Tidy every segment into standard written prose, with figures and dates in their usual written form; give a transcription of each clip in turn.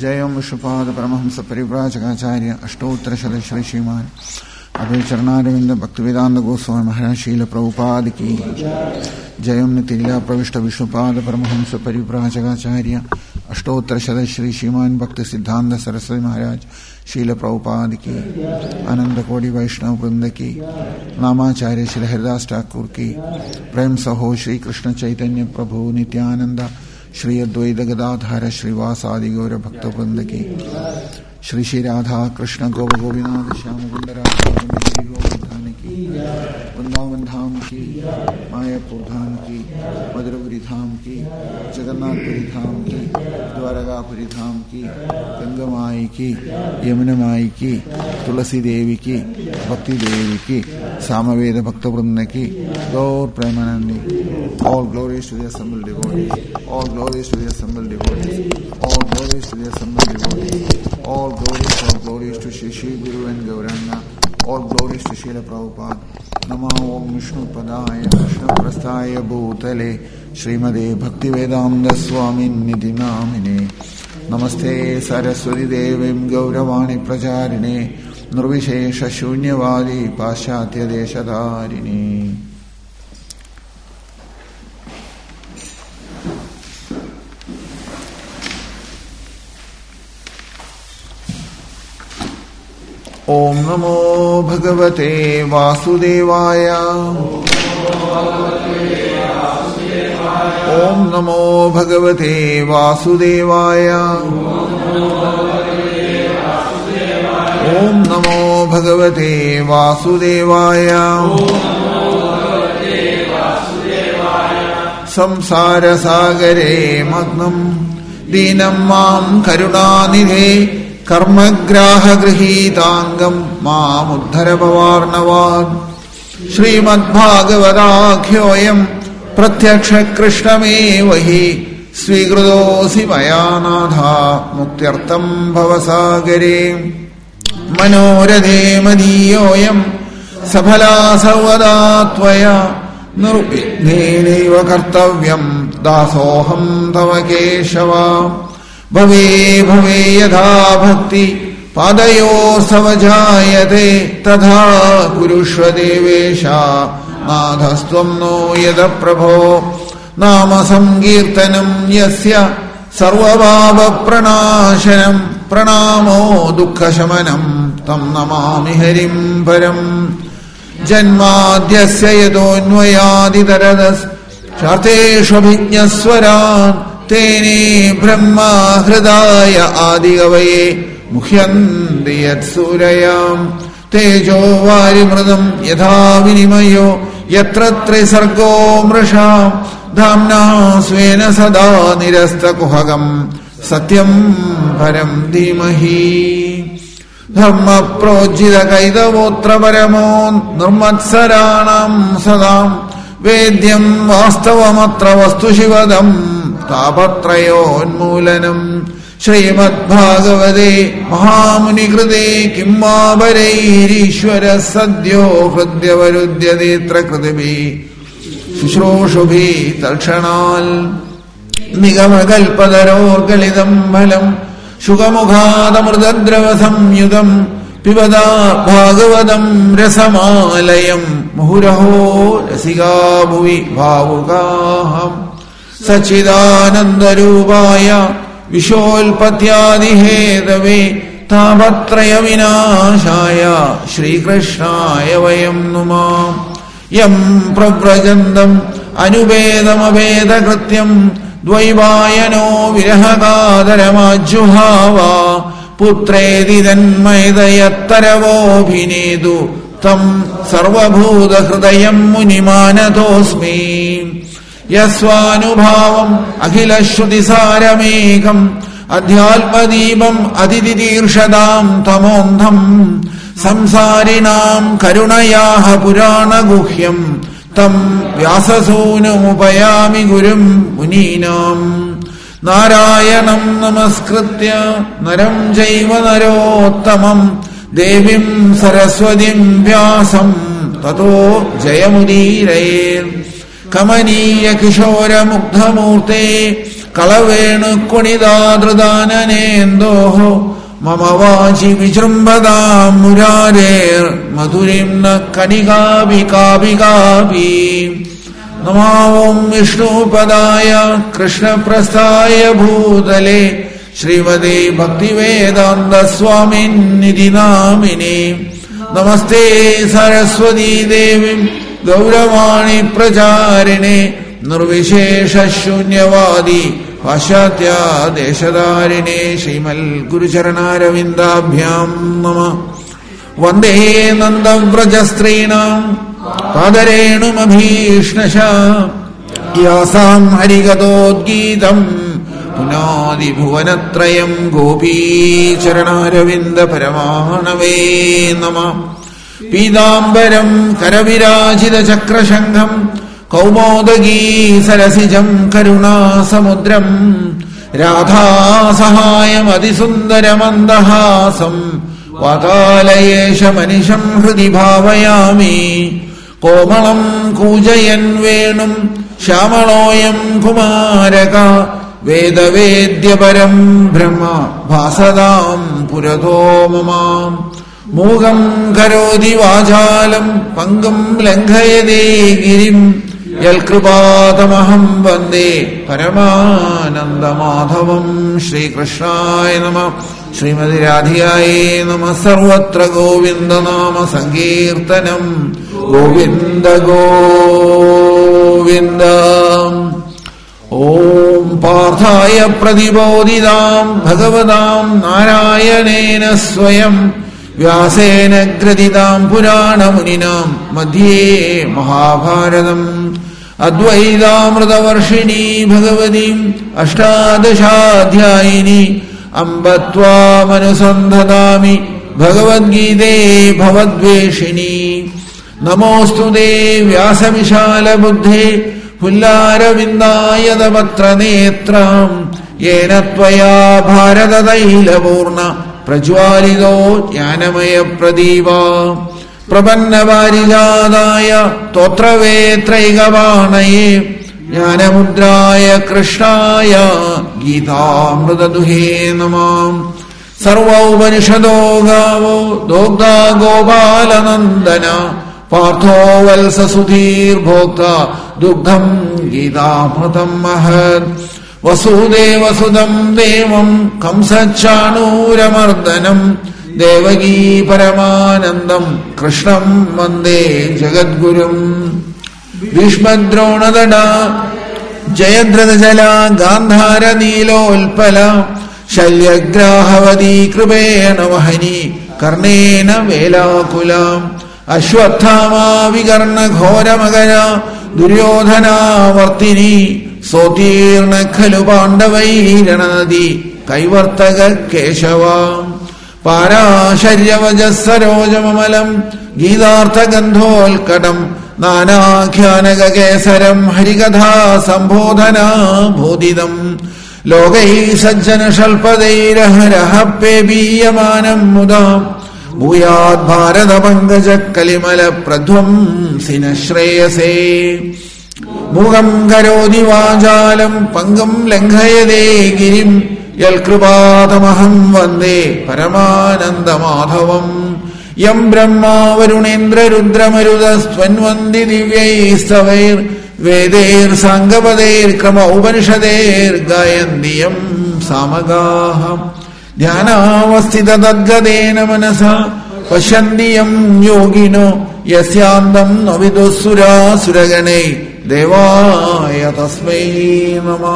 जयं विष्णुपाद परमहंस परिव्राजकाचार्य अष्टोत्तर श्री श्रीमान अभय चरणारविंद भक्तिवेदांत गोस्वामी महाराज शील प्रभुपाद की जयं नितिलीला प्रविष्ट विष्णुपाद परमहंस परिव्राजकाचार्य अष्टोत्तर श्री श्रीमान भक्ति सिद्धांत सरस्वती महाराज शील प्रभुपाद की आनंद कोटि वैष्णव वृंद की नामाचार्य श्री हरिदास ठाकुर की प्रेम सहो श्री कृष्ण चैतन्य प्रभु नित्यानंद श्री अद्वैत गदाधार श्रीवासादि गौर भक्त वृंद की श्री श्री राधा कृष्ण गोप गोपीनाथ श्याम कुंड राधा गोवर्धन की वृंदावन धाम की मायापुर धाम की मधुरपुरी धाम की जगन्नाथपुरी धाम की द्वारकापुरी धाम की गंगामाई की यमुना माई की तुलसी देवी की भक्ति देवी की सामवेद भक्त वृंद की गौर Premanandi all glories to the assembled devotees, all glories to the assembled devotees, all glories to the assembled devotees, all glories to Shri Shri Guru and Gauranga, all glories to Srila Prabhupada. Namo Om Vishnu Padaya Krishna Prasthaya Bhutale Srimade Bhaktivedanta Swami Nidhi Namine Namaste Saraswati Devim Gauravani Pracharine Nirvishesha Shunyavadi Paschatya Deshadharini. ओम नमो भगवते वासुदेवाय ओम नमो भगवते वासुदेवाय ओम नमो भगवते वासुदेवाय संसार सागरे मग्नं दीनं मां करुणानिधे कर्मग्राह गृहीतांगम मामुद्धर भवार्णवान् श्रीमद्भागवताख्योऽयं प्रत्यक्ष कृष्णमेव हि स्वीकृतोऽसि मया नाथा मुक्त्यर्थं भवसागरे मनोरथे मदीयोऽयं सफला सर्वदा त्वया निर्विघ्नेनैव कर्तव्यं दासोऽहं तव केशव भवे भवे यथा भक्ति पादयोस्तव जायते तथा कुरुष्व देवेश नाथस्त्वं नो यद प्रभो नाम संकीर्तनं यस्य सर्वपापप्रणाशनं प्रणामो दुःखशमनं तं नमामि हरिं परम् जन्माद्यस्य यतोऽन्वयादितरतश्चार्थेष्वभिज्ञस्वरान् तेने ब्रह्मा हृदय आदिकवये मुह्यन्ति यत्सूरयाम् तेजो वारिमृदं यथा विनिमयो यत्र त्रिसर्गो मृषा धाम्ना स्वेन सदा निरस्तकुहकं सत्यं परं धीमहि धर्मप्रोज्झितकैतवोऽत्र परमो निर्मत्सराणां सदा वेद्यं वास्तवमत्र वस्तुशिवदम् तापत्रयोन्मूलनम् श्रीमद्भागवते महामुनिकृते किं वा वरैरीश्वरः सद्यो हृद्यवरुध्यतेऽत्र कृतिभिः शुश्रूषुभिः तत्क्षणाल् निगमकल्पतरोर्गलितं फलं शुकमुखादमृतद्रवसंयुतं पिबता भागवतं रसमालयं मुहुरहो रसिका भुवि भावुकाः सच्चिदानन्दरूपाय विशोल्पत्यादिहेतवे तापत्रयविनाशाय श्रीकृष्णाय वयं नुमः यं प्रव्रजन्तम् अनुपेदमभेदकृत्यं द्वैवायनो विरहकातरमाज्जुहाव पुत्रेति तन्मयदयत्तरवोऽभिनेतु तं सर्वभूतहृदयं मुनिमानतोऽस्मि यस्वानुभावम् अखिलश्रुतिसारमेकम् अध्यात्मदीपम् अतितितीर्षदाम् तमोऽन्धम् संसारिणाम् करुणयाः पुराणगुह्यम् तम् व्याससूनुमुपयामि गुरुम् मुनीनाम् नारायणम् नमस्कृत्य नरम् चैव नरोत्तमम् देवीम् सरस्वतीम् व्यासम् ततो जयमुदीरयेत् कमनीय किशोर मुग्धमूर्ते കളവേണുക്കൊണിതാദൃദാനനേന്തോः മമ വാചി വിജൃംഭതാം മുരാരേർ മധുരിം ന കണികാഭികാഭികാഭി. നമോം വിഷ്ണുപദായ കൃഷ്ണപ്രസ്ഥായ ഭൂതലേ ശ്രീമതേ ഭക്തിവേദാന്ത സ്വാമിന്നിധി നാമിനേ. നമസ്തേ സരസ്വതീ ദേവി ഗൗരവാണി പ്രചാരിണേ നിർവിശേഷശൂന്യവാദി പാശ്ചാത്യദേശധാരിണേ. ശ്രീമൽ ഗുരുചരണാരവിന്ദാഭ്യാം നമഃ. വന്ദേ നന്ദവ്രജസ്ത്രീണാം പാദരേണുമഭീഷ്ണശാ യാസാം ഹരിഗതോദ്ഗീതം പുനാദിഭുവനത്രയം ഗോപീചരണാരവിന്ദ പരമാണവേ നമഃ. പീതാംബരം കരവിരാജിത ചക്രശംഖം കൗമോദഗീ സരസിജം കരുണാസമുദ്രം രാധാസഹായമതിസുന്ദരമന്ദഹാസം വാതാലയേശമനിശം ഹൃദി ഭാവയാമി. കോമളം കൂജയൻ വേണും ശ്യാമളോയം കുമാരക വേദവേദ്യപരം ബ്രഹ്മ ഭാസതാം പുരതോ മമ. മൂകം കരോതി വാചാലം പങ്കും ലംഘയതേ ഗിരിം യൽകൃപാതമഹം വന്ദേ പരമാനന്ദമാധവം. ശ്രീകൃഷ്ണായ നമഃ. ശ്രീമതി രാധികായേ നമഃ. സർവത്ര ഗോവിന്ദനാമ സങ്കീർത്തനം. ഗോവിന്ദ ഗോവിന്ദ. ഓം പാർത്ഥായ പ്രതിബോധിതാം ഭഗവതാം നാരായണേന സ്വയം വ്യാസേന ഗ്രഥിതാം പുരാണമുനിനാം മധ്യേ മഹാഭാരതം. അദ്വൈതാമൃതവർഷിണീ ഭഗവതീം അഷ്ടാദശാധ്യായിനി അംബ ത്വാമനുസന്ധതാമി ഭഗവദ്ഗീതേ ഭവദ്വേഷിണി. നമോസ്തുതേ വ്യാസവിശാലബുദ്ധേ പുല്ലാരവിന്ദായതപത്രനേത്രാം യേന ത്വയാ ഭാരതതൈലപൂർണ പ്രജ്വാലിതോ ജ്ഞാനമയ പ്രദീപ. പ്രപന്നവാരിജാതായ തോത്രവേത്രൈകവാണയേ ജ്ഞാനമുദ്രായ കൃഷ്ണായ ഗീതാമൃതദുഹേ നമഃ. സർവോപനിഷദോ ഗാവോ ദോഗ്ധാ ഗോപാലനന്ദന പാർത്ഥോ വത്സസുധീർഭോക്ത ദുഗ്ധം ഗീതാമൃതം മഹത്. വസുദേവസുതം ദേവം കംസച്ചാണൂരമർദ്ദനം ദേവകീ പരമാനന്ദം കൃഷ്ണം വന്ദേ ജഗദ്ഗുരും. ഭീഷ്മദ്രോണദട ജയദ്രഥജല ഗാന്ധാരനീലോൽപല ശല്യഗ്രാഹവതീ കൃപേണ വഹനി കർണേന വേലാകുല. അശ്വത്ഥാമാ വികർണഘോരമകര ദുര്യോധനാവർത്തിനി സോതീർണ ഖലു പാണ്ഡവൈരണനദി കൈവർത്തക കേശവ. പാരാശര്യവജസരോജമമലം ഗീതാർത്ഥഗന്ധോൽക്കടം നാനാഖ്യാനകേസരം ഹരികഥാ സംബോധനാ ബോധിതം. ലോകൈ സജ്ജന ശൽപതൈരഹരഹ പേബീയമാനം മുദാ ഭൂയാത് ഭാരത പങ്കജ കലിമല പ്രധ്വംസിന ശ്രേയസേ. മൂകം കരോതി വാചാലം പങ്കും ലംഘയതേ ഗിരിം യൽകൃപാതമഹം വന്ദേ പരമാനന്ദമാധവം. യം ബ്രഹ്മാ വരുണേന്ദ്രരുദ്രമരുതസ്ത്വന്വന്തി ദിവ്യൈസ്തവൈർ വേദൈർ സാംഗപദൈർ ക്രമ ഉപനിഷദേർ ഗായന്തി യം സാമഗാഃ. ധ്യാനാവസ്ഥിത തദ്ഗതേന മനസാ പശ്യന്തി യം യോഗിനോ യസ്യാന്തം ന വിദുഃസുരാസുരഗണൈ ദേവായ തസ്മൈ നമഃ.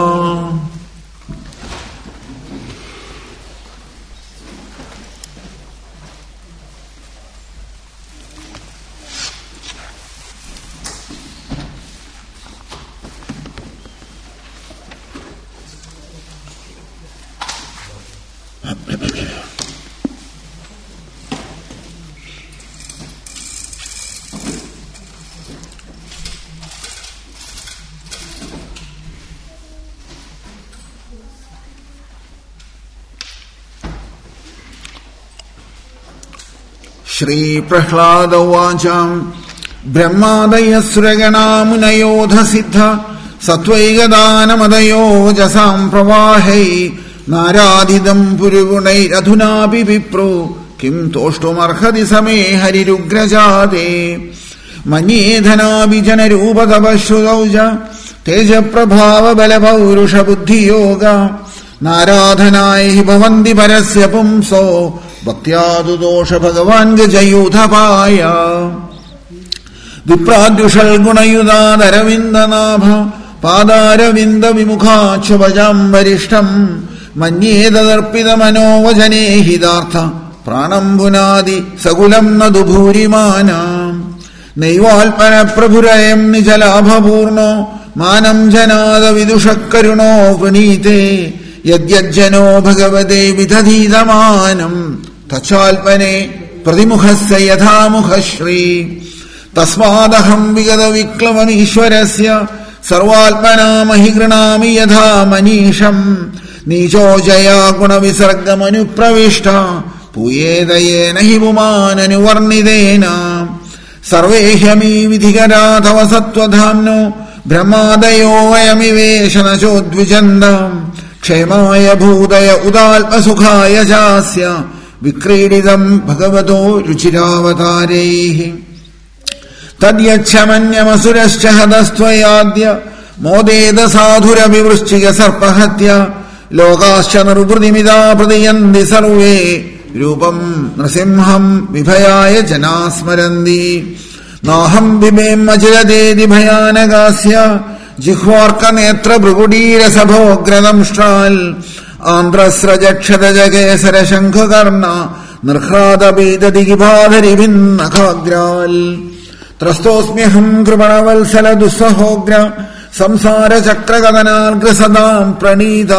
ശ്രീപ്രഹ്ലാദ ഉവാച. ബ്രഹ്മാദയസ്രഗണാ മുനയോധസിദ്ധ സത്വൈകദാനമതയോജസാം പ്രവാഹൈ നാരാധിതം പുരുഗുണൈരധുനാപി വിപ്രോ കിം തോഷ്ടുമർഹതി സമേ ഹരിരുഗ്രജാതേ മന്യേധനാഭിജനരൂപതപശ്രുതൗജ തേജപ്രഭാവബലപൗരുഷബുദ്ധിയോഗ നാരാധനായ ഹി ഭവന്തി പരസ്യ പുംസോ ഭക്ത്യാദുദോഷ ഭഗവാൻ ഗജയൂഥപായ വിപ്രാദ്യുഷൽ ഗുണയുതാദരവിന്ദനാഭ പാദാരവിന്ദ വിമുഖാച്ഛുഭജാം വരിഷ്ഠം മന്യേതദർപ്പിതമനോവചനേ ഹിതാർത്ഥ പ്രാണം പുനാതി സകുലം നതു ഭൂരിമാനാം നൈവാൽപന പ്രഭുരയം നിജലാഭപൂർണോ മാനം ജനാദ വിദുഷക്കരുണോ പ്രണീതേ യദ്യജ്ജനോ ഭഗവതേ വിദധീതമാനം തച്ചാൽപനെ പ്രതിമുഖസ്യ യഥാമുഖശ്രീ തസ്മാദഹം വിഗത വിക്ലവമീശ്വരസ്യ സർവാത്മനാമഹി ഗൃണാമി യഥാ മനീഷം നീചോ ജയാ ഗുണവിസർഗമനുപ്രവിഷ്ട പൂയേതയേന ഹി പുമാനനുവർണിതേന സർവേ ഹ്യമീ വിധികരാ തവ സത്വധാംനോ ബ്രഹ്മാദയോ വയമിവേശനചോദ്വിജന്തം ക്ഷേമായ ഭൂതയ ഉദാൽപസുഖായ ചാസ്യ വിക്രീഡിതം ഭഗവതോ രുചിരാവതാരൈഃ തദ്യച്ഛമന്യമസുരശ്ച ഹതസ്ത്വയാദ്യ മോദേത സാധുരവിവൃശ്ചിക സർപ്പഹത്യ ലോകാശ്ച നിർവൃതിമിതാ പ്രതിയന്തി സർവേ രൂപം നൃസിംഹം വിഭയായ ജനാസ്മരന്തി നാഹം ബിഭേമചിരതേതി ഭയാനകാസ്യ ജിഹ്വാർക്കനേത്ര ഭൃഗുടീരസഭോഗ്രദംഷ്ട്രാൽ ആന്ധ്രസ്രജക്ഷതജകേസര ശംഖുകർണ നിർഹ്ലാദപീതദിഗിപാധരി ഭിന്നഖാഗ്രാൽ ത്രസ്തോസ്മ്യഹം കൃപണവത്സല ദുസ്സഹോഗ്ര സംസാരചക്രകഥനാർഗ്രസദാം പ്രണീത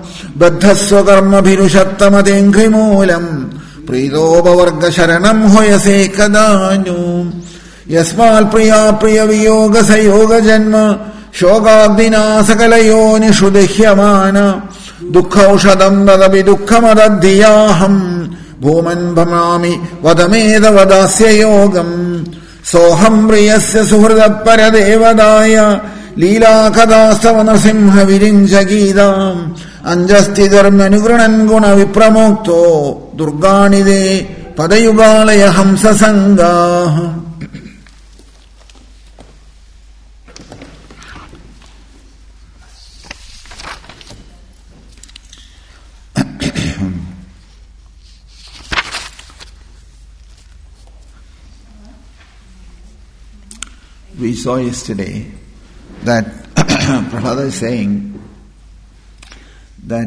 ബദ്ധസ്വകർമ്മഭിരുഷത്തമതേഘ്രിമൂലം പ്രീതോപവർഗശരണം ഹൊയസേ കദാനു യസ്മാൽ പ്രിയാ പ്രിയ വിയോഗ സയോഗ ജന്മ ശോകാഗ്നിനാ സകലയോനിഷു ദഹ്യമാന ദുഃഖൌഷധം തദപി ദുഃഖമദദ്ധിയാഹം ഭൂമൻ ഭ്രമാമി വദമേത വദാസ്യ യോഗം Soham പ്രിയസ്യ സുഹൃദപരദേവദായ ലീലാകഥാസ്തവ Nrisimha വിരിഞ്ചഗീതാം അഞ്ജസ്ഥിതർമ്മനുഗൃണൻ ഗുണവിപ്രമോക്തോ ദുർഗാണിതേ പദയുഗാളയ ഹംസസംഗാഃ. We saw yesterday that Prahlada is saying that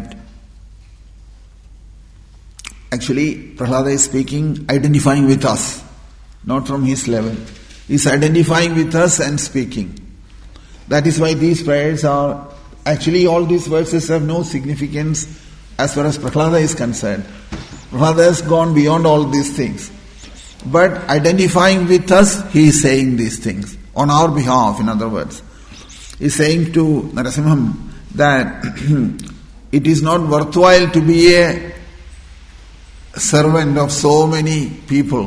actually Prahlada is speaking, identifying with us, not from his level. He is identifying with us and speaking. That is why these prayers are, actually all these verses have no significance as far as Prahlada is concerned. Prahlada has gone beyond all these things. But identifying with us, he is saying these things. On our behalf, in other words. He is saying to Narasimham that it is not worthwhile to be a servant of so many people.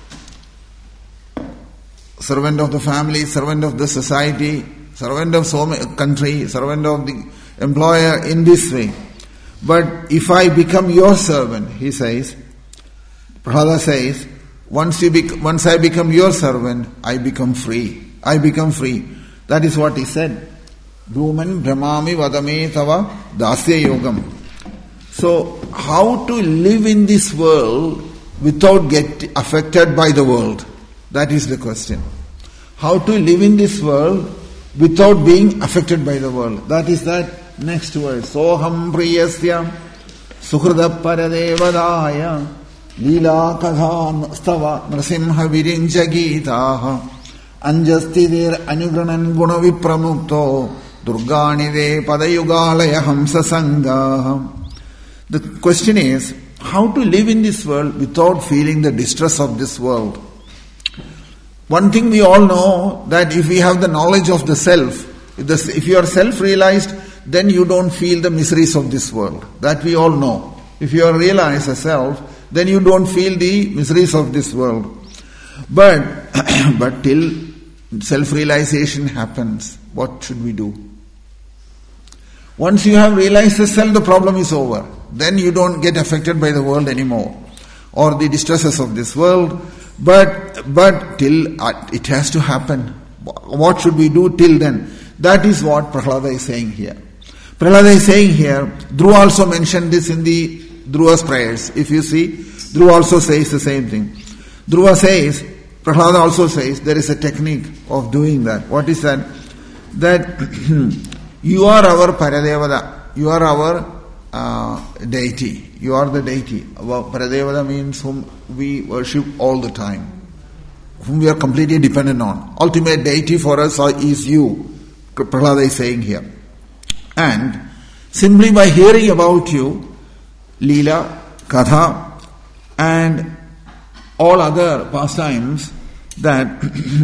Servant of the family, servant of the society, servant of so many country, servant of the employer in this way. But if I become your servant, he says, Prahlada says, once I become your servant, I become free. I become free. That is what he said. Bhuman Brahmami Vadame Tava Dasya Yogam. So, how to live in this world without get affected by the world? That is the question. How to live in this world without being affected by the world? That is that next word. Soham Priyasya Suhridapparadevadaya Leela Kadhan Stava Nrasimha Virinja Gitaha Anjastidir Anugranan Gunavipravamukto Durganide Padayugalaya Hamsa Sangha. The question is, how to live in this world without feeling the distress of this world? One thing we all know, that if we have the knowledge of the self, if you are self-realized, then you don't feel the miseries of this world. That we all know. If you are realized as self, then you don't feel the miseries of this world. But till self-realization happens, what should we do? Once you have realized the self, the problem is over. Then you don't get affected by the world anymore, or the distresses of this world. But till it has to happen. What should we do till then? That is what Prahlada is saying here. Prahlada is saying here, Dhruva also mentioned this in the Dhruva's prayers. If you see, Dhruva also says the same thing. Dhruva says, Prahlada also says, there is a technique of doing that. What is that? That you are our Paradevada. You are our deity. You are the deity. Our Paradevada means whom we worship all the time, whom we are completely dependent on. Ultimate deity for us is you, Prahlada is saying here. And simply by hearing about you, Leela, Katha, and all other pastimes, that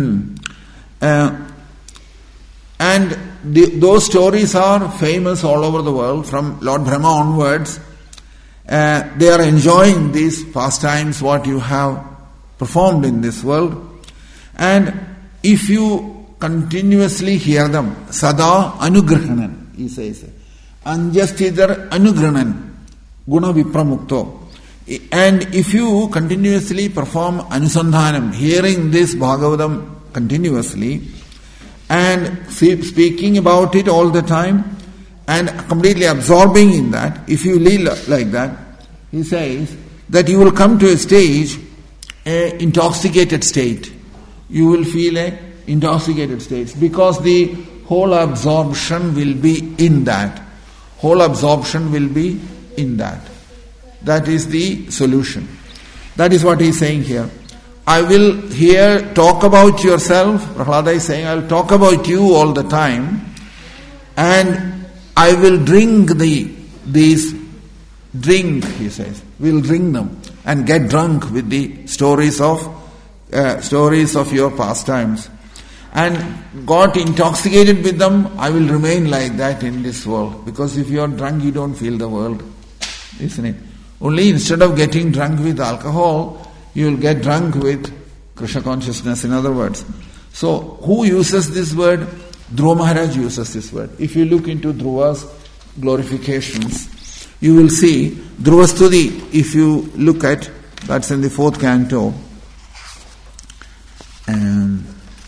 those stories are famous all over the world, from Lord Brahma onwards. They are enjoying these pastimes, what you have performed in this world. And if you continuously hear them, Sada Anugrahanan, he says, Anjastidar Anugrahanan, Guna Vipramukto. And if you continuously perform Anusandhanam, hearing this Bhagavatam continuously, and speaking about it all the time, and completely absorbing in that, if you live like that, he says that you will come to a stage, an intoxicated state. You will feel an intoxicated state, because the whole absorption will be in that. Whole absorption will be in that. That is the solution. That is what he is saying here. I will here talk about yourself. Prahlada is saying, I will talk about you all the time, and I will drink these drink, he says. We'll drink them and get drunk with the stories of your pastimes, and got intoxicated with them. I will remain like that in this world, because if you are drunk, you don't feel the world, isn't it? Only instead of getting drunk with alcohol, you will get drunk with Krishna consciousness, in other words. So, who uses this word? Dhruva Maharaj uses this word. If you look into Dhruva's glorifications, you will see Dhruva Stuti. If you look at, that's in the 4th canto. And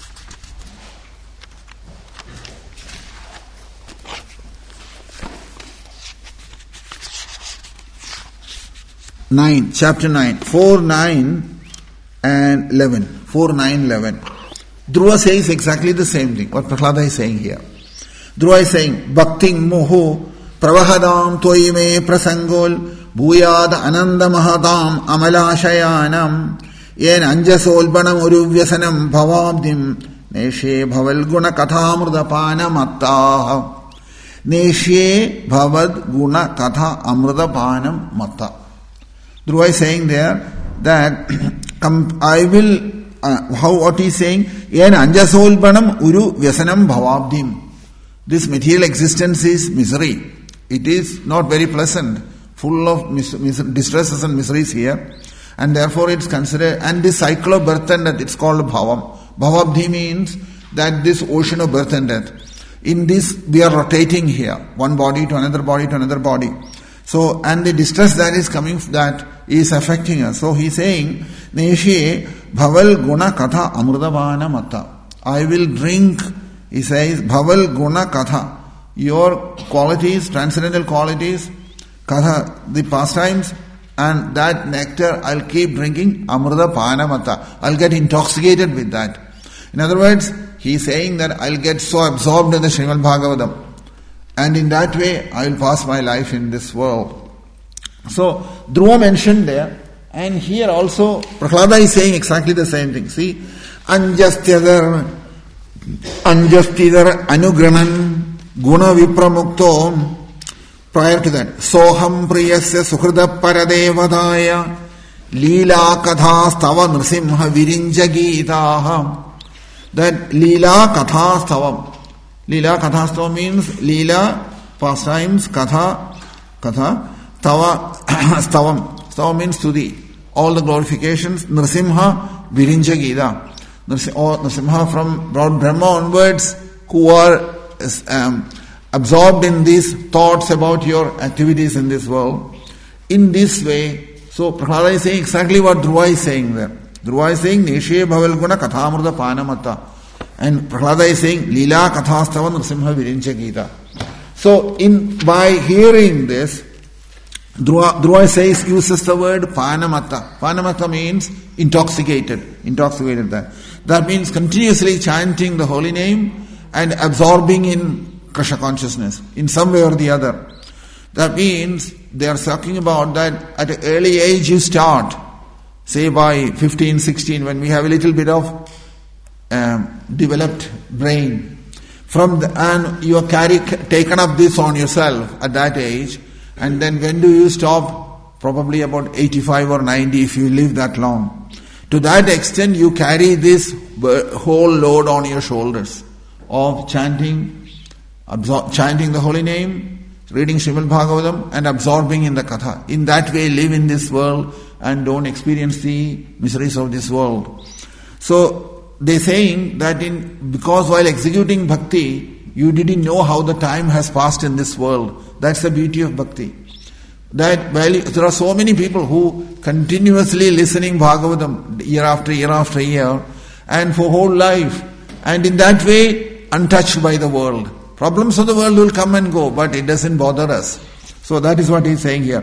chapter 9, 4, 9 and 11. 4, 9, 11. Dhruva says exactly the same thing, what Prahlada is saying here. Dhruva is saying, Bhakting moho pravahadam toyi me prasangol bhuyad ananda mahadam amalashayanam yen anjasolbanam uruvyasanam bhavabdim neshe bhaval guna kathamrda panamatta neshe bhavad guna katha amrda panam matta. Dhruva is saying there that I will, what he is saying, yen anjasolbanam uru vyasanam bhavabdim. This material existence is misery. It is not very pleasant, full of distresses and miseries here, and therefore it's considered, and this cycle of birth and death, it's called bhavam. Bhavabdhi means that this ocean of birth and death. In this we are rotating here, one body to another body to another body. So, and the distress that is coming, that is affecting us. So he is saying, Neshe bhaval guna katha amrudavana matta. I will drink, he says, bhaval guna katha. Your qualities, transcendental qualities, katha, the pastimes, and that nectar I'll keep drinking, amrita pana matta. I'll get intoxicated with that. In other words, he is saying that I'll get so absorbed in the Srimad Bhagavatam, and in that way I will pass my life in this world. So, Dhruva mentioned there, and here also Prahlada is saying exactly the same thing. See, Anjastidar Anugranan Guna Vipramukto. Prior to that, Soham Priyasya Sukrida Paradevadaya Leela Katha Stava Nrsimha Virinja Gitaha. That Leela Katha Stavam. Leela Katha Stavam means Leela, pastimes, Katha, Tava, Stavam. Stavam means Stuti. All the glorifications, Nrsimha Virinja Gita. Nrsimha from Lord Brahma onwards, who are absorbed in these thoughts about your activities in this world. In this way, so Prahlada is saying exactly what Dhruva is saying there. Dhruva is saying, Neshe bhavel guna kathamrta panamatta. And Prahlada is saying, Leela kathastava nrsimha virincha gita. So, by hearing this, Dhruva says, uses the word panamatta. Panamatta means intoxicated that. That means continuously chanting the holy name and absorbing in Krishna consciousness in some way or the other. That means they are talking about that at an early age you start, say by 15, 16, when we have a little bit of developed brain. And you are taken up this on yourself at that age, and then when do you stop? Probably about 85 or 90 if you live that long. To that extent you carry this whole load on your shoulders of chanting the holy name, reading Srimad Bhagavatam and absorbing in the Katha. In that way live in this world and don't experience the miseries of this world. So they're saying that because while executing bhakti, you didn't know how the time has passed in this world. That's the beauty of bhakti. That there are so many people who continuously listening Bhagavatam year after year after year and for whole life, and in that way untouched by the world. Problems of the world will come and go, but it doesn't bother us. So that is what he is saying here.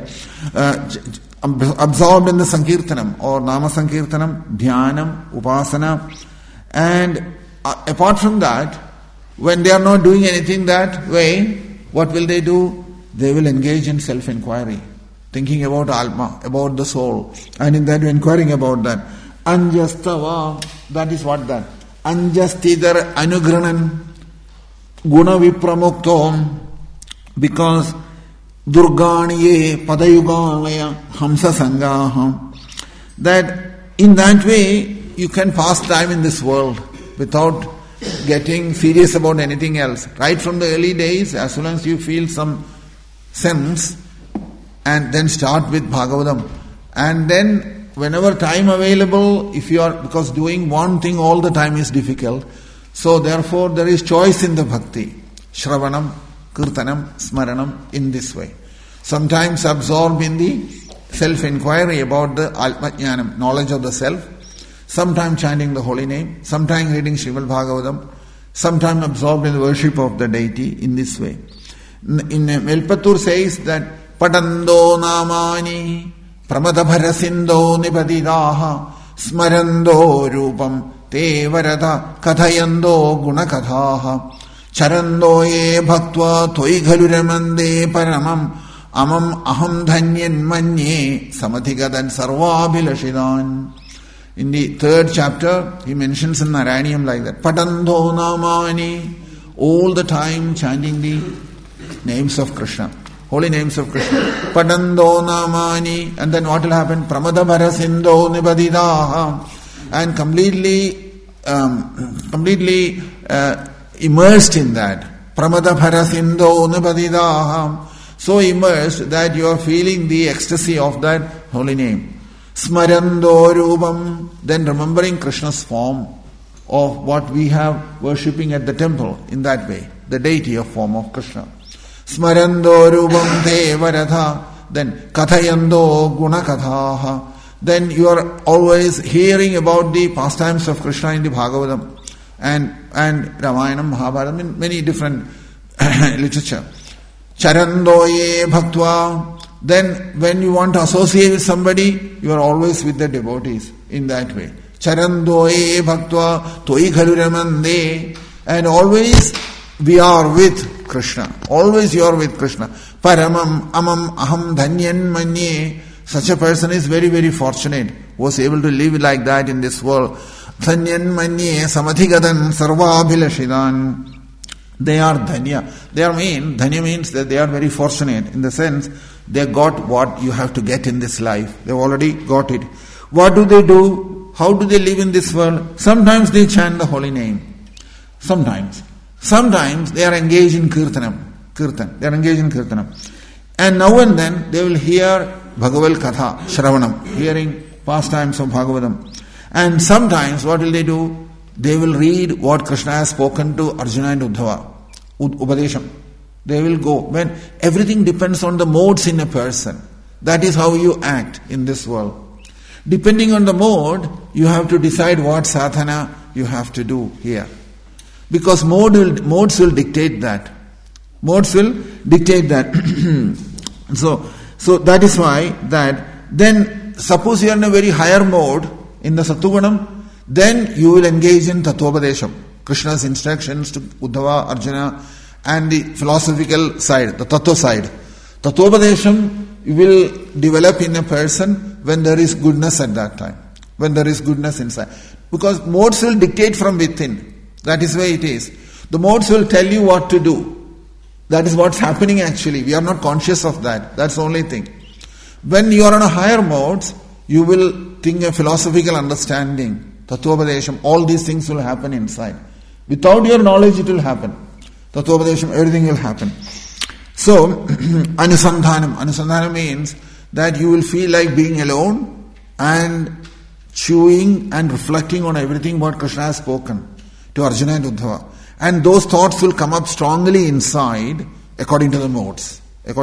Absorbed in the Sankirtanam or Nama Sankirtanam, Dhyanam, Upasana. And apart from that, when they are not doing anything that way, what will they do? They will engage in self-inquiry, thinking about Atma, about the soul. And in that, inquiring about that. Anjastava, that is what that. Anjastidar Anugranan. Guna Vipramuktom, because Durganiye Padayuganaya Hamsa Sangaham, that in that way you can pass time in this world without getting serious about anything else. Right from the early days, as soon as you feel some sense, and then start with Bhagavatam. And then whenever time available, because doing one thing all the time is difficult, so therefore there is choice in the bhakti. Shravanam, Kirtanam, Smaranam, in this way. Sometimes absorbed in the self-inquiry about the Atmajnanam, knowledge of the self. Sometimes chanting the holy name. Sometimes reading Srimad Bhagavatam. Sometimes absorbed in the worship of the deity in this way. In Melpattur says that Padando Namani Pramadabharasindo Nipadidaha Smarando Rupam Te Varada Kathayando Gunakathaha Charando Ye Bhaktva Toi Ghaluramande Paramam Amam Aham Dhanyan Manye Samathigadan Sarvabhilashidan. In the 3rd chapter, he mentions in Narayaniam like that. Padando Namani, all the time chanting the names of Krishna, holy names of Krishna. Padando Namani, and then what will happen? Pramadabhara Sindho Nibadidaha. And completely immersed in that. Pramadabhara Sindho Nibadidaha. So immersed that you are feeling the ecstasy of that holy name. Smarando Rupam, then remembering Krishna's form of what we have worshipping at the temple in that way, the deity of form of Krishna. Smarando Rupam Te Varadha, then Kathayando Gunakathaha, then you are always hearing about the pastimes of Krishna in the Bhagavatam and Ramayanam, Mahabharatam, many different literature. Charando Ye Bhaktva. Then when you want to associate with somebody, you are always with the devotees in that way. Charando Ye Bhaktva Toi Ghaluramande. And always we are with Krishna. Always you are with Krishna. Paramam Amam Aham Dhanyan Manye. Such a person is very, very fortunate, was able to live like that in this world. Dhanyan Manye Samathigadan Sarvabhilashidan. They are dhanya. Dhanya means that they are very fortunate in the sense they got what you have to get in this life. They've already got it. What do? How do they live in this world? Sometimes they chant the holy name. Sometimes they are engaged in kirtan. They are engaged in kirtanam. And now and then they will hear Bhagavad Katha, Shravanam, hearing pastimes of Bhagavatam. And sometimes what will they do? They will read what Krishna has spoken to Arjuna and Uddhava, Upadesham. They will go. When everything depends on the modes in a person. That is how you act in this world. Depending on the mode, you have to decide what sadhana you have to do here. Because modes will dictate that. Modes will dictate that. So that is why that then suppose you are in a very higher mode in the Sattvagunam, then you will engage in Tattvopadesham. Krishna's instructions to Uddhava, Arjuna, and the philosophical side, the Tattva side. Tattvopadesham will develop in a person when there is goodness at that time. When there is goodness inside. Because modes will dictate from within. That is why it is. The modes will tell you what to do. That is what's happening actually. We are not conscious of that. That's the only thing. When you are on a higher modes, you will think a philosophical understanding, Tattvopadesham, all these things will happen inside. Without your knowledge, it will happen. Tattvopadesham, everything will happen. So, Anusandhanam means that you will feel like being alone and chewing and reflecting on everything what Krishna has spoken to Arjuna and Uddhava. And those thoughts will come up strongly inside according to the modes.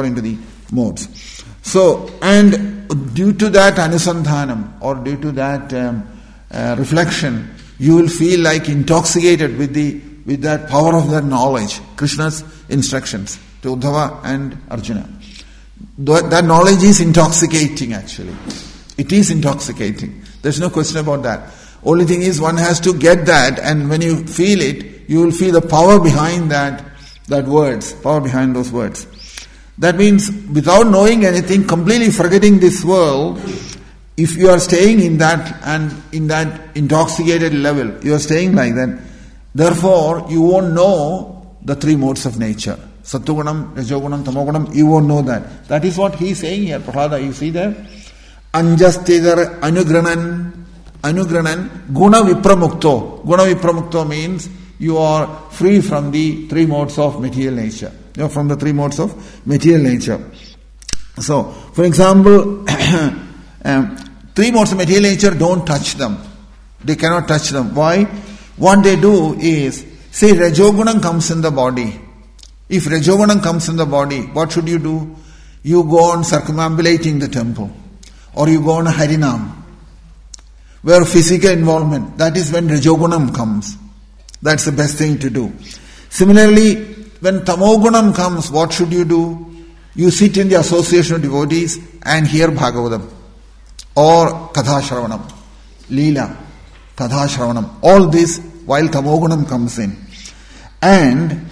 So, and due to that Anusandhanam or due to that reflection, you will feel like intoxicated with that power of that knowledge, Krishna's instructions to Uddhava and Arjuna. That knowledge is intoxicating actually. It is intoxicating. There's no question about that. Only thing is one has to get that, and when you feel it, you will feel the power behind that words, power behind those words. That means without knowing anything, completely forgetting this world, if you are staying in that and in that intoxicated level, you are staying like that, therefore you won't know the three modes of nature. Sattvagunam, Rajogunam, Tamogunam, you won't know that. That is what he is saying here, Prahlada, you see there? Anjastidar anugranan guna vipramukto. Guna vipramukto means you are free from the three modes of material nature. You are from the three modes of material nature. So, for example, three modes of material nature, don't touch them. They cannot touch them. Why? What they do is, say Rajogunam comes in the body. If Rajogunam comes in the body, what should you do? You go on circumambulating the temple. Or you go on a Harinam. Where physical involvement, that is when Rajogunam comes. That's the best thing to do. Similarly, when Tamogunam comes, what should you do? You sit in the association of devotees and hear Bhagavatam. Or Katha Shravanam. Leela. Katha Shravanam. All this while Tamogunam comes in. And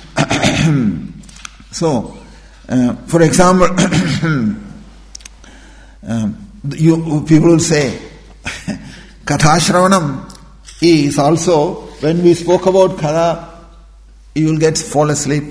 so, for example, people will say, Katha Shravanam is also, when we spoke about Katha, you will fall asleep.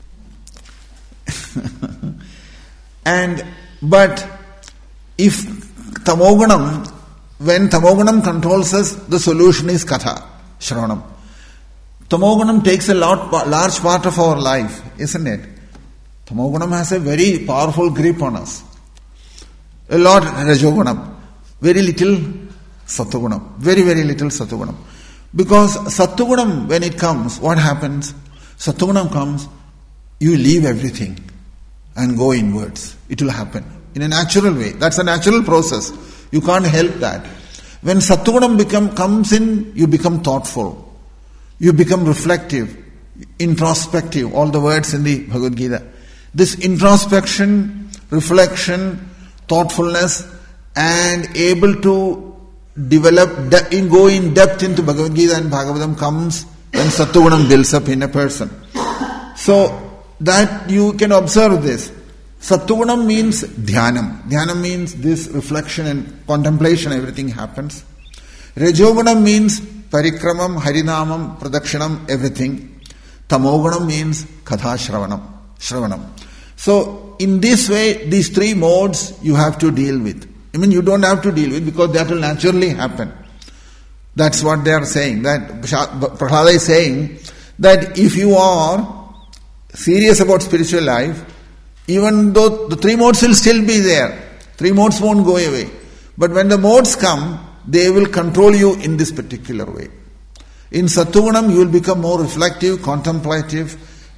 But if Tamogunam, when Tamogunam controls us, the solution is Katha Shravanam. Tamogunam takes a large part of our life, isn't it? Tamogunam has a very powerful grip on us. A lot Rajogunam, very little Sattvagunam, very, very little Sattvagunam. Because Sattvagunam, when it comes, what happens? Sattvagunam comes, you leave everything and go inwards. It will happen in a natural way. That's a natural process. You can't help that. When Sattvagunam comes in, you become thoughtful. You become reflective, introspective, all the words in the Bhagavad Gita. This introspection, reflection, thoughtfulness, and able to develop, go in depth into Bhagavad Gita and Bhagavatam comes when Sattvagunam builds up in a person. So, that you can observe this. Sattvagunam means dhyanam. Dhyanam means this reflection and contemplation, everything happens. Rajogunam means parikramam, harinamam, pradakshinam, everything. Tamogunam means katha shravanam. So, in this way, these three modes you have to deal with. I mean, you don't have to deal with because that will naturally happen. That's what they are saying. That Prahlada is saying that if you are serious about spiritual life, even though the three modes will still be there, three modes won't go away. But when the modes come, they will control you in this particular way. In Sattvagunam, you will become more reflective, contemplative,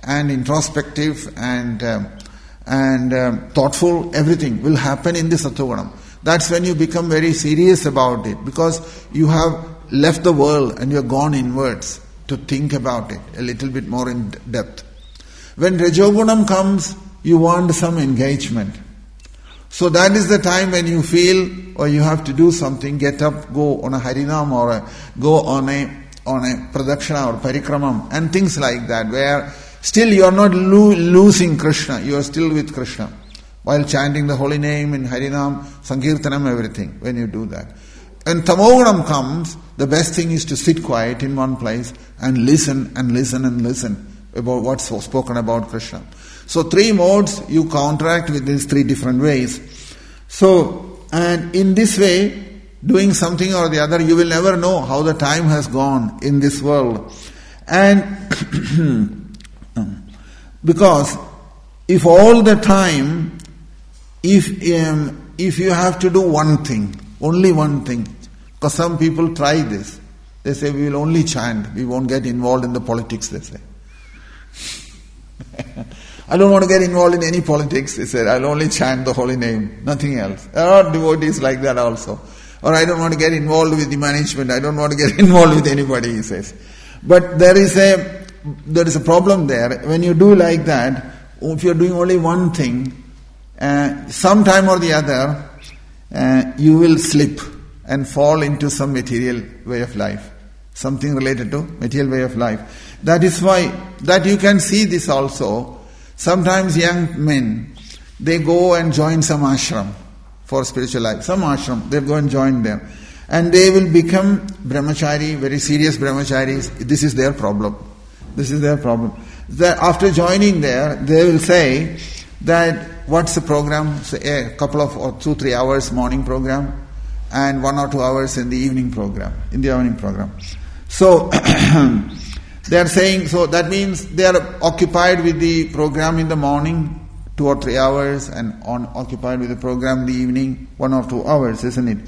and introspective and thoughtful, everything will happen in the Sattvagunam. That's when you become very serious about it, because you have left the world and you have gone inwards to think about it a little bit more in depth. When Rajogunam comes, you want some engagement. So that is the time when you feel, or you have to do something, get up, go on a Harinam or go on a Pradakshina or Parikramam and things like that, where still you are not losing Krishna, you are still with Krishna. While chanting the holy name in Harinam, Sankirtanam, everything, when you do that. When Tamogunam comes, the best thing is to sit quiet in one place and listen about what's spoken about Krishna. So 3 modes you counteract with these 3 different ways. So, and in this way, doing something or the other, you will never know how the time has gone in this world. And because if all the time, if you have to do one thing, only one thing, because some people try this, they say we will only chant, we won't get involved in the politics, they say. I don't want to get involved in any politics, he said, I'll only chant the holy name, nothing else. There are devotees like that also. Or I don't want to get involved with the management, I don't want to get involved with anybody, he says. But there is a problem there. When you do like that, if you're doing only one thing, sometime or the other, you will slip and fall into some material way of life. Something related to material way of life. That is why, that you can see this also. Sometimes young men, they go and join some ashram for spiritual life. Some ashram, they go and join them. And they will become brahmachari, very serious brahmacharis. This is their problem. This is their problem. That after joining there, they will say that, what's the program? Say a couple of or 2-3 hours morning program and 1 or 2 hours in the evening program. So they are saying, so that means they are occupied with the program in the morning 2 or 3 hours and occupied with the program in the evening 1 or 2 hours, isn't it?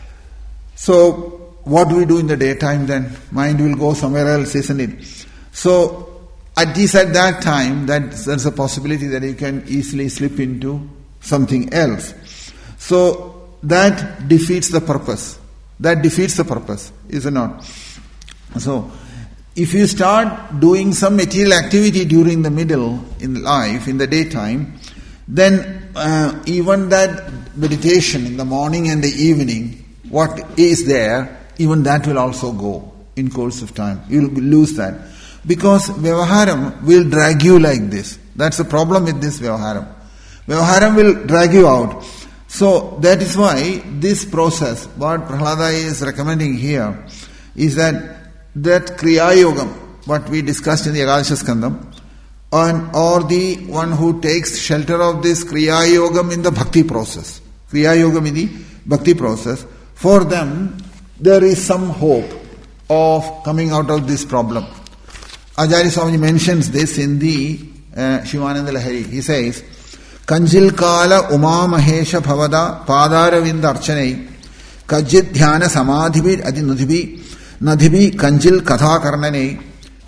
So what do we do in the daytime then? Mind will go somewhere else, isn't it? So at least at that time, there's a possibility that you can easily slip into something else. So that defeats the purpose. Is it not? So if you start doing some material activity during the middle in life, in the daytime, then even that meditation in the morning and the evening, what is there, even that will also go in course of time. You will lose that. Because Vyavaharam will drag you like this. That's the problem with this Vyavaharam. Vyavaharam will drag you out. So that is why this process, what Prahlada is recommending here, is that Kriya Yogam, what we discussed in the Ekadasha Skandam, or the one who takes shelter of this Kriya Yogam in the Bhakti process. Kriya Yogam in the Bhakti process, for them there is some hope of coming out of this problem. Acharya Swamiji mentions this in the Shivananda Lahari. He says, Kanjil Kala Uma Mahesha Bhavada Padaravinda Archanai Kajit Dhyana Samadhibir Adi Nadhibi Kanjil Katha Karnanai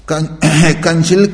Kanjil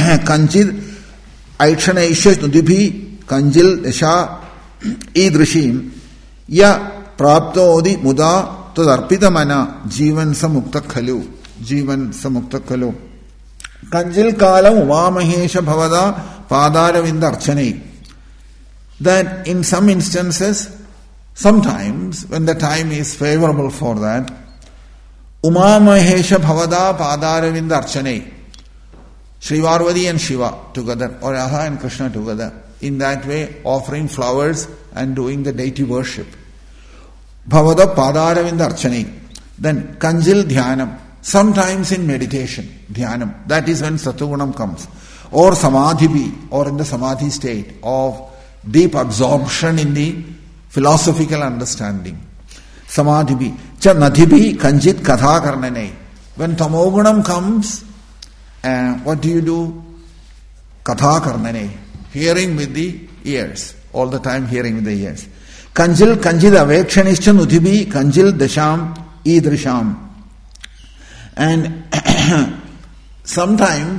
Aichanaisha Nudhibi Kanjil Desha Idrishim Ya Praptodi Muda Tadarpita Mana Jivan Samukta Khalu Kanjil Kalam Umamahesha Bhavada Padaravinda Archanai. That in some instances, sometimes when the time is favorable for that, Umamahesha Bhavada Padaravinda Archanai, Sri Parvati and Shiva together, or Radha and Krishna together, in that way offering flowers and doing the deity worship. Bhavada Padaravinda Archanai. Then Kanjil Dhyanam. Sometimes in meditation, dhyanam, that is when Sattvagunam comes. Or samadhi, or in the samadhi state of deep absorption in the philosophical understanding. Samadhi. Cha nadhibi kanjit katha karnanai. When tamogunam comes, what do you do? Katha karnanai. Hearing with the ears. All the time hearing with the ears. Kanjil avekshanishcha nudhibi kanjil dasham idrisham. And sometimes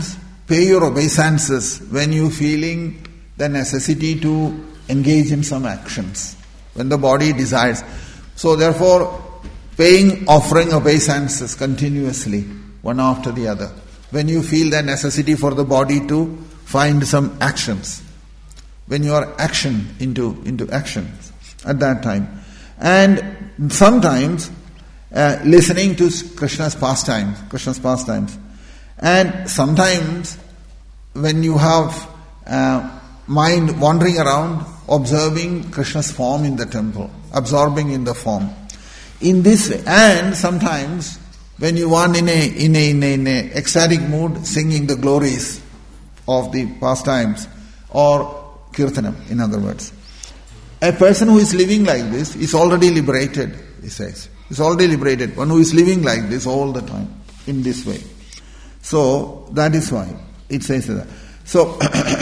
pay your obeisances when you feeling the necessity to engage in some actions, when the body desires. So therefore, offering obeisances continuously, one after the other, when you feel the necessity for the body to find some actions, when you are into action at that time. And sometimes listening to Krishna's pastimes. And sometimes when you have mind wandering around, observing Krishna's form in the temple, absorbing in the form. In this way, and sometimes when you want in a ecstatic mood, singing the glories of the pastimes or kirtanam, in other words. A person who is living like this is already liberated, he says. Is already liberated. One who is living like this all the time, in this way. So, that is why it says that. So,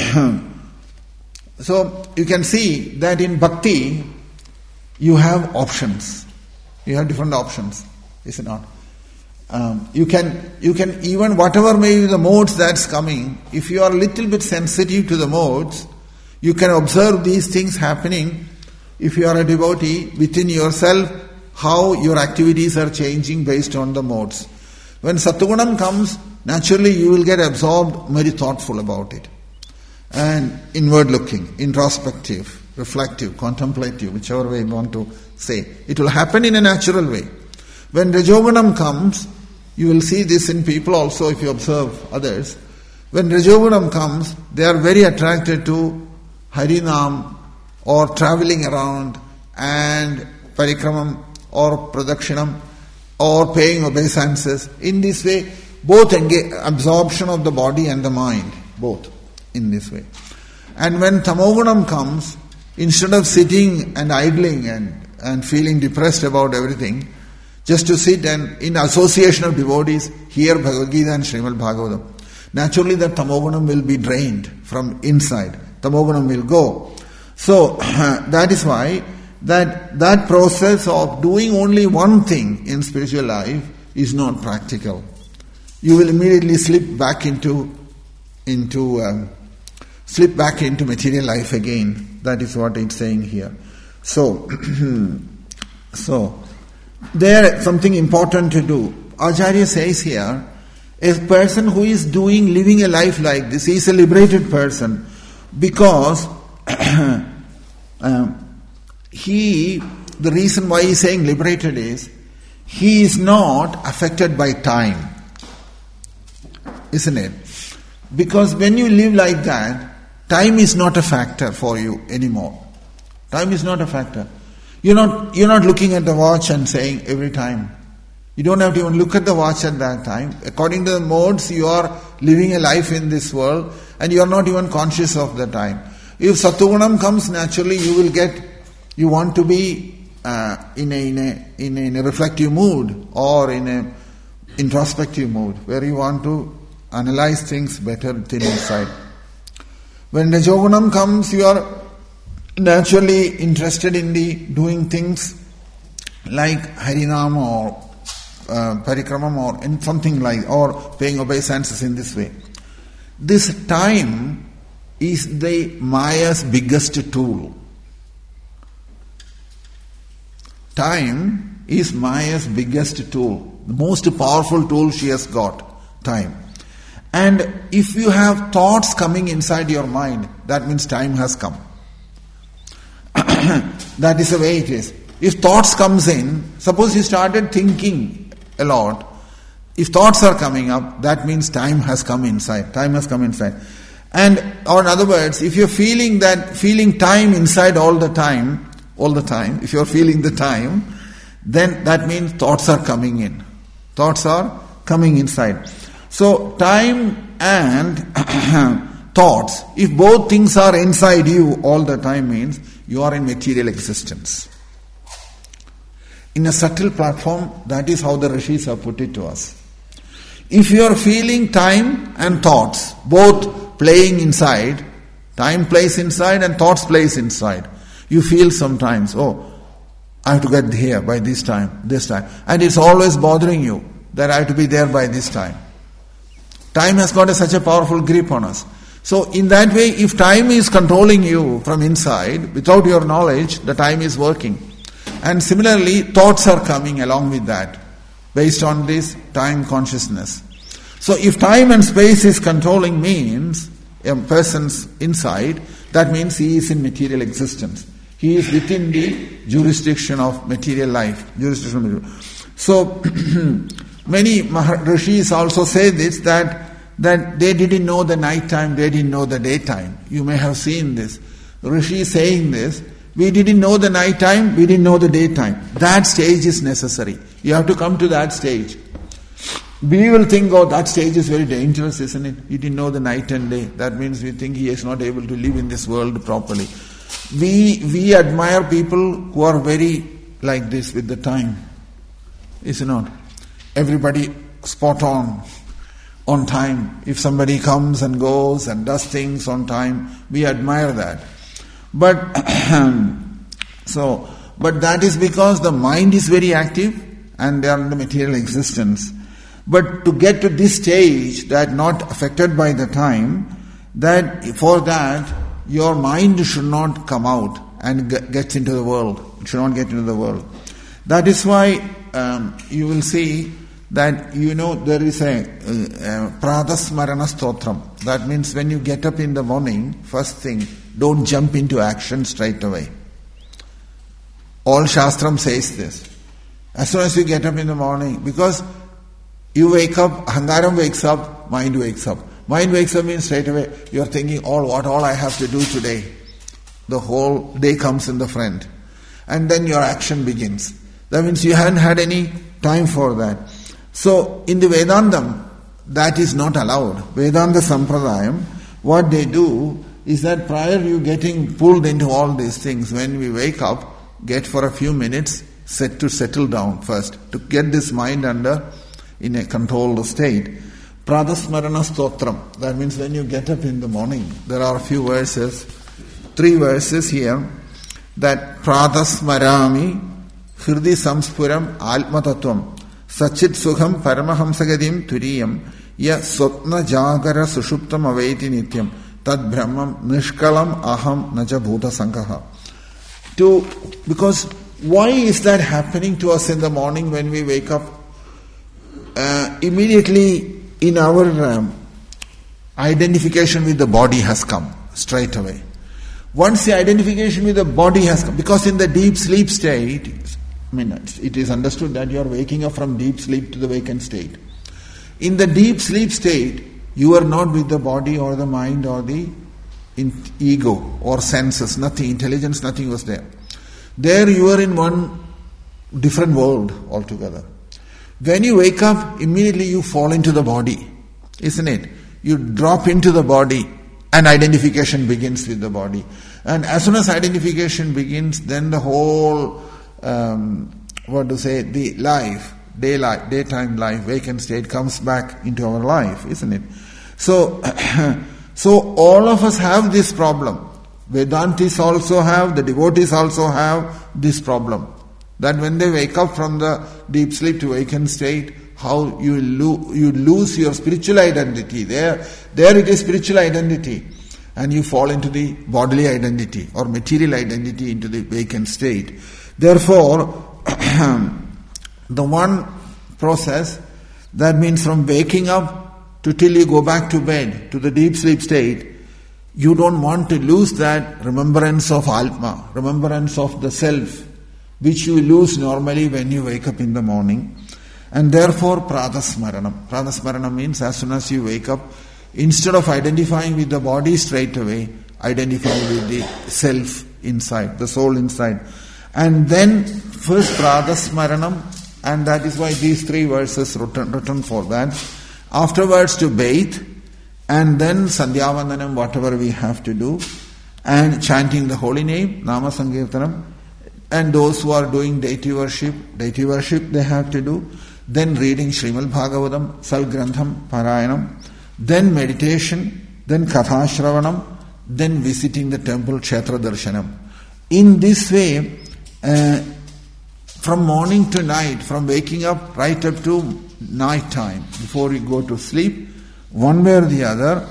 so you can see that in bhakti, you have options. You have different options, is it not? You can even, whatever may be the modes that's coming, if you are a little bit sensitive to the modes, you can observe these things happening. If you are a devotee, within yourself, how your activities are changing based on the modes. When Sattvagunam comes, naturally you will get absorbed, very thoughtful about it. And inward looking, introspective, reflective, contemplative, whichever way you want to say. It will happen in a natural way. When Rajogunam comes, you will see this in people also if you observe others. When Rajogunam comes, they are very attracted to Harinam or traveling around and parikramam or pradakshinam or paying obeisances. In this way, both absorption of the body and the mind, both in this way. And when Tamogunam comes, instead of sitting and idling and feeling depressed about everything, just to sit and in association of devotees, hear Bhagavad Gita and Srimad Bhagavatam, naturally that Tamogunam will be drained from inside. Tamogunam will go. So, that is why that process of doing only one thing in spiritual life is not practical. You will immediately slip back into material life again. That is what it's saying here. So, there is something important to do. Acharya says here, a person who is living a life like this, he is a liberated person because the reason why he is saying liberated is, he is not affected by time. Isn't it? Because when you live like that, time is not a factor for you anymore. Time is not a factor. You're not looking at the watch and saying every time. You don't have to even look at the watch at that time. According to the modes, you are living a life in this world and you are not even conscious of the time. If Sattvagunam comes naturally, you want to be in a reflective mood or in a introspective mood where you want to analyze things better within inside. When Rajogunam comes, you are naturally interested in doing things like Harinam or Parikramam or in something like, or paying obeisances in this way. This time is the Maya's biggest tool. Time is Maya's biggest tool. The most powerful tool she has got, time. And if you have thoughts coming inside your mind, that means time has come. That is the way it is. If thoughts comes in, suppose you started thinking a lot, if thoughts are coming up, that means time has come inside. Time has come inside. And, or in other words, if you're feeling time inside all the time, if you're feeling the time, then that means thoughts are coming in. Thoughts are coming inside. So, time and thoughts, if both things are inside you all the time, means you are in material existence. In a subtle platform, that is how the Rishis have put it to us. If you are feeling time and thoughts, both playing inside, time plays inside and thoughts plays inside. You feel sometimes, I have to get here by this time. And it's always bothering you that I have to be there by this time. Time has got such a powerful grip on us. So in that way, if time is controlling you from inside, without your knowledge, the time is working. And similarly, thoughts are coming along with that, based on this time consciousness. So if time and space is controlling means a person's inside, that means he is in material existence. He is within the jurisdiction of material life. So many Rishis also say this, that they didn't know the night time, they didn't know the daytime. You may have seen this. Rishi saying this, we didn't know the night time, we didn't know the daytime. That stage is necessary. You have to come to that stage. We will think, oh, that stage is very dangerous, isn't it? He didn't know the night and day. That means we think he is not able to live in this world properly. We admire people who are very like this with the time. Is it not? Everybody spot on time. If somebody comes and goes and does things on time, we admire that. But that is because the mind is very active and they are in the material existence. But to get to this stage, that not affected by the time, that for that your mind should not come out and get into the world. It should not get into the world. That is why you will see that there is a Pradasmarana Stotram. That means when you get up in the morning, first thing, don't jump into action straight away. All Shastram says this. As soon as you get up in the morning, because you wake up, Ahangaram wakes up, mind wakes up. Mind wakes up means straight away you are thinking what all I have to do today. The whole day comes in the front. And then your action begins. That means you haven't had any time for that. So in the Vedantam, that is not allowed. Vedanta Sampradayam, what they do is that prior you getting pulled into all these things, when we wake up, get for a few minutes to settle down first, to get this mind in a controlled state. Pradasmarana Stotram, that means when you get up in the morning, there are a few verses, 3 verses here, that Pradasmarami Hirdi Samspuram Almatattvam Sachit Sukham Paramahamsagadim Turiyam Ya Sotna Jagara Sushuptam Aveti Nityam Tad Brahmam Nishkalam Aham Naja Bhuta Sankaha. Because why is that happening to us in the morning when we wake up? Immediately in our identification with the body has come straight away. Once the identification with the body has come, because in the deep sleep state, it is understood that you are waking up from deep sleep to the vacant state. In the deep sleep state, you are not with the body or the mind or the ego or senses, nothing, intelligence, nothing was there. There you are in one different world altogether. When you wake up, immediately you fall into the body, isn't it? You drop into the body and identification begins with the body. And as soon as identification begins, then the whole, the life, daytime life, vacant state comes back into our life, isn't it? So all of us have this problem. Vedantis also have, the devotees also have this problem. That when they wake up from the deep sleep to vacant state, how you lose your spiritual identity. There it is spiritual identity. And you fall into the bodily identity or material identity into the vacant state. Therefore, the one process, that means from waking up to till you go back to bed, to the deep sleep state, you don't want to lose that remembrance of Atma, remembrance of the self, which you lose normally when you wake up in the morning. And therefore, Pradasmaranam. Pradasmaranam means as soon as you wake up, instead of identifying with the body straight away, identify with the self inside, the soul inside. And then first Pradasmaranam, and that is why these 3 verses written for that. Afterwards to bathe, and then Sandhyavandanam, whatever we have to do, and chanting the holy name, Nama Sankirtanam, and those who are doing deity worship they have to do, then reading Srimad Bhagavatam, Salgrantham, Parayanam, then meditation, then Kathashravanam, then visiting the temple, Kshetra Darshanam. In this way, from morning to night, from waking up right up to night time, before you go to sleep, one way or the other,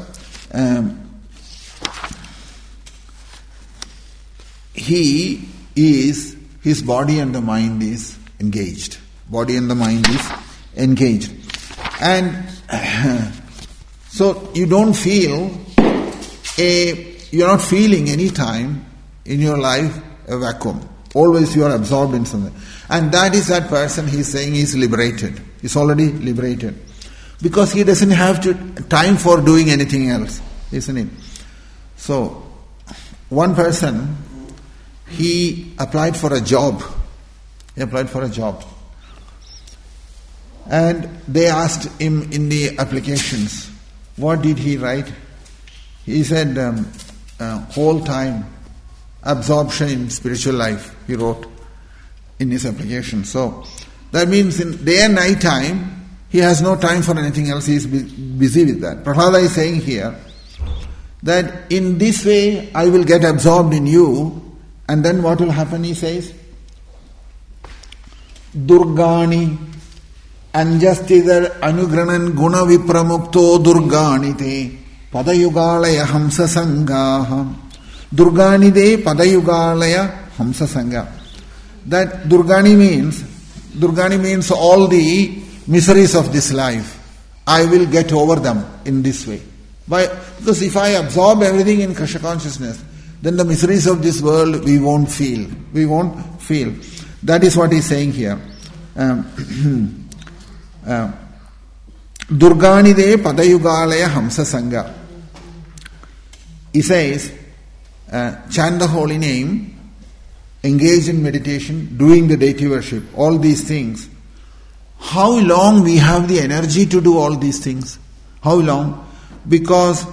his body and the mind is engaged. Body and the mind is engaged. And so you don't feel you're not feeling any time in your life a vacuum. Always you are absorbed in something. And that is that person, he's saying he's liberated. He's already liberated. Because he doesn't have time for doing anything else, isn't it? So, one person, he applied for a job. And they asked him in the applications, what did he write? He said, whole time, absorption in spiritual life, he wrote in his application. So, that means in day and night time, he has no time for anything else, he is busy with that. Prahlada is saying here, that in this way, I will get absorbed in you, and then what will happen, he says? Durgani Anjastidar Anugranan Guna Vipramukto Durgani Te Padayugalaya Hamsa Sangaha. Durgani De Padayugalaya Hamsa Sangha. That Durgani means all the miseries of this life. I will get over them in this way. Because if I absorb everything in Krishna consciousness, then the miseries of this world we won't feel. That is what he is saying here. Durgani De Padayugalaya Hamsa Sangha. He says, chant the holy name, engage in meditation, doing the deity worship, all these things. How long we have the energy to do all these things? How long? Because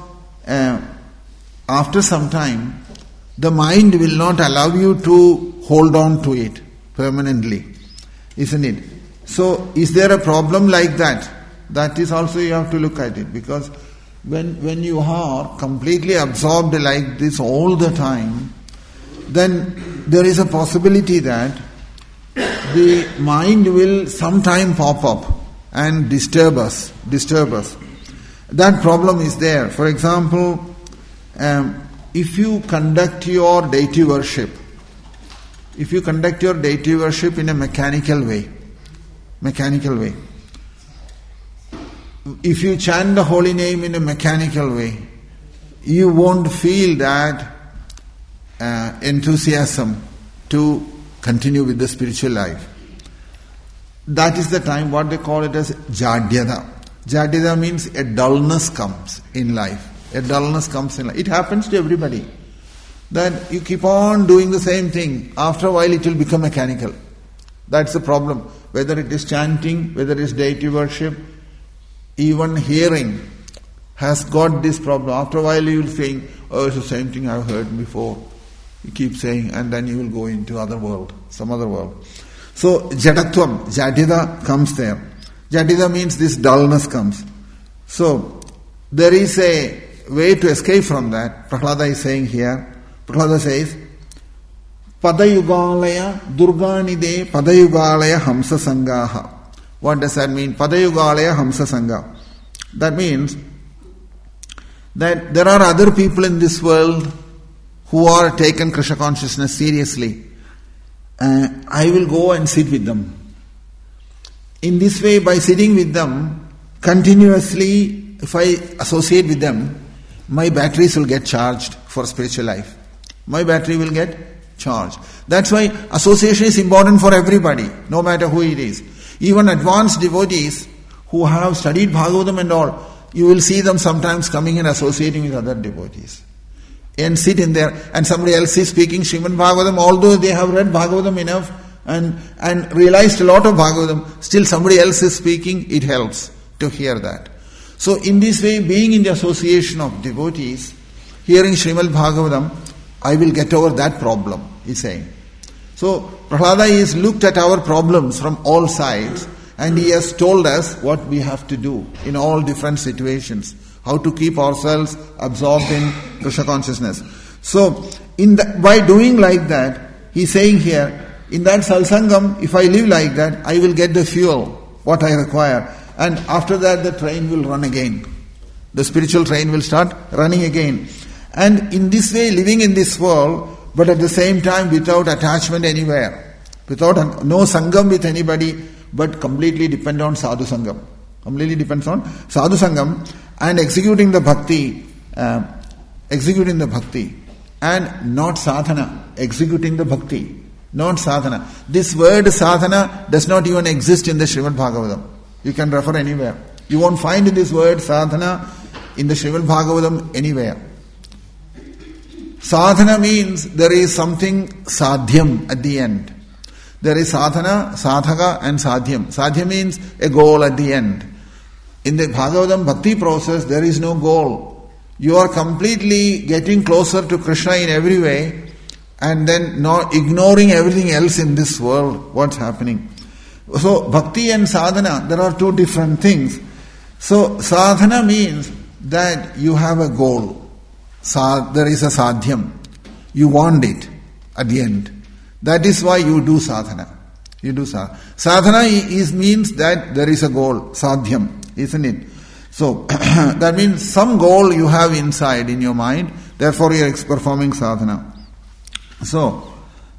after some time, the mind will not allow you to hold on to it permanently, isn't it? So, is there a problem like that? That is also you have to look at it, because when you are completely absorbed like this all the time, then there is a possibility that the mind will sometime pop up and disturb us. That problem is there. For example, if you conduct your deity worship in a mechanical way, if you chant the holy name in a mechanical way, you won't feel that enthusiasm to continue with the spiritual life. That is the time what they call it as jadyada. Jadyada means a dullness comes in life. It happens to everybody. That you keep on doing the same thing. After a while it will become mechanical. That's the problem. Whether it is chanting, whether it is deity worship, even hearing has got this problem. After a while you will think, oh, it's the same thing I've heard before. You keep saying, and then you will go into some other world. So, jadatvam, jadyada comes there. Jadyada means this dullness comes. So, there is a way to escape from that. Prahlada is saying here. Prahlada says, Padayugalaya Durganide Padayugalaya Hamsa Sangaha. What does that mean? Padayugalaya Hamsa Sangha. That means that there are other people in this world who are taken Krishna consciousness seriously. I will go and sit with them. In this way, by sitting with them, continuously, if I associate with them, my batteries will get charged for spiritual life. My battery will get charged. That's why association is important for everybody, no matter who it is. Even advanced devotees who have studied Bhagavatam and all, you will see them sometimes coming and associating with other devotees. And sit in there, and somebody else is speaking Srimad Bhagavatam, although they have read Bhagavatam enough and realized a lot of Bhagavatam, still somebody else is speaking, it helps to hear that. So in this way, being in the association of devotees, hearing Srimad Bhagavatam, I will get over that problem, he's saying. So Prahlada is looked at our problems from all sides, and he has told us what we have to do in all different situations. How to keep ourselves absorbed in Krishna consciousness. So, by doing like that, he's saying here, in that satsangam, if I live like that, I will get the fuel, what I require. And after that, the train will run again. The spiritual train will start running again. And in this way, living in this world, but at the same time without attachment anywhere, without no sangam with anybody, but completely depend on sadhu sangam. Completely depends on sadhu sangam and executing the bhakti, and not sadhana, executing the bhakti, not sadhana. This word sadhana does not even exist in the Srimad Bhagavatam. You can refer anywhere. You won't find this word sadhana in the Srimad Bhagavatam anywhere. Sadhana means there is something sadhyam at the end. There is sadhana, sadhaka and sadhyam. Sadhyam means a goal at the end. In the Bhagavatam bhakti process, there is no goal. You are completely getting closer to Krishna in every way and then not ignoring everything else in this world, what's happening. So, bhakti and sadhana, there are two different things. So, sadhana means that you have a goal. There is a sadhyam. You want it at the end. That is why you do sadhana. You do sadhana. Sadhana means that there is a goal, sadhyam, isn't it? So, that means some goal you have inside in your mind, therefore you are performing sadhana. So,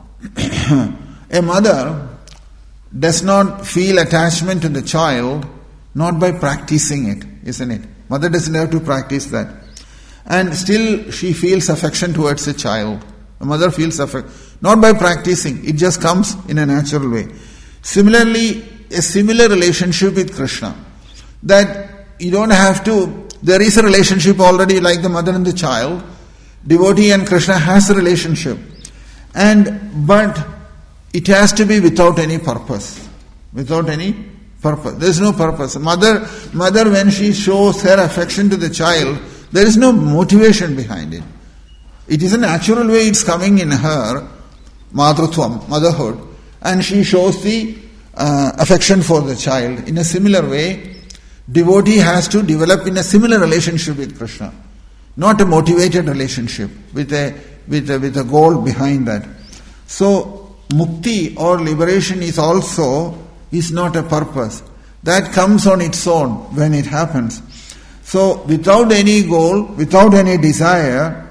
a mother does not feel attachment to the child not by practicing it, isn't it? Mother doesn't have to practice that. And still she feels affection towards a child. A mother feels affection, not by practicing, it just comes in a natural way. Similarly, a similar relationship with Krishna. That you don't have to, there is a relationship already like the mother and the child. Devotee and Krishna has a relationship. But it has to be without any purpose. Without any purpose. There is no purpose. Mother when she shows her affection to the child, there is no motivation behind it. It is a natural way it's coming in her, madrutvam, motherhood, and she shows the affection for the child. In a similar way, devotee has to develop in a similar relationship with Krishna. Not a motivated relationship with a goal behind that. So, mukti or liberation is not a purpose. That comes on its own when it happens. So, without any goal, without any desire,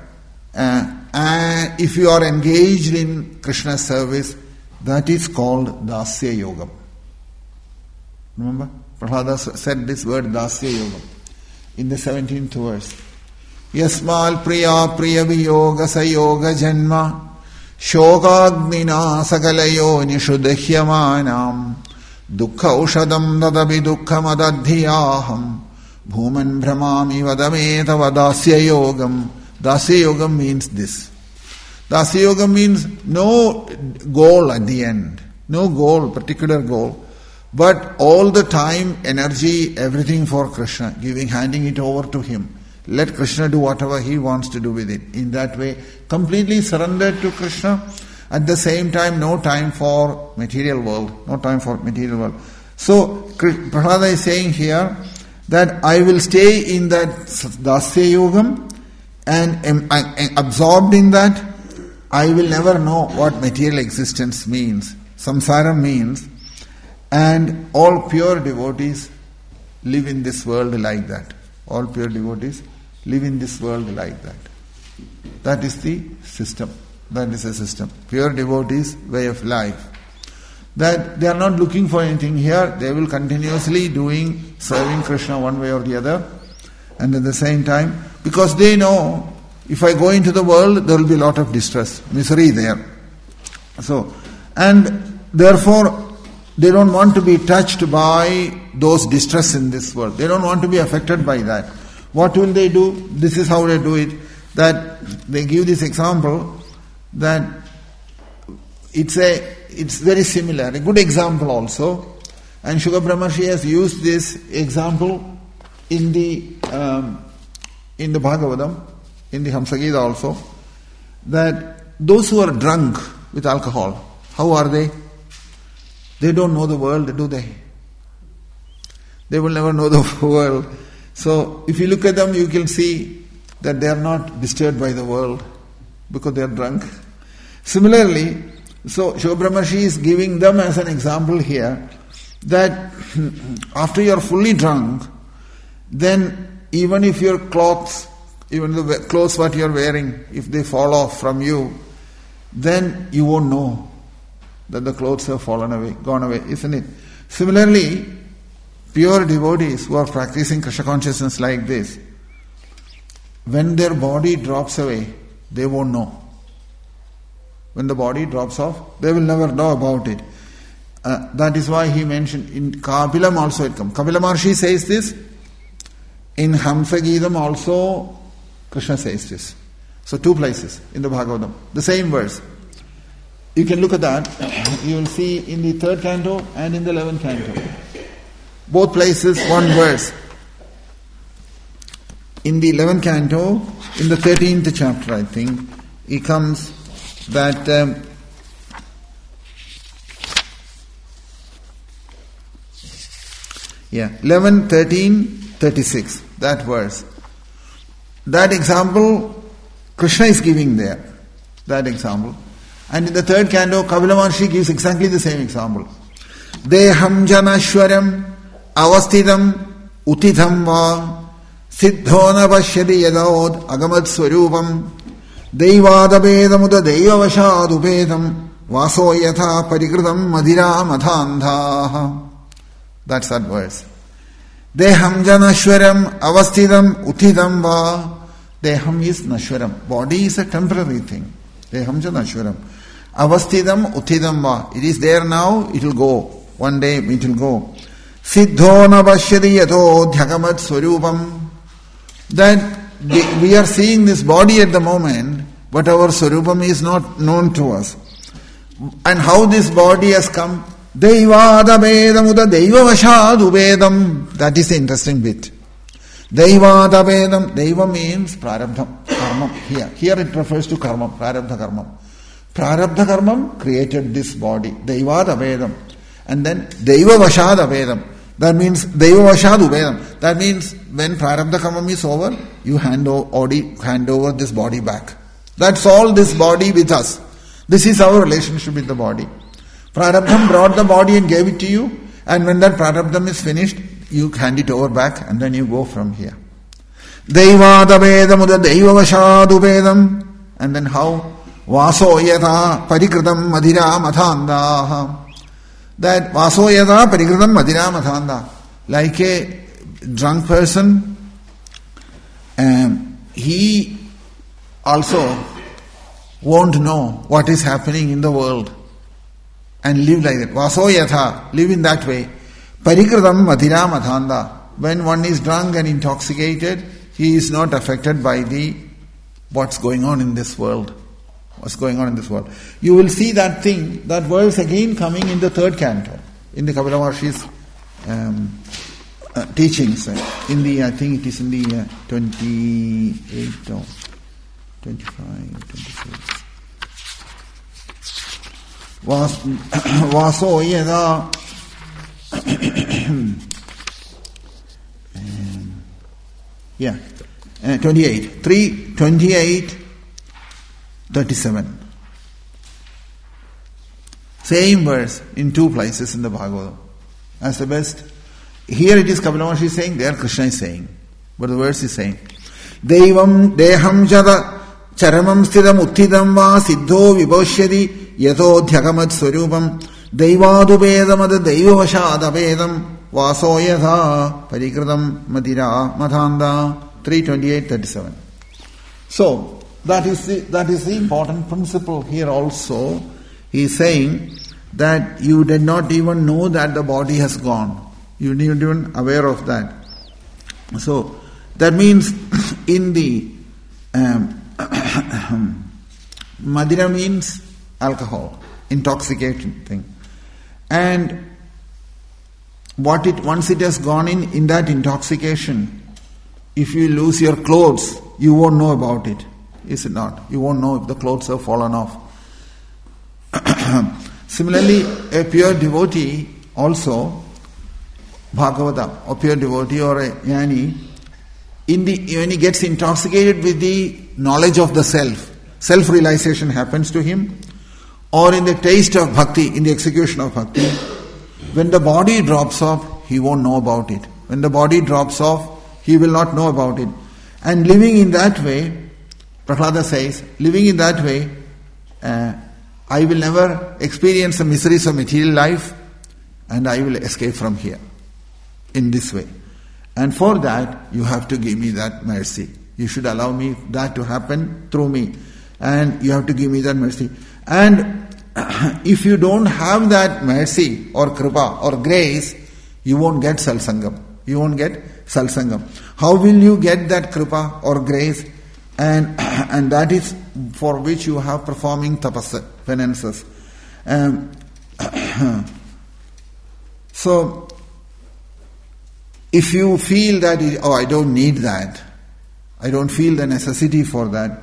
if you are engaged in Krishna's service, that is called Dasya Yogam. Remember? Prahlada said this word Dasya Yogam in the 17th verse. Yasmal priya viyoga sayoga janma shogagnina sagalayo nishudhyamanam dukkha ushadam dadabi dukkha madadhyaham bhuman brahmami vadameta vadasya yogam. Dasya yogam means this. Dasya yogam means no goal at the end. No goal, particular goal. But all the time, energy, everything for Krishna, handing it over to him. Let Krishna do whatever he wants to do with it. In that way, completely surrendered to Krishna. At the same time, no time for material world. No time for material world. So, Prahlada is saying here that I will stay in that Dasya Yogam and am absorbed in that. I will never know what material existence means. Samsara means. And all pure devotees live in this world like that. All pure devotees live in this world like that. That is the system. That is a system. Pure devotees' way of life. That they are not looking for anything here. They will continuously serving Krishna one way or the other. And at the same time, because they know, if I go into the world, there will be a lot of distress, misery there. So, and therefore, they don't want to be touched by those distress in this world. They don't want to be affected by that. What will they do? This is how they do it. That they give this example that it's very similar. A good example also. And Shuka Brahmarshi has used this example in the Bhagavatam, in the Hamsagita also. That those who are drunk with alcohol, how are they? They don't know the world, do they? They will never know the world. So, if you look at them, you can see that they are not disturbed by the world because they are drunk. Similarly, so Shuka Brahmarshi is giving them as an example here that after you are fully drunk, then even if your clothes, even the clothes what you are wearing, if they fall off from you, then you won't know that the clothes have fallen away, gone away, isn't it? Similarly, pure devotees who are practicing Krishna consciousness like this, when their body drops away, they won't know. When the body drops off, they will never know about it. That is why he mentioned in Kapilam also it comes. Kapila Maharshi says this. In Hamsa Geetam also Krishna says this. So 2 places in the Bhagavatam. The same verse. You can look at that. You will see in the 3rd canto and in the 11th canto. Both places, one verse. In the 11th canto, in the 13th chapter, I think, it comes that 11, 13, 36, that verse. That example, Krishna is giving there, that example. And in the 3rd canto, Kapila Maharshi gives exactly the same example. Deham janashwaram avasthitam utitham va siddho na pashyati yadod agamad swarupam Deivadabedamuda Deivavashadupedam Vaso yatha parikritam madhira mathandha. That's that verse. Deham janashwaram avasthitam uthidam va. Deham is nashwaram. Body is a temporary thing. Deham janashwaram. Avasthitam uthidam va. It is there now, it will go. One day it will go. Siddho na pashyati yato dhyagamat swarupam. That we are seeing this body at the moment, but our Swarupam is not known to us. And how this body has come? Deivadabedamuda Deivavashadubedam. That is the interesting bit. Deivadabedam. Deiva means prarabdha, karma. Here it refers to karma, prarabdha karma. Prarabdha karma created this body. Deivadabedam. And then Deivavashadabedam. That means Deivavashadubedam. That means when prarabdha karma is over, you hand over this body back. That's all this body with us. This is our relationship with the body. Prarabdham brought the body and gave it to you, and when that prarabdham is finished, you hand it over back and then you go from here. Deivadabedamuda Deivavashadubedam. And then how? Vaso yatha parikritam madhira mathandaha. That vaso yatha parikritam madhira mathanda. Like a drunk person, he also won't know what is happening in the world and live like that. Vaso yatha, live in that way. Parikritam madhira mathanda. When one is drunk and intoxicated, he is not affected by what's going on in this world. What's going on in this world. You will see that thing, that verse again coming in the 3rd canto, in the Kapila Maharshi's teachings. In the, I think it is in the 28 or 25, 26. Vaso yada 28. 3, 28, 37. Same verse in 2 places in the Bhagavatam. That's the best. Here it is Kapila Maharshi saying, there Krishna is saying. But the verse is saying, Devam deham jada charamam sthidam uttidam va siddho vibhoshyati yato dhyagamat swarupam deivadubedamad deivavashadabedam vaso yatha parikritam madhira mathanda. 3:28-37. So, that is the important principle here also. He is saying that you did not even know that the body has gone. You weren't even aware of that. So, that means in the Madhira means alcohol, intoxicating thing. And once it has gone in that intoxication, if you lose your clothes, you won't know about it. Is it not? You won't know if the clothes have fallen off. Similarly, a pure devotee also, Bhagavata, a pure devotee or a jnani, when he gets intoxicated with the knowledge of the self-realization happens to him, or in the taste of bhakti, in the execution of bhakti, when the body drops off, he won't know about it. When the body drops off, He will not know about it. And living in that way, Prahlada says, living in that way, I will never experience the miseries of material life, and I will escape from here in this way. And for that, you have to give me that mercy. You should allow me that to happen through me. And you have to give me that mercy. And if you don't have that mercy or kripa or grace, you won't get salsangam. You won't get salsangam. How will you get that kripa or grace? And that is for which you have performing tapas, penances. So, if you feel that, I don't need that, I don't feel the necessity for that.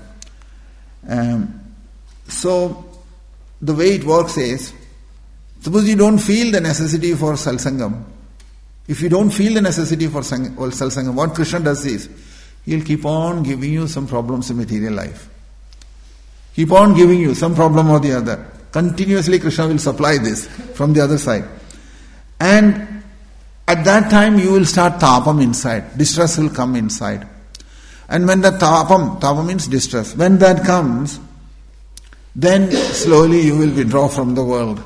So, the way it works is, suppose you don't feel the necessity for salsangam. If you don't feel the necessity for salsangam, what Krishna does is, He'll keep on giving you some problems in material life. Keep on giving you some problem or the other. Continuously Krishna will supply this from the other side. And at that time you will start tapam inside. Distress will come inside. And when the tapam means distress, when that comes, then slowly you will withdraw from the world.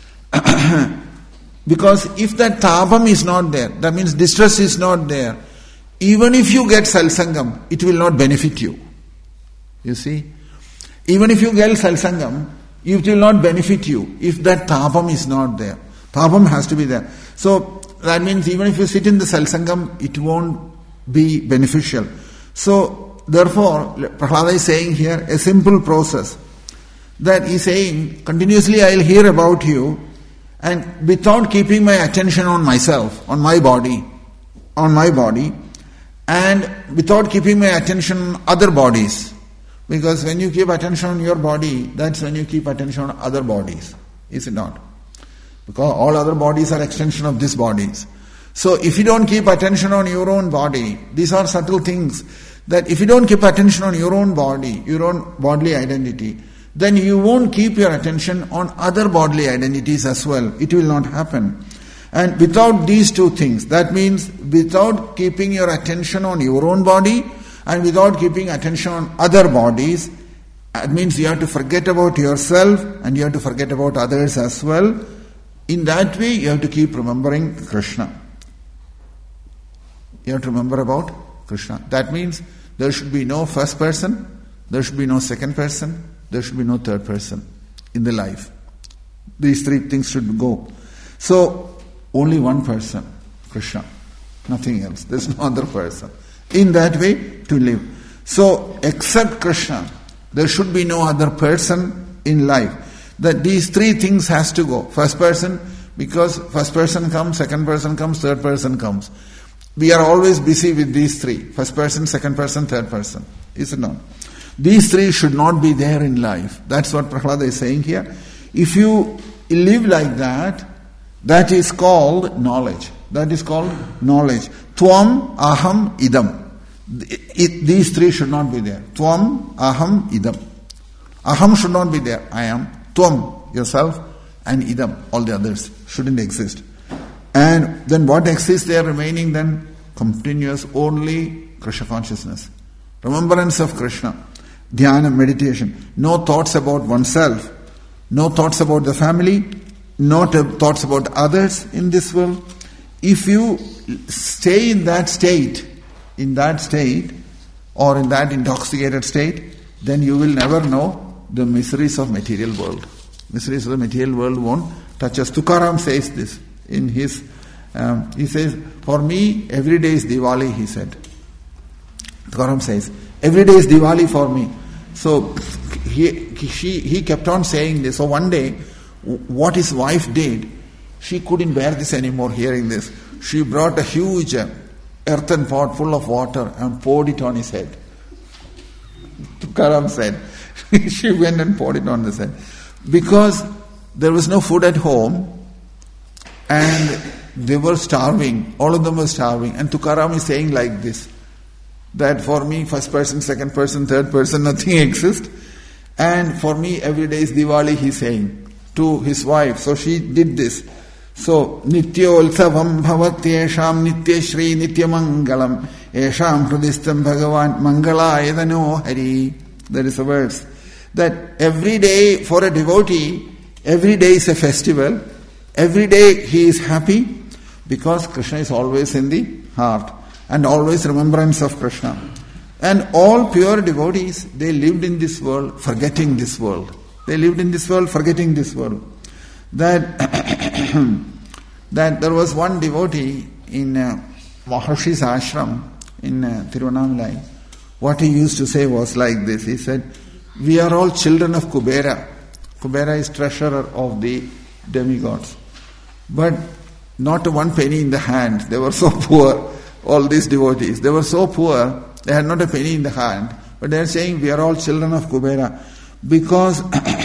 Because if that tapam is not there, that means distress is not there, even if you get salsangam, it will not benefit you. You see? Even if you get salsangam, it will not benefit you if that tapam is not there. Tapam has to be there. So that means even if you sit in the salsangam, it won't be beneficial. So therefore, Prahlada is saying here a simple process. That he's saying, continuously I will hear about you, and without keeping my attention on myself, on my body, and without keeping my attention on other bodies. Because when you keep attention on your body, that's when you keep attention on other bodies. Is it not? Because all other bodies are extension of these bodies. So if you don't keep attention on your own body, these are subtle things, that if you don't keep attention on your own body, your own bodily identity, then you won't keep your attention on other bodily identities as well. It will not happen. And without these two things, that means without keeping your attention on your own body and without keeping attention on other bodies, it means you have to forget about yourself and you have to forget about others as well. In that way, you have to keep remembering Krishna. You have to remember about Krishna. That means there should be no first person, there should be no second person, there should be no third person in the life. These three things should go. So, only one person, Krishna, nothing else. There is no other person. In that way, to live. So, except Krishna, there should be no other person in life. That these three things has to go. First person, because first person comes, second person comes, third person comes. We are always busy with these three. First person, second person, third person. Is it not? These three should not be there in life. That's what Prahlada is saying here. If you live like that, that is called knowledge. That is called knowledge. Tvam, aham, idam. These three should not be there. Tvam, aham, idam. Aham should not be there. I am. Tvam, yourself, and idam, all the others, shouldn't exist. And then what exists there remaining then? Continuous only Krishna consciousness. Remembrance of Krishna. Dhyana, meditation. No thoughts about oneself. No thoughts about the family. No thoughts about others in this world. If you stay in that state, or in that intoxicated state, then you will never know the miseries of material world. Miseries of the material world won't touch us. Tukaram says this in his, he says, for me, every day is Diwali, he said. Tukaram says, every day is Diwali for me. So, he kept on saying this. So one day, what his wife did, she couldn't bear this anymore, hearing this. She brought a huge earthen pot full of water and poured it on his head. Tukaram said, she went and poured it on his head. Because there was no food at home and they were starving. All of them were starving. And Tukaram is saying like this, that for me, first person, second person, third person, nothing exists. And for me, every day is Diwali, he's saying to his wife. So she did this. So, Nityolsavam bhavatyesham nitya shri nitya mangalam Esham Hridistam Bhagavan Mangalayadano Hari. There is a verse that every day for a devotee, every day is a festival. Every day he is happy because Krishna is always in the heart and always remembrance of Krishna. And all pure devotees, they lived in this world forgetting this world. They lived in this world forgetting this world. That there was one devotee in Maharshi's ashram in Tiruvannamalai. What he used to say was like this. He said, we are all children of Kubera. Kubera is treasurer of the demigods. But not one penny in the hand. They were so poor, all these devotees. They were so poor, they had not a penny in the hand. But they are saying, we are all children of Kubera. Because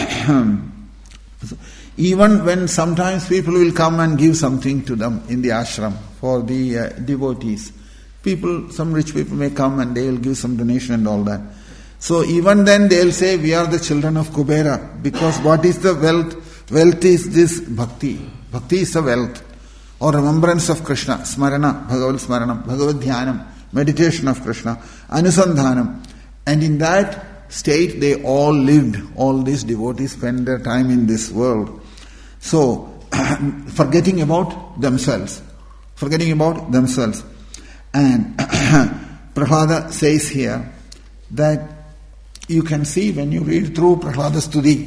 even when sometimes people will come and give something to them in the ashram for the devotees, some rich people may come and they will give some donation and all that. So even then they will say, we are the children of Kubera. Because what is the wealth? Wealth is this bhakti. Bhakti is the wealth. Or remembrance of Krishna. Smarana, Bhagavad Smaranam, Bhagavad Dhyanam, meditation of Krishna, Anusandhanam. And in that state they all lived. All these devotees spent their time in this world. So, forgetting about themselves. Forgetting about themselves. And Prahlada says here that you can see when you read through Prahlada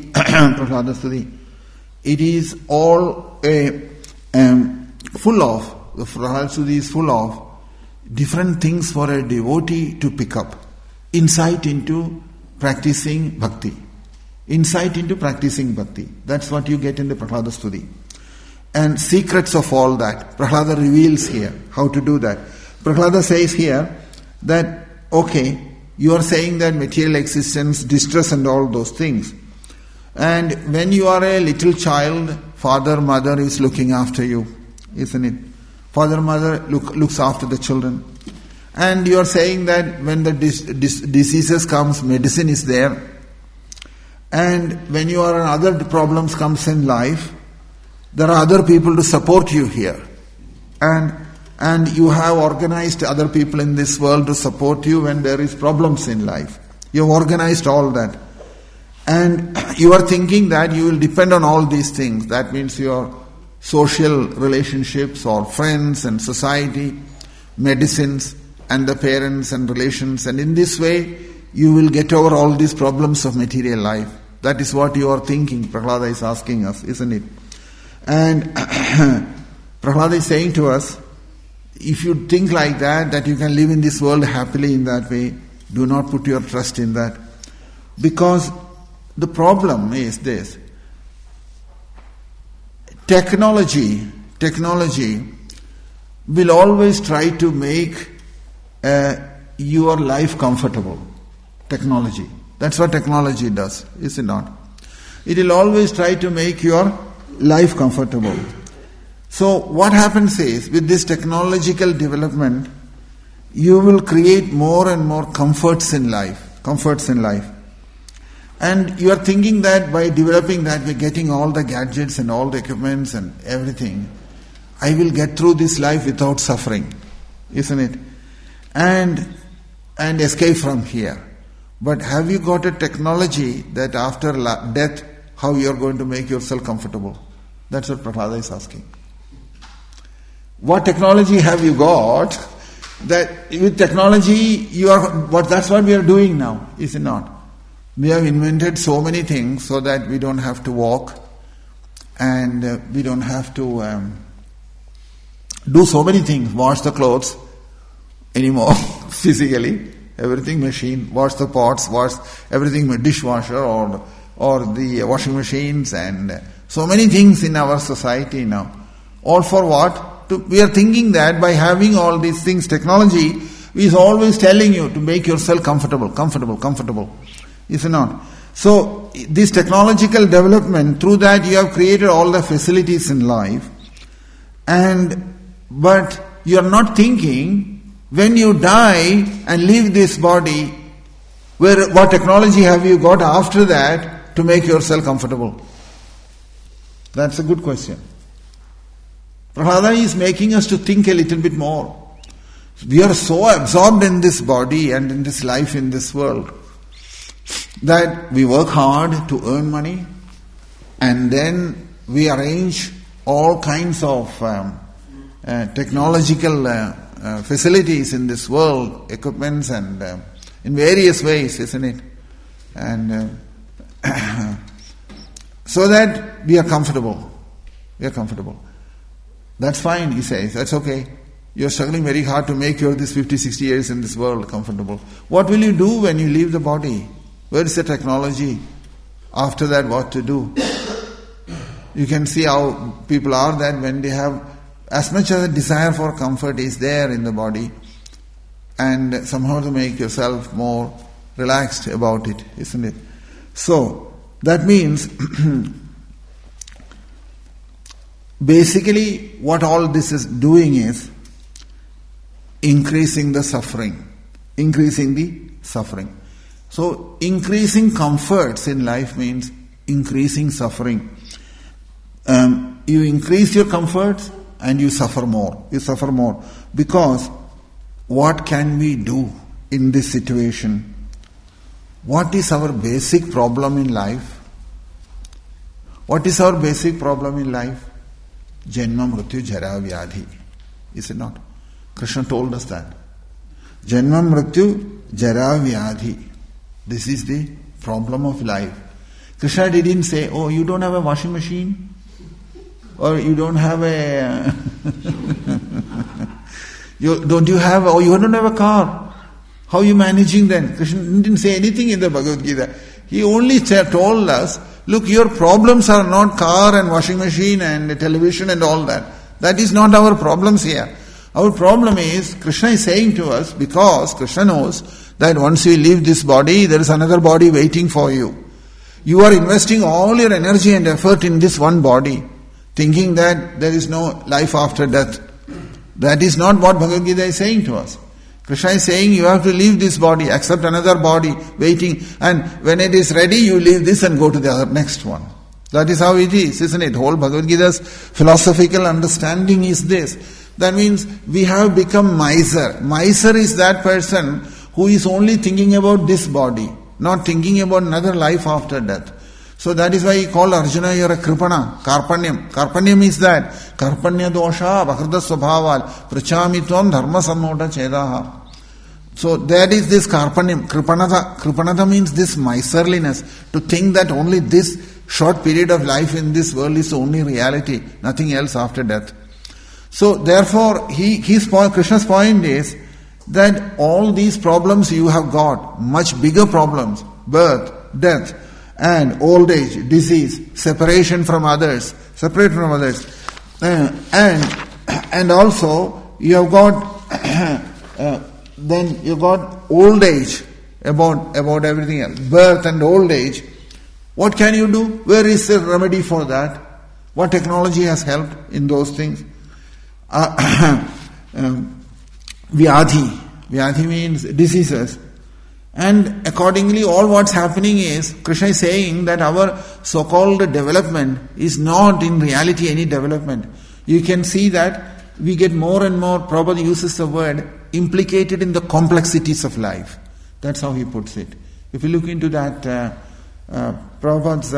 Stuti, it is all full of, the Prahlada Stuti is full of different things for a devotee to pick up. Insight into practicing bhakti. Insight into practicing bhakti. That's what you get in the Prahlada Stuti. And secrets of all that, Prahlada reveals here how to do that. Prahlada says here that, okay, you are saying that material existence, distress and all those things. And when you are a little child, father, mother is looking after you, isn't it? Father, mother looks after the children. And you are saying that when the diseases comes, medicine is there. And when you are other problems comes in life, there are other people to support you here. And you have organized other people in this world to support you when there is problems in life. You have organized all that. And you are thinking that you will depend on all these things. That means your social relationships or friends and society, medicines and the parents and relations. And in this way, you will get over all these problems of material life. That is what you are thinking, Prahlada is asking us, isn't it? And Prahlada is saying to us, if you think like that you can live in this world happily in that way, do not put your trust in that. Because the problem is this. Technology will always try to make your life comfortable. Technology. That's what technology does, is it not? It will always try to make your life comfortable. So what happens is, with this technological development, you will create more and more comforts in life. And you are thinking that by developing that, by getting all the gadgets and all the equipments and everything, I will get through this life without suffering, isn't it? And escape from here. But have you got a technology that after death, how you are going to make yourself comfortable? That's what Prahlada is asking. What technology have you got that with technology that's what we are doing now, is it not? We have invented so many things so that we don't have to walk and we don't have to do so many things, wash the clothes anymore physically, everything machine, wash the pots, wash everything dishwasher or the washing machines and so many things in our society now. All for what? We are thinking that by having all these things, technology is always telling you to make yourself comfortable. Is it not? So, this technological development, through that you have created all the facilities in life. But you are not thinking, when you die and leave this body, what technology have you got after that to make yourself comfortable? That's a good question. Prahlada is making us to think a little bit more. We are so absorbed in this body and in this life in this world that we work hard to earn money, and then we arrange all kinds of technological facilities in this world, equipments, and in various ways, isn't it? And so that we are comfortable. We are comfortable. That's fine, he says. That's okay. You're struggling very hard to make your this 50, 60 years in this world comfortable. What will you do when you leave the body? Where is the technology? After that, what to do? You can see how people are that when they have as much as a desire for comfort is there in the body, and somehow to make yourself more relaxed about it, isn't it? So, that means basically what all this is doing is increasing the suffering. Increasing the suffering. So, increasing comforts in life means increasing suffering. You increase your comforts and you suffer more. You suffer more. Because what can we do in this situation? What is our basic problem in life? What is our basic problem in life? Janma, Mrityu, Jara, Vyadhi. Is it not? Krishna told us that. Janma, Mrityu, Jara, Vyadhi. This is the problem of life. Krishna didn't say, oh, you don't have a washing machine? Or you don't have a... you don't have a car? How are you managing then? Krishna didn't say anything in the Bhagavad Gita. He only told us, look, your problems are not car and washing machine and television and all that. That is not our problems here. Our problem is, Krishna is saying to us, because Krishna knows that once you leave this body, there is another body waiting for you. You are investing all your energy and effort in this one body, thinking that there is no life after death. That is not what Bhagavad Gita is saying to us. Krishna is saying you have to leave this body, accept another body, waiting, and when it is ready, you leave this and go to the other next one. That is how it is, isn't it? Whole Bhagavad Gita's philosophical understanding is this. That means we have become miser. Miser is that person who is only thinking about this body, not thinking about another life after death. So that is why he called Arjuna, you're a kripana, karpanyam. Karpanyam is that. Karpanya dosha, vakrita svabhaval, prachamitvam dharma sammota chedaha. So that is this karpanyam. Kripanata means this miserliness, to think that only this short period of life in this world is the only reality, nothing else after death. So therefore, Krishna's point is that all these problems you have got, much bigger problems, birth, death, and old age, disease, separation from others, and also you have got then you got old age about everything else, birth and old age. What can you do? Where is the remedy for that? What technology has helped in those things? Vyadhi means diseases. And accordingly, all what's happening is, Krishna is saying that our so-called development is not in reality any development. You can see that we get more and more, Prabhupada uses the word, implicated in the complexities of life. That's how he puts it. If you look into that Prabhupada's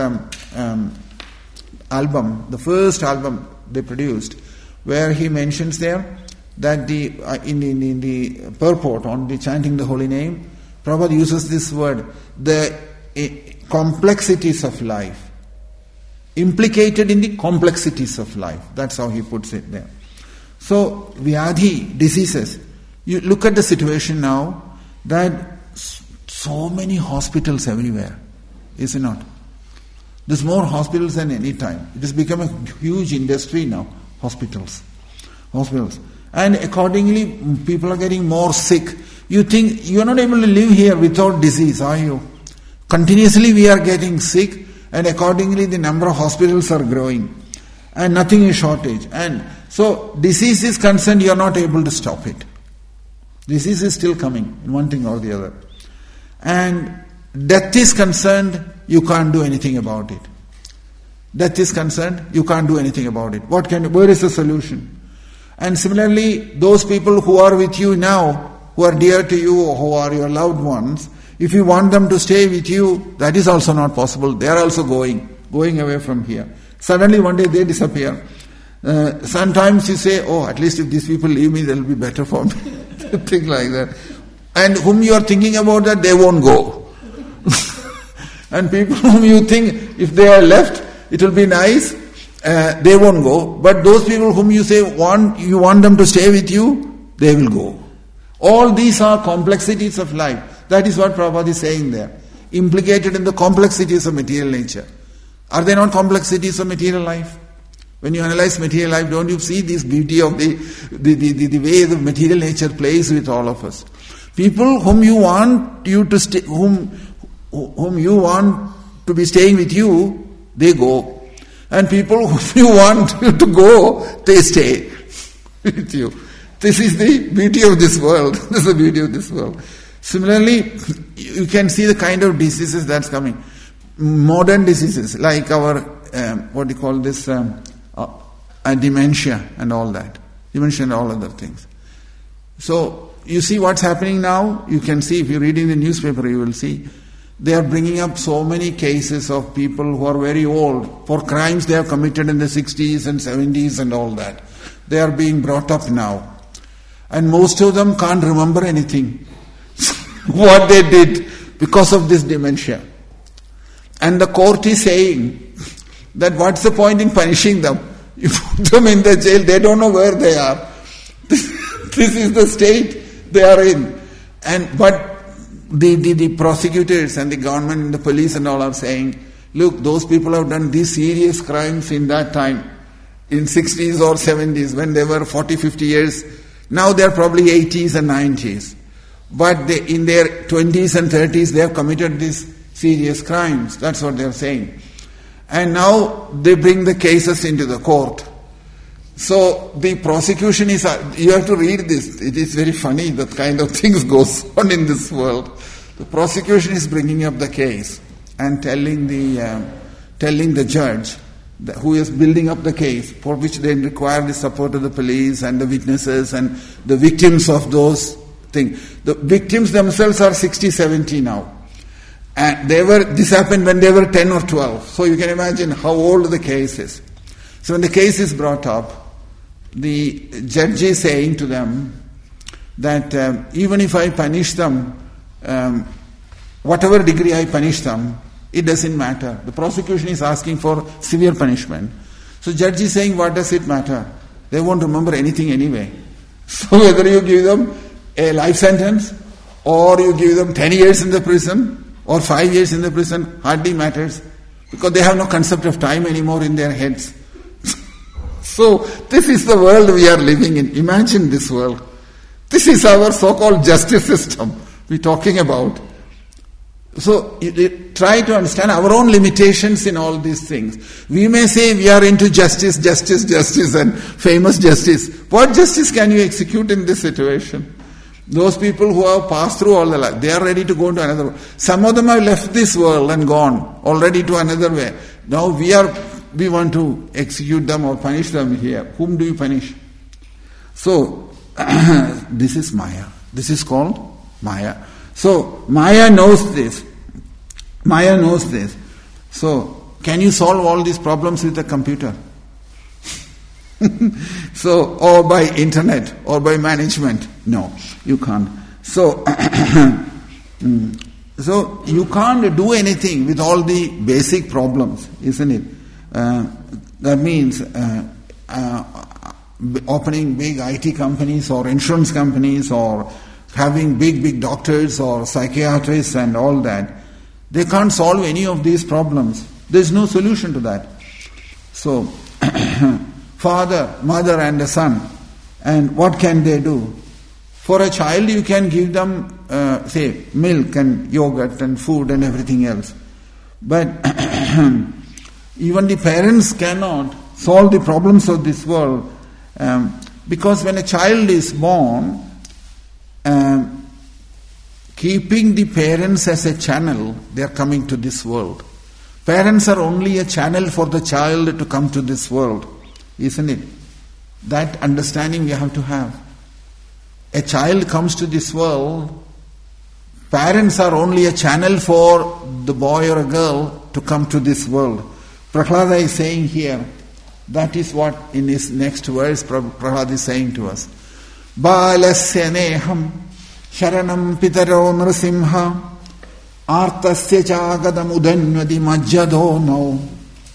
album, the first album they produced, where he mentions there that in the purport on the chanting the holy name, Prabhupada uses this word, the complexities of life. Implicated in the complexities of life. That's how he puts it there. So, Vyadhi, diseases. You look at the situation now, that so many hospitals everywhere. Is it not? There's more hospitals than any time. It has become a huge industry now. Hospitals. And accordingly, people are getting more sick. You think you are not able to live here without disease, are you? Continuously we are getting sick, and accordingly the number of hospitals are growing, and nothing is shortage. And so disease is concerned, you are not able to stop it. Disease is still coming in one thing or the other. And death is concerned, you can't do anything about it. Death is concerned, you can't do anything about it. Where is the solution? And similarly, those people who are with you now, who are dear to you, or who are your loved ones, if you want them to stay with you, that is also not possible. They are also going away from here. Suddenly one day they disappear. Sometimes you say, oh, at least if these people leave me, they'll be better for me. Things like that. And whom you are thinking about that, they won't go. And people whom you think, if they are left, it will be nice, they won't go. But those people whom you say you want them to stay with you, they will go. All these are complexities of life. That is what Prabhupada is saying there. Implicated in the complexities of material nature. Are they not complexities of material life? When you analyze material life, don't you see this beauty of the way the material nature plays with all of us? People whom you want you to stay, whom you want to be staying with you, they go. And people whom you want you to go, they stay with you. This is the beauty of this world. This is the beauty of this world. Similarly, you can see the kind of diseases that's coming. Modern diseases like our, dementia and all that. Dementia and all other things. So, you see what's happening now? You can see, if you're reading the newspaper, you will see. They are bringing up so many cases of people who are very old for crimes they have committed in the 60s and 70s and all that. They are being brought up now. And most of them can't remember anything. What they did because of this dementia. And the court is saying that what's the point in punishing them? You put them in the jail, they don't know where they are. This is the state they are in. But the prosecutors and the government and the police and all are saying, look, those people have done these serious crimes in that time, in 60s or 70s, when they were 40, 50 years. Now they are probably 80s and 90s. But in their 20s and 30s, they have committed these serious crimes. That's what they are saying. And now they bring the cases into the court. So the prosecution is, you have to read this. It is very funny that kind of things goes on in this world. The prosecution is bringing up the case and telling the judge who is building up the case, for which they require the support of the police and the witnesses and the victims of those things. The victims themselves are 60, 70 now. And this happened when they were 10 or 12. So you can imagine how old the case is. So when the case is brought up, the judge is saying to them that even if I punish them, whatever degree I punish them, it doesn't matter. The prosecution is asking for severe punishment. So judge is saying, what does it matter? They won't remember anything anyway. So whether you give them a life sentence or you give them 10 years in the prison or 5 years in the prison, hardly matters, because they have no concept of time anymore in their heads. So this is the world we are living in. Imagine this world. This is our so-called justice system we're talking about. So try to understand our own limitations in all these things. We may say we are into justice, and famous justice. What justice can you execute in this situation? Those people who have passed through all the life, they are ready to go into another world. Some of them have left this world and gone already to another way. Now we want to execute them or punish them here. Whom do you punish? So, this is Maya. This is called Maya. So, Maya knows this. Maya knows this. So, can you solve all these problems with a computer? So, or by internet, or by management? No, you can't. So, so you can't do anything with all the basic problems, isn't it? That means opening big IT companies or insurance companies or having big doctors or psychiatrists and all that. They can't solve any of these problems. There's no solution to that. So, father, mother and a son. And what can they do? For a child you can give them, say, milk and yogurt and food and everything else. But even the parents cannot solve the problems of this world, because when a child is born, keeping the parents as a channel, they are coming to this world. Parents are only a channel for the child to come to this world, isn't it? That understanding we have to have. A child comes to this world, parents are only a channel for the boy or a girl to come to this world. Prahlada is saying here, that is what in his next verse Prahlada is saying to us. Balasya neham sharanam pitaro nrsimha artasya chagadam udanyadi majjado no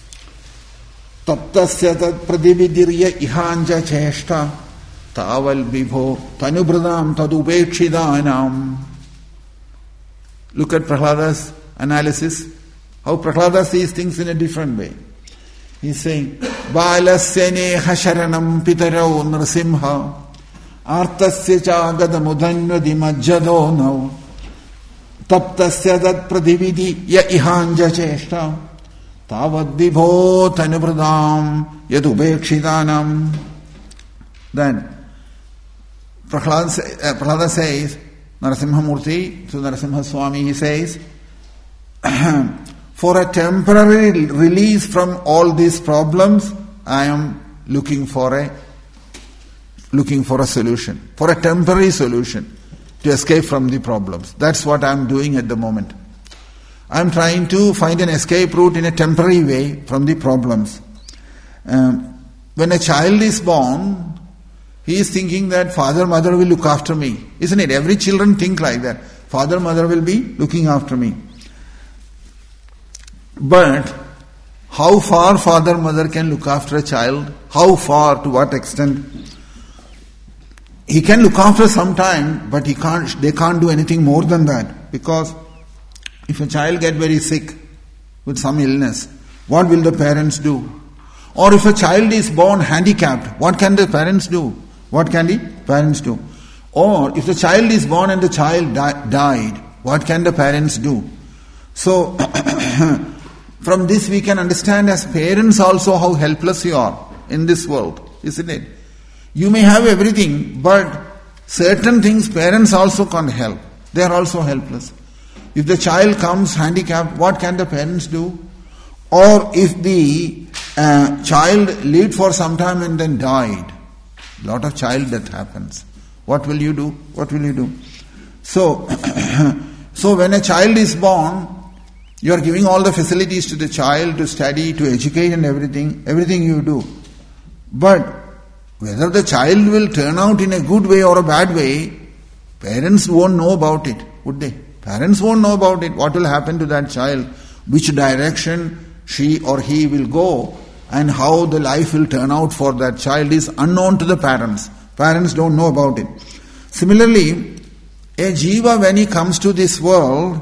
taptasya tad pradividirya ihanja cheshta taval vibho tanubradam tadupekshidanam. Look at Prahlada's analysis, how Prahlada sees things in a different way. He's saying, Balasya neha sharanam pitaro nrsimha artasya chagadamudanyadi majjado nau taptasya tad pradividi ya ihanja cheshta tavad vibho tanubradam yadupekshidanam. Then Prahlada says, Narasimhamurti, to Narasimha Swami, he says, for a temporary release from all these problems, I am looking for a solution, for a temporary solution to escape from the problems. That's what I am doing at the moment. I am trying to find an escape route in a temporary way from the problems. When a child is born, he is thinking that father, mother will look after me. Isn't it? Every children think like that. Father, mother will be looking after me. But how far father, mother can look after a child? How far, to what extent? He can look after some time, but they can't do anything more than that. Because if a child gets very sick with some illness, what will the parents do? Or if a child is born handicapped, what can the parents do? What can the parents do? Or if the child is born and the child died, what can the parents do? So, from this we can understand as parents also how helpless you are in this world, isn't it? You may have everything, but certain things parents also can't help. They are also helpless. If the child comes handicapped, what can the parents do? Or if the child lived for some time and then died, a lot of child death happens. What will you do? What will you do? So when a child is born, you are giving all the facilities to the child to study, to educate and everything you do. But whether the child will turn out in a good way or a bad way, parents won't know about it, would they? Parents won't know about it. What will happen to that child? Which direction she or he will go? And how the life will turn out for that child is unknown to the parents. Parents don't know about it. Similarly, a jiva, when he comes to this world,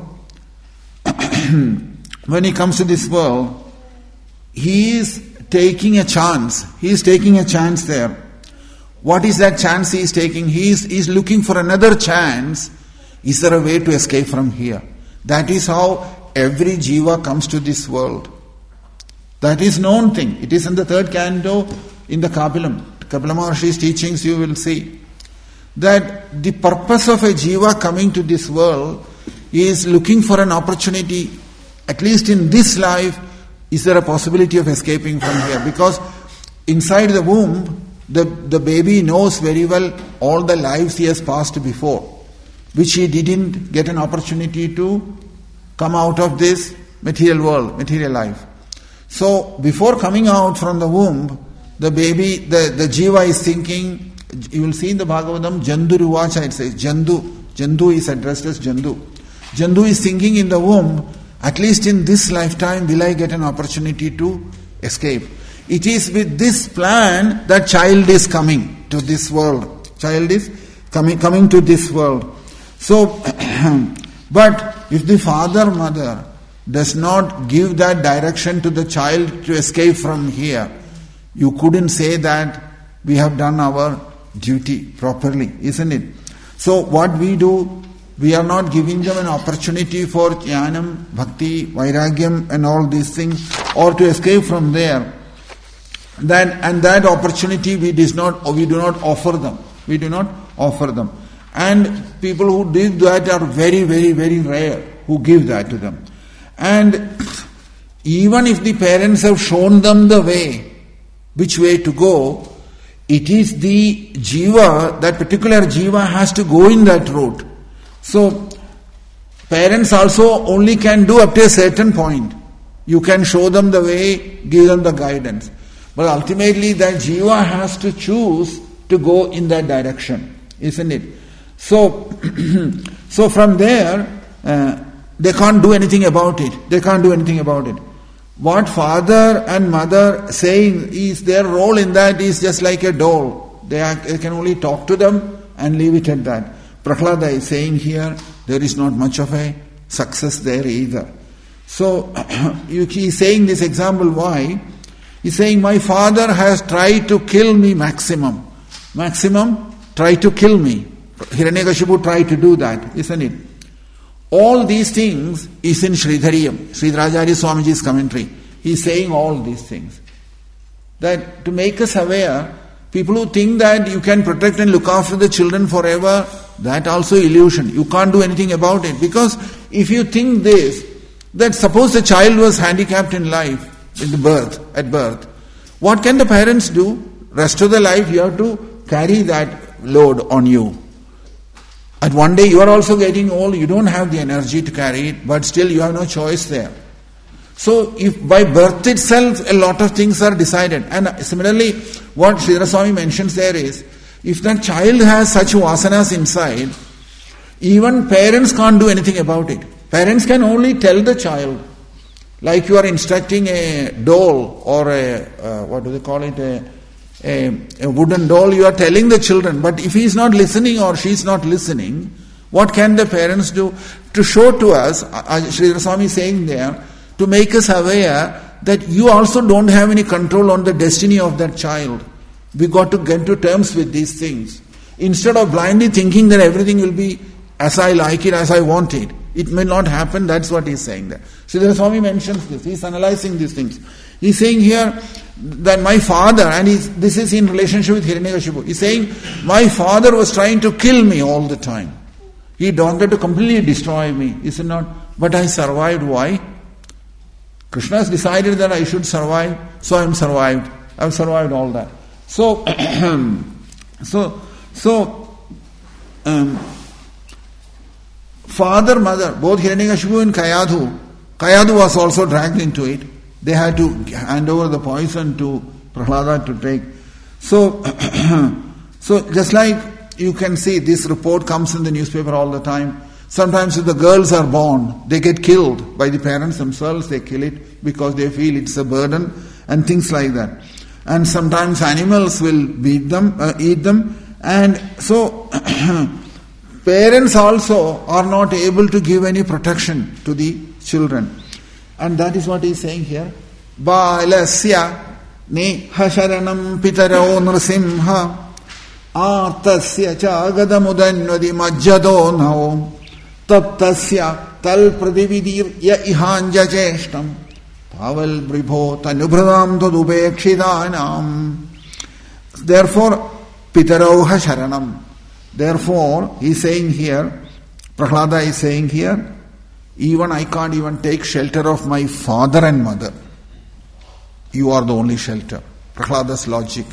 he is taking a chance. He is taking a chance there. What is that chance he is taking? He is looking for another chance. Is there a way to escape from here? That is how every jiva comes to this world. That is known thing. It is in the third canto in the Kapilam. Kapila Maharshi's teachings you will see. That the purpose of a jiva coming to this world is looking for an opportunity, at least in this life, is there a possibility of escaping from here? Because inside the womb, the baby knows very well all the lives he has passed before, which he didn't get an opportunity to come out of this material world, material life. So, before coming out from the womb, the baby, the jiva is thinking, you will see in the Bhagavatam, Janduruvacha, it says, Jandu is addressed as Jandu. Jandu is thinking in the womb, at least in this lifetime, will I get an opportunity to escape? It is with this plan that child is coming to this world. Child is coming to this world. So, but if the father, mother does not give that direction to the child to escape from here, you couldn't say that we have done our duty properly, isn't it? So what we do, we are not giving them an opportunity for jnanam, bhakti, vairagyam and all these things, or to escape from there. That opportunity we do not offer them. We do not offer them. And people who did that are very, very, very rare, who give that to them. And even if the parents have shown them the way, which way to go, it is the jiva, that particular jiva has to go in that route. So, parents also only can do up to a certain point. You can show them the way, give them the guidance. But ultimately that jiva has to choose to go in that direction, isn't it? So, so from there, they can't do anything about it. They can't do anything about it. What father and mother saying is their role in that is just like a doll. They can only talk to them and leave it at that. Prahlada is saying here, there is not much of a success there either. So, he is saying this example, why? He is saying, my father has tried to kill me maximum. Maximum, try to kill me. Hiranyakashipu tried to do that, isn't it? All these things is in Sridhariyam, Sridharacharya Swamiji's commentary. He is saying all these things. That to make us aware, people who think that you can protect and look after the children forever, that also illusion. You can't do anything about it. Because if you think this, that suppose the child was handicapped in life, at birth, what can the parents do? Rest of the life you have to carry that load on you. At one day you are also getting old, you don't have the energy to carry it, but still you have no choice there. So if by birth itself a lot of things are decided, and similarly what Sridhar Swami mentions there is, if that child has such vasanas inside, even parents can't do anything about it. Parents can only tell the child, like you are instructing a doll or a wooden doll, you are telling the children, but if he is not listening or she is not listening, what can the parents do? To show to us, Sridhar Swami is saying there, to make us aware that you also don't have any control on the destiny of that child. We got to get to terms with these things. Instead of blindly thinking that everything will be as I like it, as I want it. It may not happen, that's what he is saying there. Sridhar Swami mentions this, he is analyzing these things. He is saying here that my father, and this is in relationship with Hiranyakashipu, he is saying, my father was trying to kill me all the time. He wanted to completely destroy me, is it not? But I survived. Why? Krishna has decided that I should survive, so I am survived. I have survived all that. So, father, mother, both Hiranyakashipu and Kayadhu was also dragged into it. They had to hand over the poison to Prahlada to take. So just like you can see, this report comes in the newspaper all the time. Sometimes if the girls are born, they get killed by the parents themselves. They kill it because they feel it's a burden and things like that. And sometimes animals will beat them, eat them. And so parents also are not able to give any protection to the children. And that is what he is saying here. Balasya nehasharanam pitaro nrsimha artasya chagadamudanyadi majjado nao taptasya tal pradividir ya ihanja cheshtam taval bribho tanubhradam tadupekshidanam. Therefore, pitaro hasharanam. Therefore, he is saying here, Prahlada is saying here, even I can't even take shelter of my father and mother. You are the only shelter. Prahlada's logic.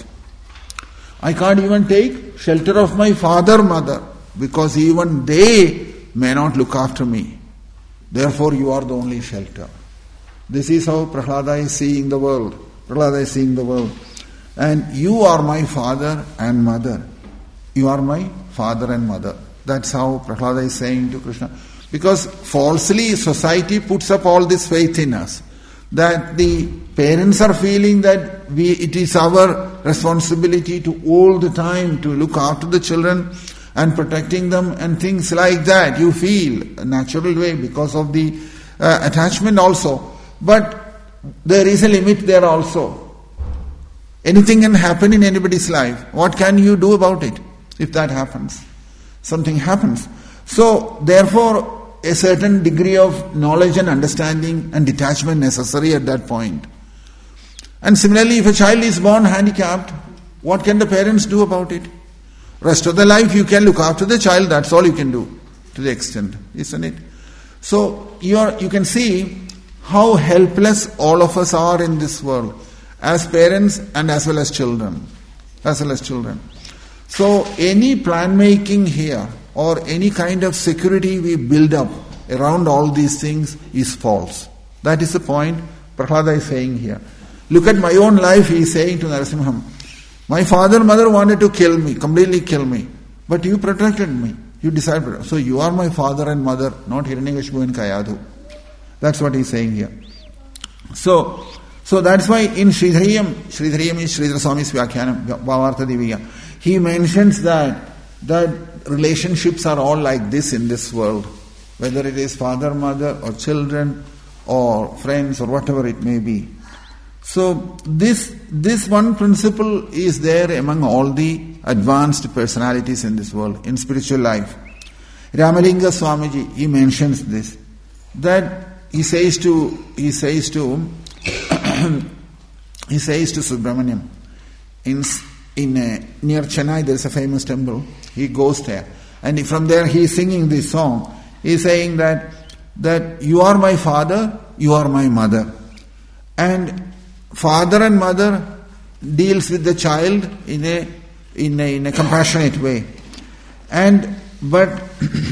I can't even take shelter of my father, mother, because even they may not look after me. Therefore, you are the only shelter. This is how Prahlada is seeing the world. Prahlada is seeing the world. And you are my father and mother. You are my father and mother. That's how Prahlada is saying to Krishna. Because falsely society puts up all this faith in us, that the parents are feeling that it is our responsibility to all the time to look after the children and protecting them and things like that. You feel a natural way because of the attachment also. But there is a limit there also. Anything can happen in anybody's life. What can you do about it if that happens? Something happens. So, therefore, a certain degree of knowledge and understanding and detachment necessary at that point. And similarly, if a child is born handicapped, what can the parents do about it? Rest of the life you can look after the child, that's all you can do to the extent, isn't it? So, you can see how helpless all of us are in this world, as parents and as well as children. as well as children. So any plan making here or any kind of security we build up around all these things is false. That is the point Prahlada is saying here. Look at my own life, he is saying to Narasimham. My father and mother wanted to kill me, completely kill me. But you protected me. You decided. So you are my father and mother, not Hiranyakashipu and Kayadhu. That's what he is saying here. So that's why in Sridhariyam is Sridhara Swami's Vyakhyanam, Bhavartha Divya, he mentions that relationships are all like this in this world. Whether it is father, mother, or children, or friends, or whatever it may be. So this one principle is there among all the advanced personalities in this world, in spiritual life. Ramalinga Swamiji, he mentions this, that he says to Subramaniam, near Chennai there is a famous temple. He goes there, and from there he is singing this song. He is saying that you are my father, you are my mother, and father and mother deals with the child in a compassionate way, but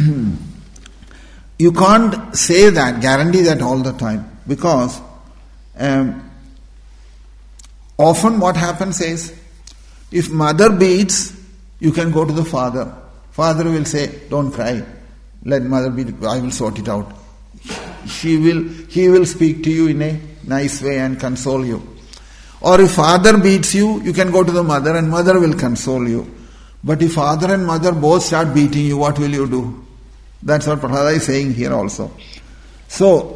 you can't say that, guarantee that all the time, because often what happens is, if mother beats, you can go to the father. Father will say, don't cry, let mother beat, I will sort it out. He will speak to you in a nice way and console you. Or if father beats you, you can go to the mother and mother will console you. But if father and mother both start beating you, what will you do? That's what Prahlada is saying here also. So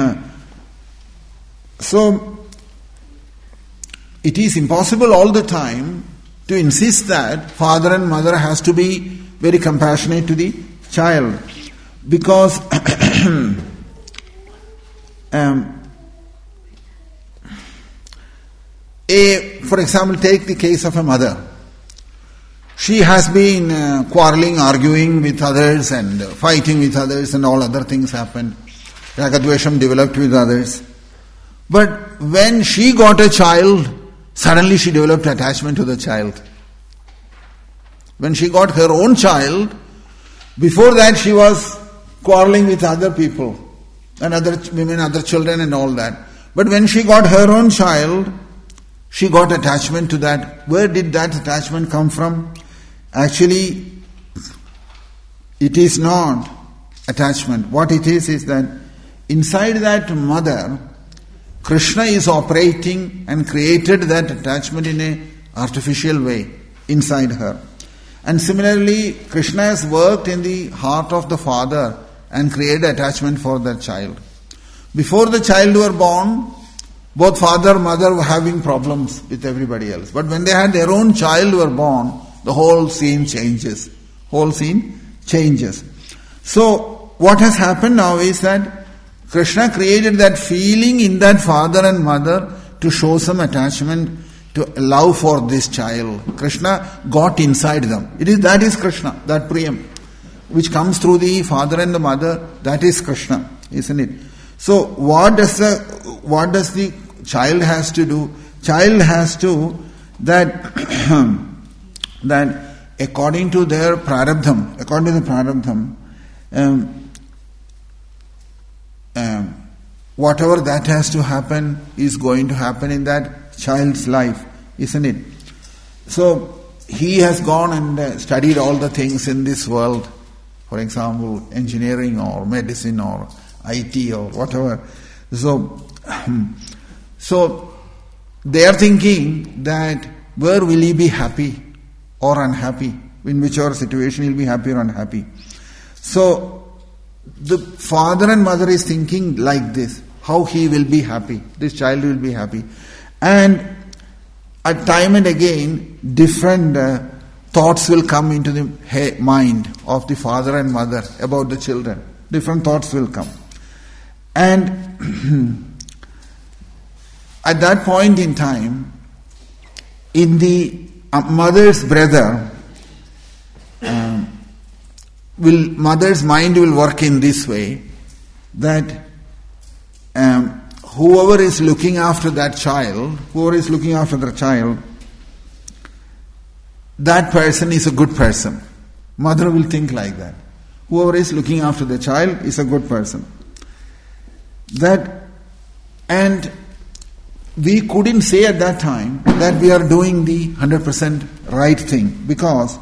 it is impossible all the time to insist that father and mother has to be very compassionate to the child, because for example, take the case of a mother. She has been quarreling, arguing with others and fighting with others, and all other things happened. Ragadvesham developed with others. But when she got a child, suddenly she developed attachment to the child. When she got her own child, before that she was quarreling with other people and other women, other children and all that. But when she got her own child, she got attachment to that. Where did that attachment come from? Actually, it is not attachment. What it is that inside that mother, Krishna is operating and created that attachment in an artificial way inside her. And similarly, Krishna has worked in the heart of the father and created attachment for that child. Before the child were born, both father and mother were having problems with everybody else. But when they had their own child were born, the whole scene changes. So, what has happened now is that Krishna created that feeling in that father and mother to show some attachment, to love for this child. Krishna got inside them. That is Krishna, that Priyam, which comes through the father and the mother. That is Krishna, isn't it? So what does the child has to do? Child has to that according to their prarabdham, whatever that has to happen is going to happen in that child's life, isn't it? So he has gone and studied all the things in this world, for example, engineering or medicine or IT or whatever. So they are thinking that where will he be happy or unhappy? In whichever situation he'll be happy or unhappy. So the father and mother is thinking like this, how he will be happy, this child will be happy. And at time and again, different thoughts will come into the mind of the father and mother about the children. Different thoughts will come. And at that point in time, in the mother's brother, mother's mind will work in this way, that whoever is looking after the child, that person is a good person. Mother will think like that. Whoever is looking after the child is a good person. And we couldn't say at that time that we are doing the 100% right thing, because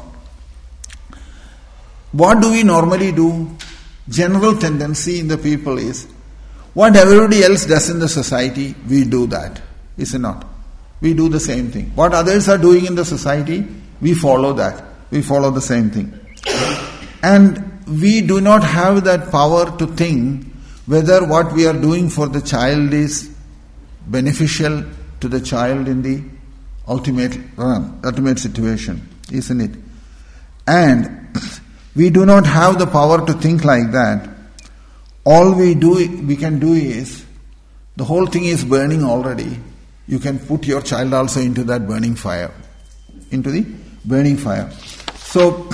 what do we normally do? General tendency in the people is, what everybody else does in the society, we do that. Is it not? We do the same thing. What others are doing in the society, we follow that. We follow the same thing. And we do not have that power to think whether what we are doing for the child is beneficial to the child in the ultimate situation, isn't it? And we do not have the power to think like that. All we can do is, the whole thing is burning already. You can put your child also into that burning fire. Into the burning fire. So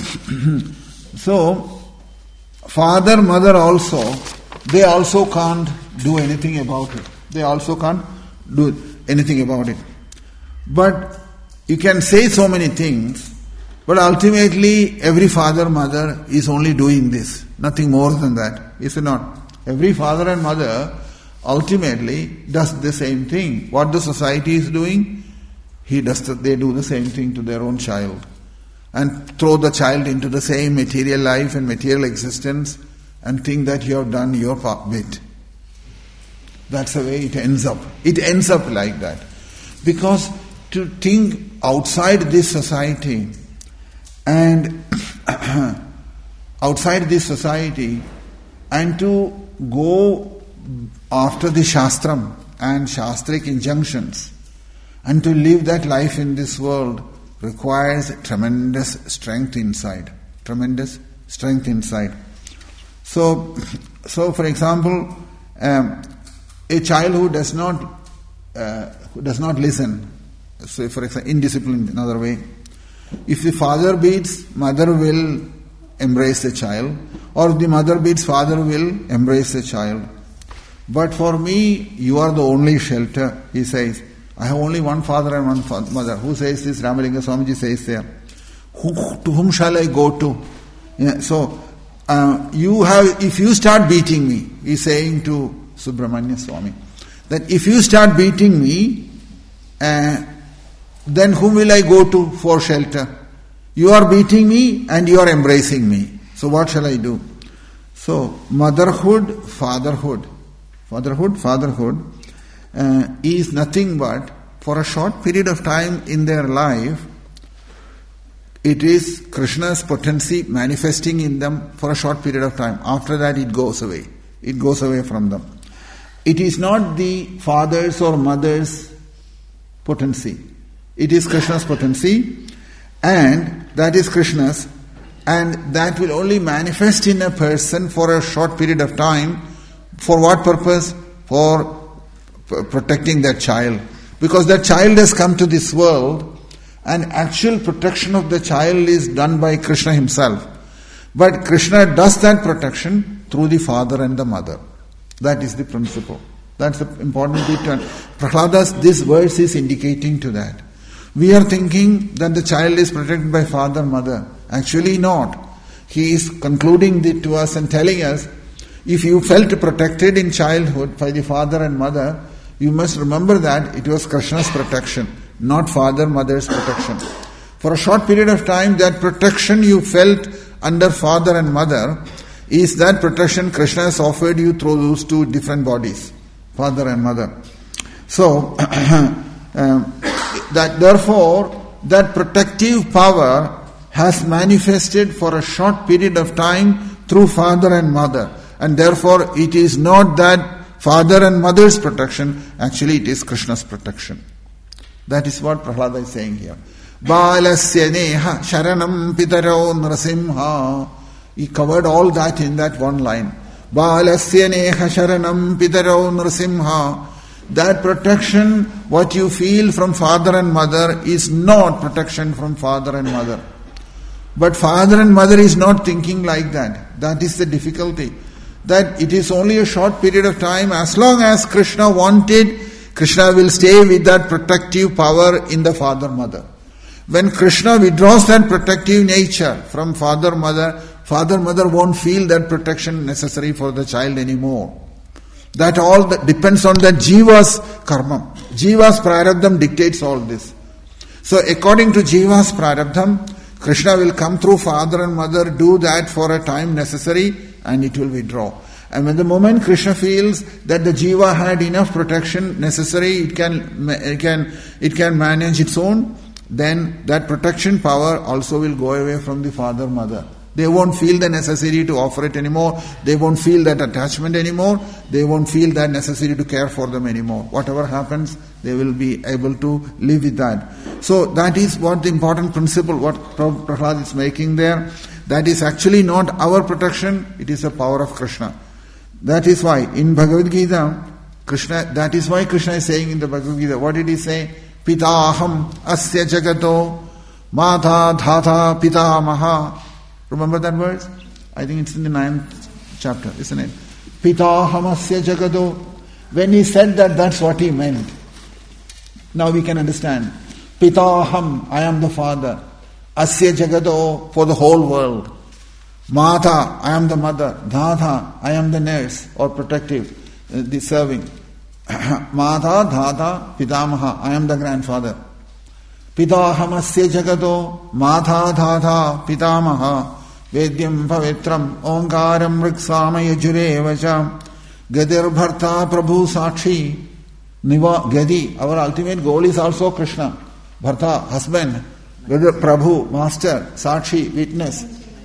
father, mother also, they also can't do anything about it. They also can't do anything about it. But you can say so many things, but ultimately every father, mother is only doing this. Nothing more than that. Is it not? Every father and mother ultimately does the same thing. What the society is doing, they do the same thing to their own child. And throw the child into the same material life and material existence and think that you have done your bit. That's the way it ends up. It ends up like that. Because to think outside this society and to go after the Shastram and Shastric injunctions and to live that life in this world requires tremendous strength inside. Tremendous strength inside. So for example, a child who does not listen, so for example, indisciplined in another way, if the father beats, mother will embrace the child, or if the mother beats, father will embrace the child. But for me, you are the only shelter, he says. I have only one father and one mother. Who says this? Ramalinga Swamiji says there. To whom shall I go to? Yeah, so, if you start beating me, he's saying to Subramanya Swami, that if you start beating me, then whom will I go to for shelter? You are beating me and you are embracing me. So what shall I do? So, motherhood, fatherhood is nothing but, for a short period of time in their life, it is Krishna's potency manifesting in them for a short period of time. After that it goes away. It goes away from them. It is not the father's or mother's potency. It is Krishna's potency, and that is Krishna's, and that will only manifest in a person for a short period of time. For what purpose? For protecting that child. Because that child has come to this world, and actual protection of the child is done by Krishna himself. But Krishna does that protection through the father and the mother. That is the principle. That's the important bit. Prahlada's, this verse is indicating to that. We are thinking that the child is protected by father, mother. Actually not. He is concluding it to us and telling us, if you felt protected in childhood by the father and mother, you must remember that it was Krishna's protection, not father, mother's protection. For a short period of time, that protection you felt under father and mother is that protection Krishna has offered you through those two different bodies, father and mother. So, therefore, that protective power has manifested for a short period of time through father and mother. And therefore, it is not that father and mother's protection, actually it is Krishna's protection. That is what Prahlada is saying here. Balasya neha sharanam pitaro narasimha. He covered all that in that one line. Balasya neha sharanam pitaro narasimha. That protection, what you feel from father and mother, is not protection from father and mother. But father and mother is not thinking like that. That is the difficulty. That it is only a short period of time. As long as Krishna wanted, Krishna will stay with that protective power in the father-mother. When Krishna withdraws that protective nature from father, mother won't feel that protection necessary for the child anymore. That all that depends on that Jiva's karma. Jiva's prarabdham dictates all this. So according to Jiva's prarabdham, Krishna will come through father and mother, do that for a time necessary, and it will withdraw. And when the moment Krishna feels that the Jiva had enough protection necessary, it can manage its own, then that protection power also will go away from the father, mother. They won't feel the necessity to offer it anymore. They won't feel that attachment anymore. They won't feel that necessity to care for them anymore. Whatever happens, they will be able to live with that. So that is what the important principle, what Prahlad is making there. That is actually not our protection, it is the power of Krishna. That is why in Bhagavad Gita, that is why Krishna is saying in the Bhagavad Gita, what did he say? Pitaham asya jagato mata dhata pitamaha. Remember that verse? I think it's in the 9th chapter, isn't it? Pitaham asya jagato. When he said that, that's what he meant. Now we can understand. Pitaham, I am the father. Asya jagato, for the whole world. Mata, I am the mother. Dhata, I am the nurse or protective, the serving. Mata, dhata, pitamaha, I am the grandfather. Pitahamasya jagato, mata, dhata, pitamaha, vedyam pavitram, onkaram riksama yajurevacha, gadir bharta prabhu sakshi, niva gadi. Our ultimate goal is also Krishna. Bharta, husband. Gadir prabhu, master, sakshi, witness.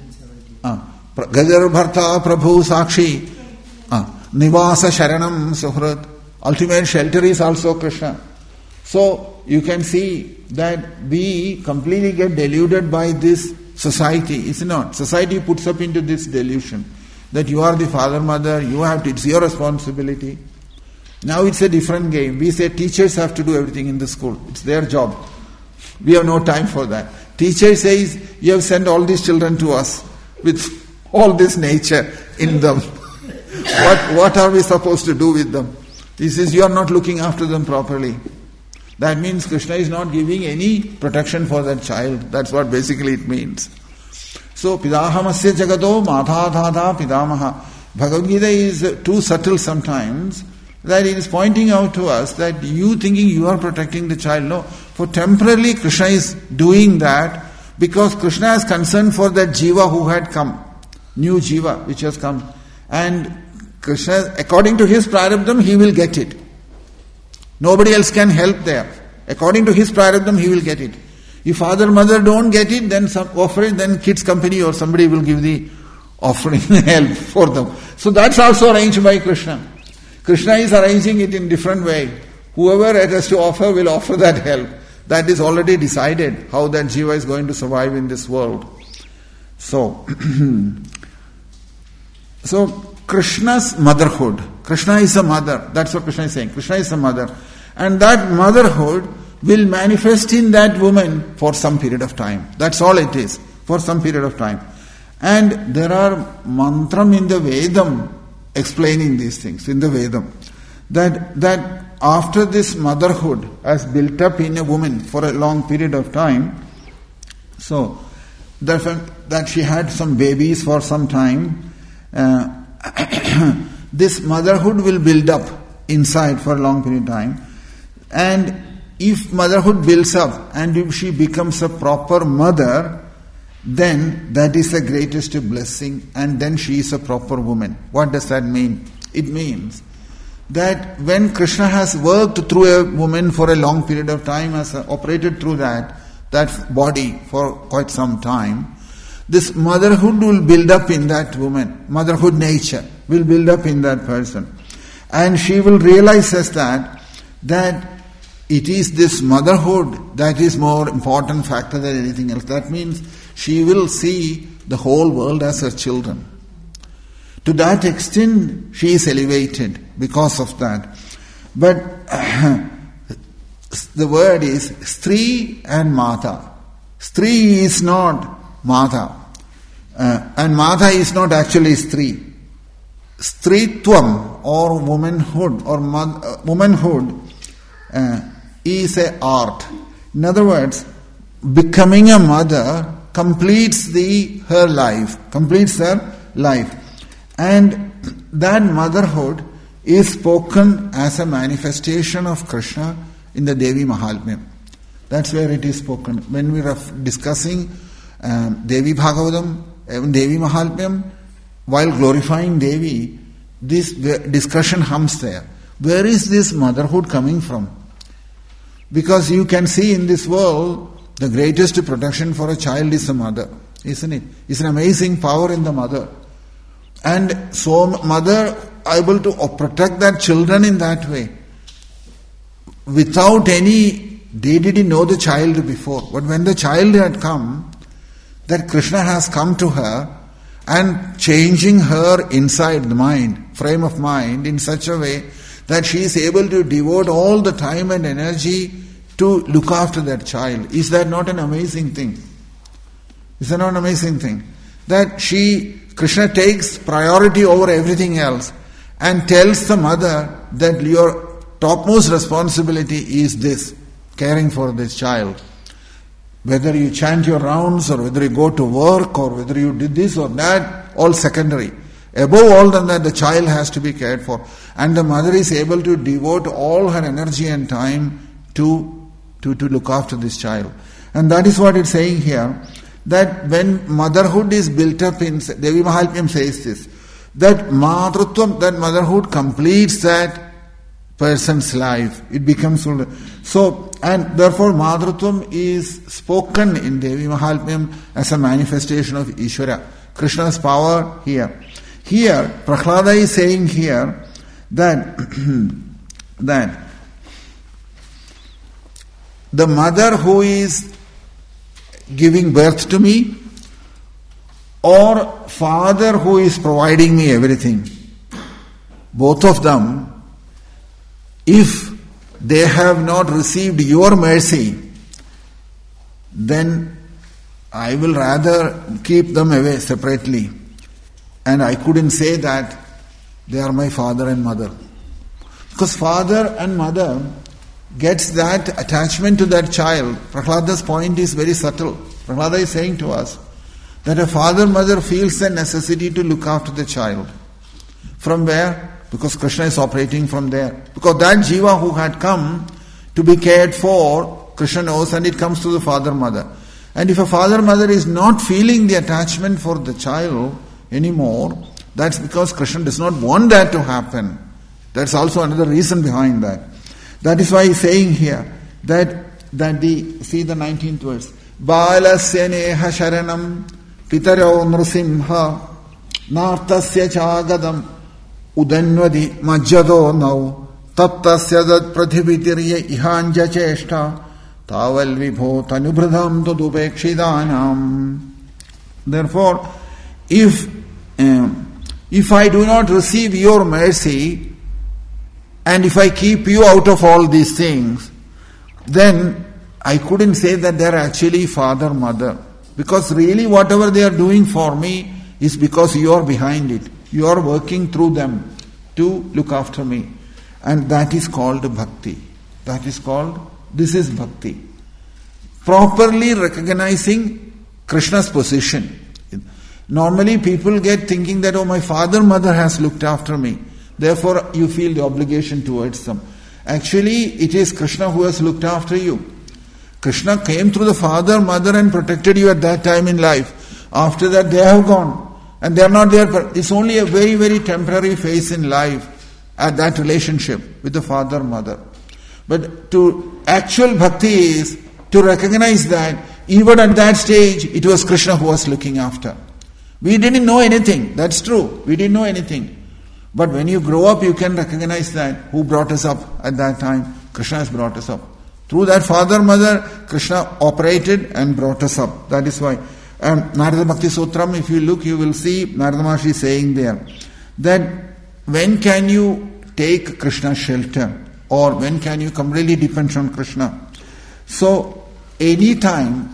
Gajar Bharta Prabhu Sakshi Nivasa Sharanam Suhrat. Ultimate shelter is also Krishna. So you can see that we completely get deluded by this society, is it not? Society puts up into this delusion that you are the father, mother, it's your responsibility. Now it's a different game. We say teachers have to do everything in the school. It's their job. We have no time for that. Teacher says, you have sent all these children to us with all this nature in them. What are we supposed to do with them? He says, you are not looking after them properly. That means Krishna is not giving any protection for that child. That's what basically it means. So, Pidahamasya jagato matha dhata pidamaha. Bhagavad Gita is too subtle sometimes that it is pointing out to us that you thinking you are protecting the child. No, for temporarily Krishna is doing that because Krishna is concerned for that Jiva who had come, new Jiva which has come. And Krishna, according to his prarabdham, he will get it. Nobody else can help there. According to his prarabdham, he will get it. If father, mother don't get it, then offer it, then kids company or somebody will give the offering help for them. So that's also arranged by Krishna. Krishna is arranging it in different way. Whoever it has to offer will offer that help. That is already decided how that Jiva is going to survive in this world. So Krishna's motherhood. Krishna is a mother. That's what Krishna is saying. Krishna is a mother. And that motherhood will manifest in that woman for some period of time. That's all it is. For some period of time. And there are mantram in the Vedam explaining these things. In the Vedam. That after this motherhood has built up in a woman for a long period of time, so that she had some babies for some time, this motherhood will build up inside for a long period of time. And if motherhood builds up and if she becomes a proper mother, then that is the greatest blessing, and then she is a proper woman. What does that mean? It means that when Krishna has worked through a woman for a long period of time, has operated through that body for quite some time, this motherhood will build up in that woman. Motherhood nature will build up in that person. And she will realize as that it is this motherhood that is more important factor than anything else. That means she will see the whole world as her children. To that extent, she is elevated because of that. But the word is Stri and Mata. Stri is not Mata. And Mata is not actually Stri. Stritvam or womanhood womanhood is a art. In other words, becoming a mother completes her life. And that motherhood is spoken as a manifestation of Krishna in the Devi Mahalmyam. That's where it is spoken. When we are discussing Devi Bhagavatam, Devi Mahalmyam, while glorifying Devi, this discussion hums there. Where is this motherhood coming from? Because you can see in this world, the greatest protection for a child is the mother, isn't it? It's an amazing power in the mother. And so mother able to protect their children in that way. Without they didn't know the child before. But when the child had come, that Krishna has come to her and changing her inside the mind, frame of mind, in such a way that she is able to devote all the time and energy to look after that child. Is that not an amazing thing? Is that not an amazing thing? That Krishna takes priority over everything else and tells the mother that your topmost responsibility is this, caring for this child. Whether you chant your rounds or whether you go to work or whether you did this or that, all secondary. Above all than that, the child has to be cared for. And the mother is able to devote all her energy and time to look after this child. And that is what it's saying here, that when motherhood is built up in, Devi Mahalmyam says this, that madrutvam, that motherhood completes that person's life. It becomes so, and therefore madrutvam is spoken in Devi Mahalmyam as a manifestation of Ishvara, Krishna's power here. Here, Prahlada is saying here that the mother who is giving birth to me or father who is providing me everything, both of them, if they have not received your mercy, then I will rather keep them away separately. And I couldn't say that they are my father and mother. Because father and mother gets that attachment to that child. Prahlada's point is very subtle. Prahlada is saying to us that a father-mother feels the necessity to look after the child. From where? Because Krishna is operating from there. Because that jiva who had come to be cared for, Krishna knows, and it comes to the father-mother. And if a father-mother is not feeling the attachment for the child anymore, that's because Krishna does not want that to happen. That's also another reason behind that. That is why he's saying here see the 19th verse. Balasya neha sharanam pitaro nrusimha nartasya chagadam udanvadi majjado nau tattasya dat prathivitirya ihanja cheshta taval vibho tanubhradam tudupekshidanam. Therefore, if I do not receive your mercy, and if I keep you out of all these things, then I couldn't say that they are actually father, mother. Because really whatever they are doing for me is because you are behind it. You are working through them to look after me. And that is called bhakti. This is bhakti. Properly recognizing Krishna's position. Normally people get thinking that, my father, mother has looked after me. Therefore, you feel the obligation towards them. Actually, it is Krishna who has looked after you. Krishna came through the father, mother and protected you at that time in life. After that, they have gone. And they are not there. It's only a very, very temporary phase in life at that relationship with the father, mother. But to actual bhakti is to recognize that even at that stage, it was Krishna who was looking after. We didn't know anything. That's true. We didn't know anything. But when you grow up, you can recognize that who brought us up at that time. Krishna has brought us up. Through that father, mother, Krishna operated and brought us up. That is why. Narada Bhakti Sutram, if you look, you will see Narada Maharshi saying there that when can you take Krishna's shelter? Or when can you completely depend on Krishna? So, any time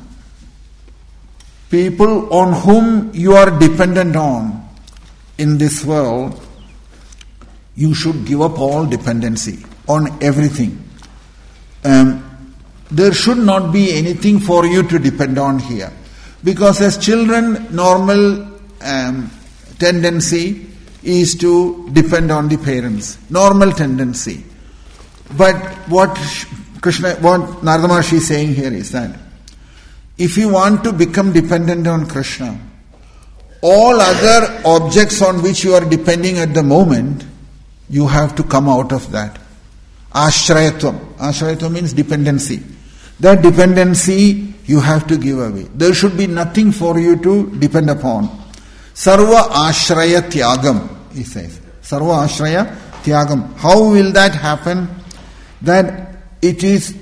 people on whom you are dependent on in this world, you should give up all dependency on everything. there should not be anything for you to depend on here. Because as children, normal tendency is to depend on the parents. Normal tendency. But what Narada Maharshi is saying here is that if you want to become dependent on Krishna, all other objects on which you are depending at the moment, you have to come out of that. Ashrayatvam. Ashrayatvam means dependency. That dependency you have to give away. There should be nothing for you to depend upon. Sarva ashraya tyagam, he says. Sarva ashraya tyagam. How will that happen? That it is,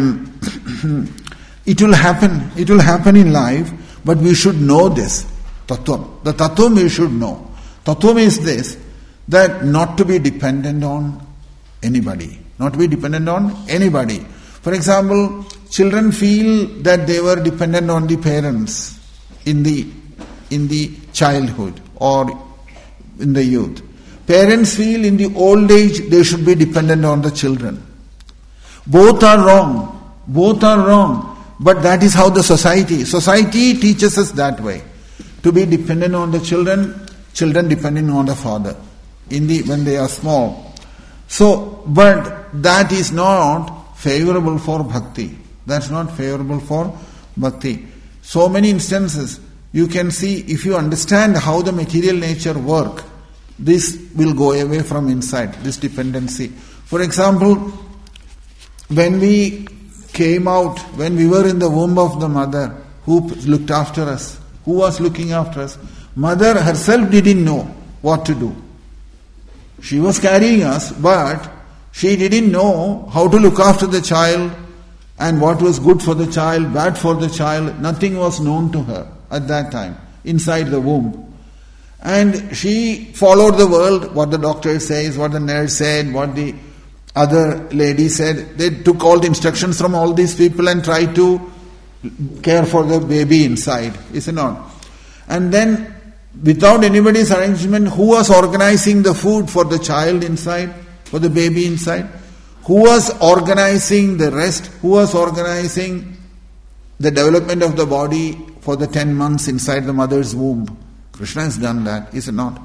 it will happen in life, but we should know this. Tattvam. The tattvam we should know. Tattvam is this, that not to be dependent on anybody. Not to be dependent on anybody. For example, children feel that they were dependent on the parents in the childhood or in the youth. Parents feel in the old age they should be dependent on the children. Both are wrong. Both are wrong. But that is how the society teaches us that way. To be dependent on the children depending on the father when they are small. So, but that is not favorable for bhakti. That's not favorable for bhakti. So many instances you can see, if you understand how the material nature work, this will go away from inside, this dependency. For example, when we came out, when we were in the womb of the mother, who looked after us? Who was looking after us? Mother herself didn't know what to do. She was carrying us, but she didn't know how to look after the child and what was good for the child, bad for the child. Nothing was known to her at that time, inside the womb. And she followed the world, what the doctor says, what the nurse said, what the other lady said. They took all the instructions from all these people and tried to care for the baby inside, is it not? And then, without anybody's arrangement, who was organizing the food for the child inside, for the baby inside? Who was organizing the rest? Who was organizing the development of the body for the 10 months inside the mother's womb? Krishna has done that, is it not?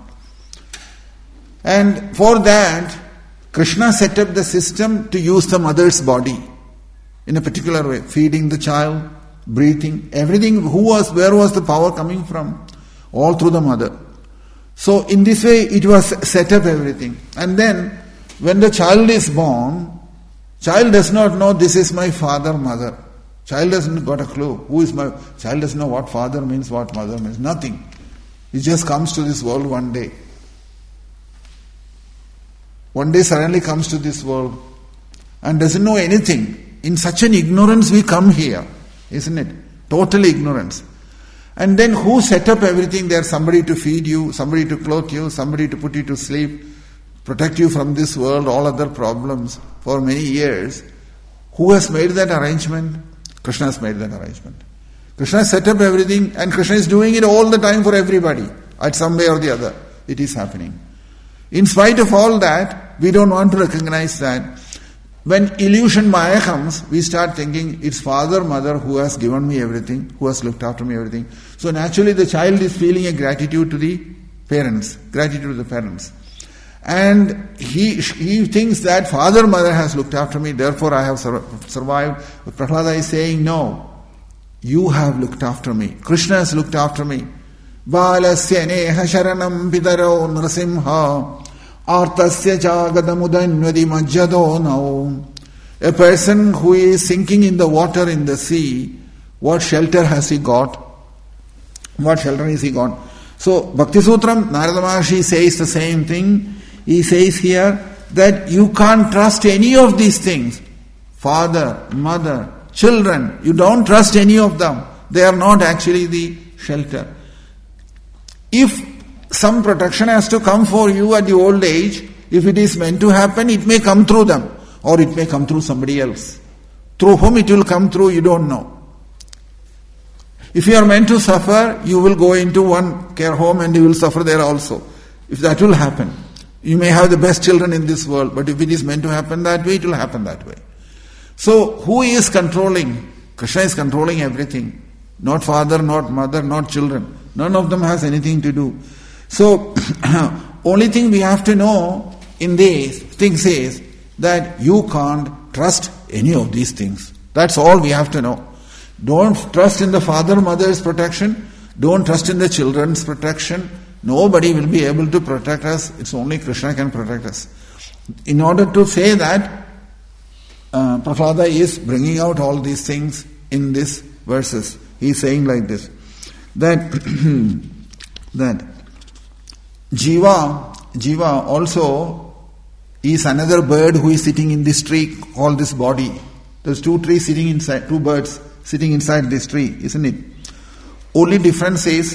And for that, Krishna set up the system to use the mother's body in a particular way, feeding the child, breathing, everything. Where was the power coming from? All through the mother. So in this way it was set up everything. And then when the child is born, child does not know this is my father, mother. Child doesn't got a clue. Who is my child doesn't know what father means, what mother means. Nothing. He just comes to this world one day. One day suddenly comes to this world and doesn't know anything. In such an ignorance we come here, isn't it? Total ignorance. And then who set up everything there? Somebody to feed you, somebody to clothe you, somebody to put you to sleep, protect you from this world, all other problems for many years. Who has made that arrangement? Krishna has made that arrangement. Krishna set up everything and Krishna is doing it all the time for everybody. At some way or the other, it is happening. In spite of all that, we don't want to recognize that. When illusion Maya comes, we start thinking it's father, mother who has given me everything, who has looked after me everything. So naturally the child is feeling a gratitude to the parents, And he thinks that father, mother has looked after me, therefore I have survived. But Prahlada is saying, no, you have looked after me. Krishna has looked after me. Balasya neha sharanam pitaro nrasimha artasya jagadamudanyadi majjado now. A person who is sinking in the water in the sea, what shelter has he got? What shelter is he got? So Bhakti Sutram, Narada Maharshi says the same thing. He says here that you can't trust any of these things. Father, mother, children, you don't trust any of them. They are not actually the shelter. If some protection has to come for you at the old age, if it is meant to happen, it may come through them. Or it may come through somebody else. Through whom it will come through, you don't know. If you are meant to suffer, you will go into one care home and you will suffer there also. If that will happen. You may have the best children in this world, but if it is meant to happen that way, it will happen that way. So, who is controlling? Krishna is controlling everything. Not father, not mother, not children. None of them has anything to do. So, only thing we have to know in these things is that you can't trust any of these things. That's all we have to know. Don't trust in the father, mother's protection. Don't trust in the children's protection. Nobody will be able to protect us. It's only Krishna can protect us. In order to say that, Prahlada is bringing out all these things in these verses. He is saying like this, that that Jiva also is another bird who is sitting in this tree called this body. There's two birds sitting inside this tree, isn't it? Only difference is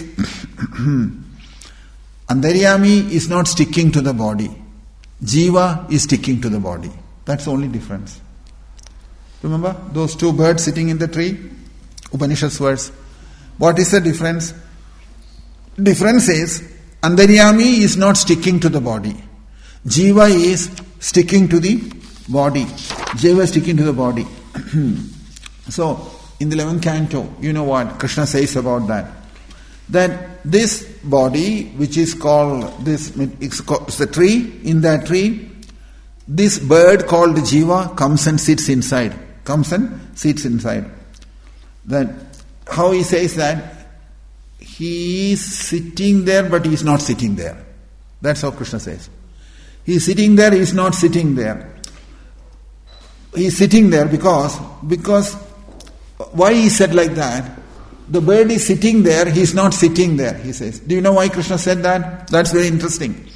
Antaryami is not sticking to the body. Jiva is sticking to the body. That's the only difference. Remember those two birds sitting in the tree? Upanishad's words. What is the difference? Difference is Antaryami is not sticking to the body. Jiva is sticking to the body. Jiva is sticking to the body. So, in the 11th canto, you know what Krishna says about that. That this body, which is called it's the tree, in that tree, this bird called Jiva comes and sits inside. That how he says that he is sitting there, but he is not sitting there. That's how Krishna says. He is sitting there, he is not sitting there. He is sitting there because why he said like that? The bird is sitting there, he is not sitting there, he says. Do you know why Krishna said that? That's very interesting.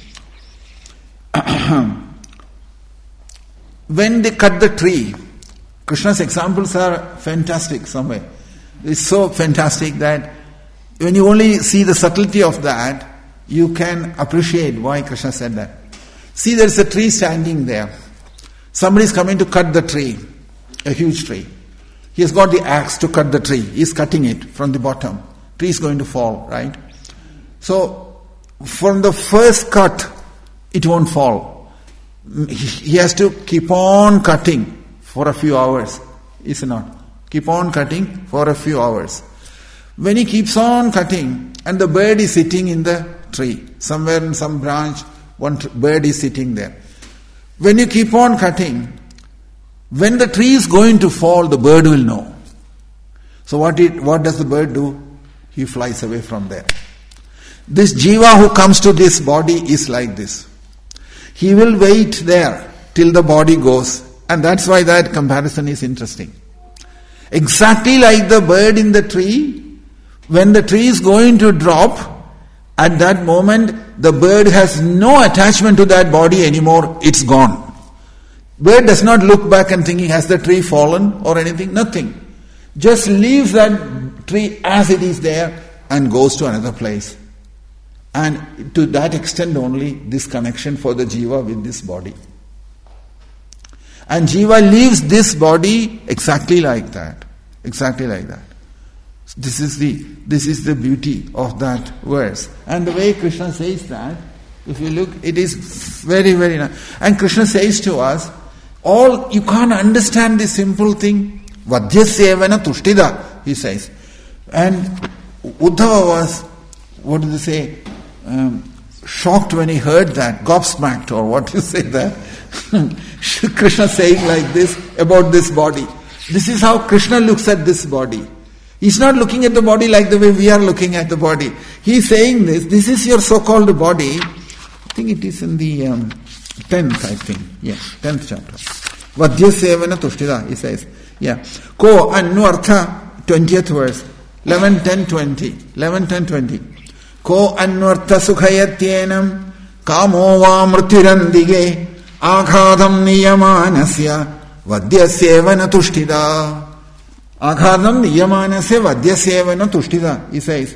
When they cut the tree, Krishna's examples are fantastic somewhere. It's so fantastic that when you only see the subtlety of that, you can appreciate why Krishna said that. See, there's a tree standing there. Somebody is coming to cut the tree, a huge tree. He has got the axe to cut the tree. He is cutting it from the bottom. Tree is going to fall, right? So, from the first cut, it won't fall. He has to keep on cutting for a few hours, is it not? Keep on cutting for a few hours. When he keeps on cutting, and the bird is sitting in the tree, somewhere in some branch, one bird is sitting there. When you keep on cutting, when the tree is going to fall, the bird will know. So what does the bird do? He flies away from there. This Jiva who comes to this body is like this. He will wait there till the body goes. And that's why that comparison is interesting. Exactly like the bird in the tree, when the tree is going to drop, at that moment, the bird has no attachment to that body anymore. It's gone. Bird does not look back and thinking, has the tree fallen or anything? Nothing. Just leaves that tree as it is there and goes to another place. And to that extent only, this connection for the Jiva with this body. And Jiva leaves this body exactly like that. Exactly like that. This is the beauty of that verse. And the way Krishna says that, if you look, it is very, very nice. And Krishna says to us, you can't understand this simple thing. Vadhyasevana tushtida, he says. And Uddhava was, what do they say, shocked when he heard that, gobsmacked, or what you say there. Krishna saying like this about this body. This is how Krishna looks at this body. He's not looking at the body like the way we are looking at the body. He's saying this is your so-called body. I think it is in the 10th, I think. Yeah, 10th chapter. Vadhyasevana tushtida, he says. Yeah. Ko anvartha, 20th verse. 11, 10, 20. 11, 10, 20. Ko anvartha sukhayatyenam kamo va mrithirandige aghadam niyamanasya vadhyasevana tushtida. Aghadam niyamanasya vadhyasevana tushtida. He says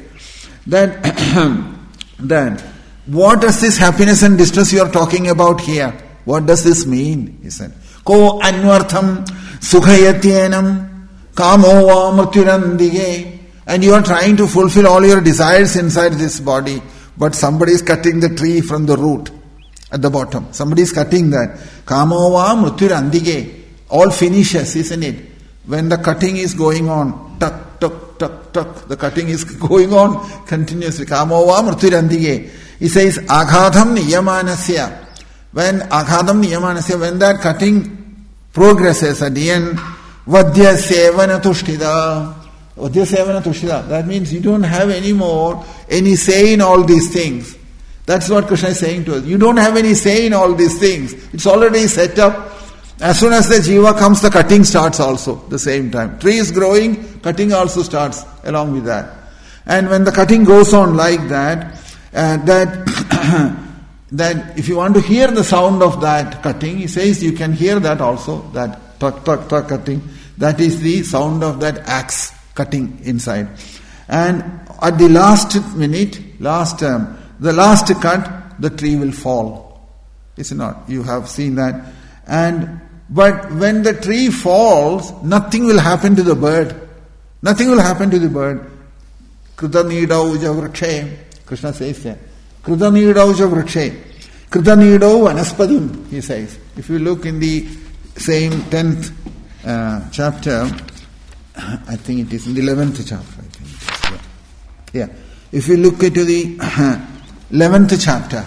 that what does this happiness and distress you are talking about here? What does this mean? He said. Ko anvartham sukhayatyenam kamo va mrithirandige. And you are trying to fulfill all your desires inside this body, but somebody is cutting the tree from the root at the bottom. Somebody is cutting that. Kamo va mrithirandige. all finishes, isn't it? When the cutting is going on, tuck, tuck, tuck, tuck, the cutting is going on continuously. Kamova mrtyurandige. He says, aghadam niyamanasya. When aghadam niyamanasya, when that cutting progresses at the end, vadya sevana tushtida. Vadya sevana tushtida. That means you don't have any say in all these things. That's what Krishna is saying to us. You don't have any say in all these things. It's already set up. As soon as the jiva comes, the cutting starts also the same time. Tree is growing, cutting also starts along with that. And when the cutting goes on like that, that if you want to hear the sound of that cutting, he says you can hear that also, that tuck, tuck, tuck cutting. That is the sound of that axe cutting inside. And at the last minute, the last cut, the tree will fall. Is it not? You have seen that. But when the tree falls, nothing will happen to the bird. Nothing will happen to the bird. Kritanidau javrakshe. Krishna says that. Kritanidau javrakshe. Kritanidau vanaspadim, he says. If you look in the same 10th chapter, I think it is in the 11th chapter, I think. Yeah. If you look into the 11th chapter,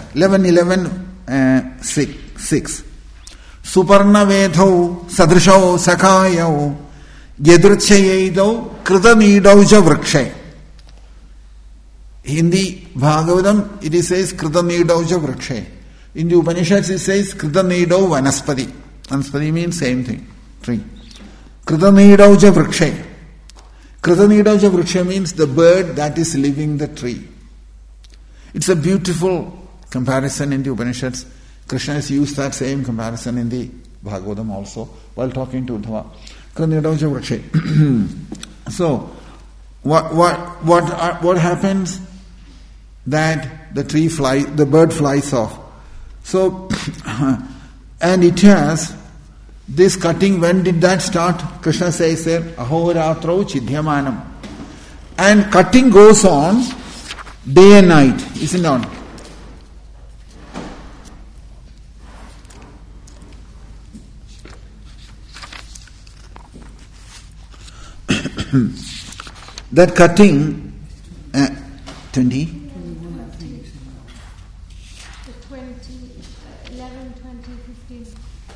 6. Suparna vedhau sadrishau sakayau yadruchayedau kritanidau javrakshe. In the Bhagavatam, it says kritanidau javrakshe. In the Upanishads, it says kritanidau vanaspati. Vanaspati means same thing, tree. Kritanidau javrakshe. Kritanidau javrakshe means the bird that is living the tree. It's a beautiful comparison in the Upanishads. Krishna has used that same comparison in the Bhagavatam also while talking to Uddhava. So, what happens? That the bird flies off. So, and it has this cutting. When did that start? Krishna says there, ahoratrau chidhyamanam. And cutting goes on day and night, isn't it not? That cutting, 20? 11, 20, 15.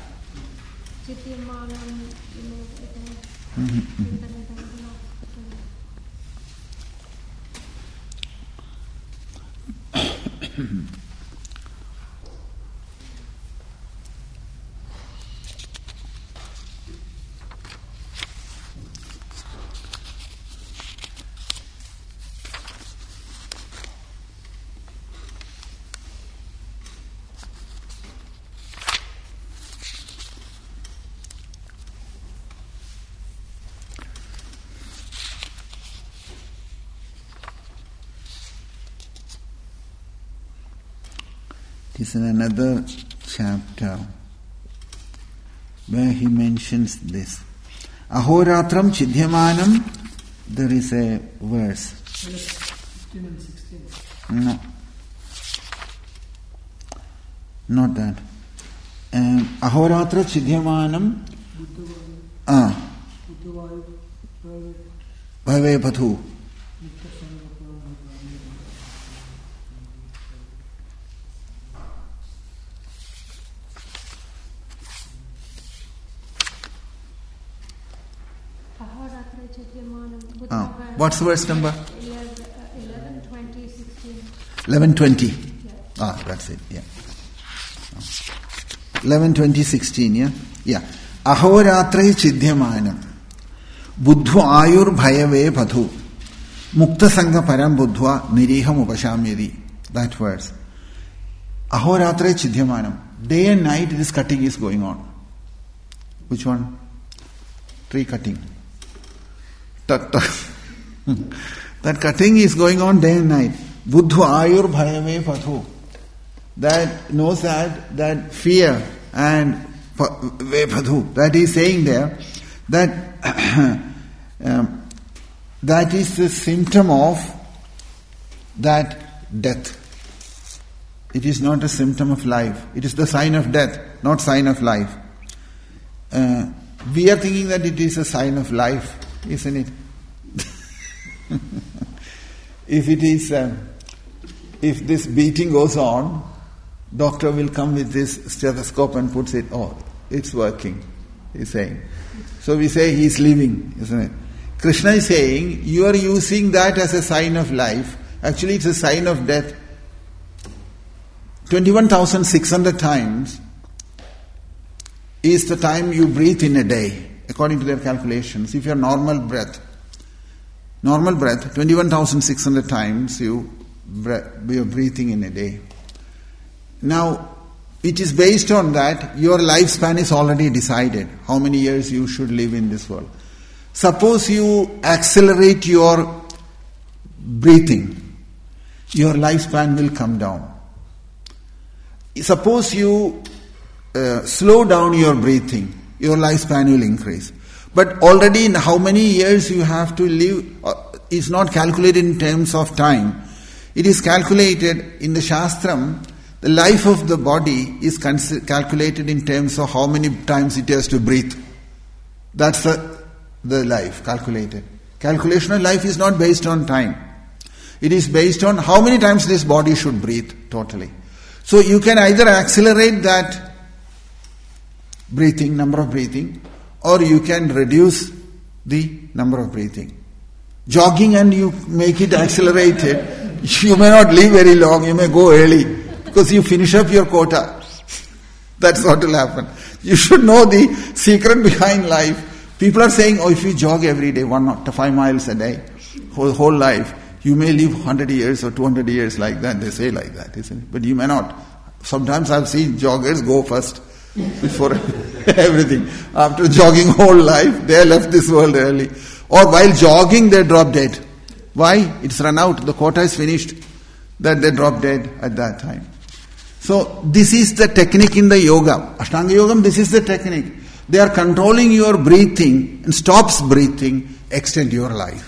It is in another chapter where he mentions this. Ahoratram chidhyamanam, there is a verse. 15 and 16. No. Not that. Ahoratra chidhyamanam bhave pathu. What's the verse number? 11, 20, 16. 11:20. Yeah. That's it, yeah. 11:20:16, yeah? Yeah. Ahoratre chidhyamanam buddhu ayur bhayave padhu mukta sangha param buddhva niriham upashamyadi. That verse. Ahoratre chidhyamanam. Day and night this cutting is going on. Which one? Tree cutting. Tuck, tuck. That cutting is going on day and night. Buddhu ayur bhayave pathu. That knows that fear and padhu. That is saying there that that is the symptom of that death. It is not a symptom of life. It is the sign of death, not sign of life. we are thinking that it is a sign of life, isn't it? If it is, if this beating goes on, doctor will come with this stethoscope and puts it, oh, it's working, he's saying. So we say he's living, isn't it? Krishna is saying, you are using that as a sign of life. Actually, it's a sign of death. 21,600 times is the time you breathe in a day, according to their calculations. If you have normal breath, 21,600 times you are breathing in a day. Now, it is based on that your lifespan is already decided, how many years you should live in this world. Suppose you accelerate your breathing, your lifespan will come down. Suppose you slow down your breathing, your lifespan will increase. But already in how many years you have to live is not calculated in terms of time. It is calculated in the Shastram. The life of the body is calculated in terms of how many times it has to breathe. That's the life calculated. Calculation of life is not based on time. It is based on how many times this body should breathe totally. So you can either accelerate that breathing, number of breathing, or you can reduce the number of breathing. Jogging and you make it accelerated, you may not live very long, you may go early, because you finish up your quota. That's what will happen. You should know the secret behind life. People are saying, oh, if you jog every day, 5 miles a day, whole life, you may live 100 years or 200 years like that. They say like that, isn't it? But you may not. Sometimes I've seen joggers go first before everything. After jogging whole life, they left this world early. Or while jogging, they drop dead. Why? It's run out. The quota is finished. That they drop dead at that time. So this is the technique in the yoga. Ashtanga Yogam, this is the technique. They are controlling your breathing and stops breathing, extend your life.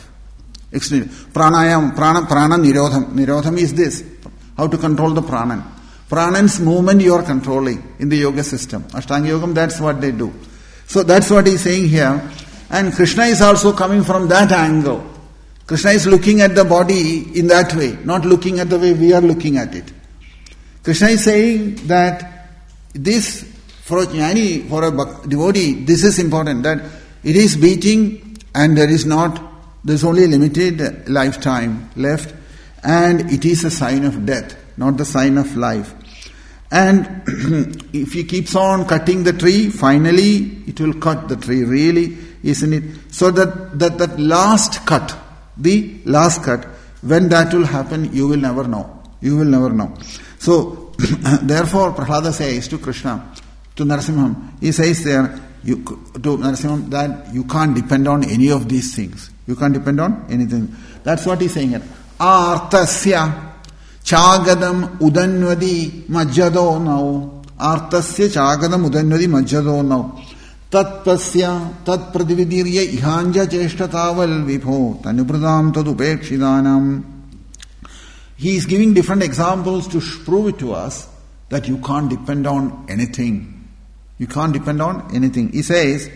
Pranayam, prana nirodham. Nirodham is this. How to control the pranan. Pranan's movement you are controlling in the yoga system. Ashtanga Yogam, that's what they do. So that's what he's saying here. And Krishna is also coming from that angle. Krishna is looking at the body in that way, not looking at the way we are looking at it. Krishna is saying that this, for a jnani, for a devotee, this is important, that it is beating and there's only a limited lifetime left, and it is a sign of death, not the sign of life. And if he keeps on cutting the tree, finally it will cut the tree, really, isn't it? So that last cut, the last cut, when that will happen, you will never know. You will never know. So, therefore, Prahlada says to Krishna, to Narasimham, he says there, to Narasimham, that you can't depend on any of these things. You can't depend on anything. That's what he's saying here. Artasya chagadam udanvadi majjado nau. Artasya chagadam udanvadi majjado nau. Tatpasya tat pradividirya ihanja cheshtataval vibho tanupradam tadupekshidanam. He is giving different examples to prove it to us that you can't depend on anything. You can't depend on anything. He says,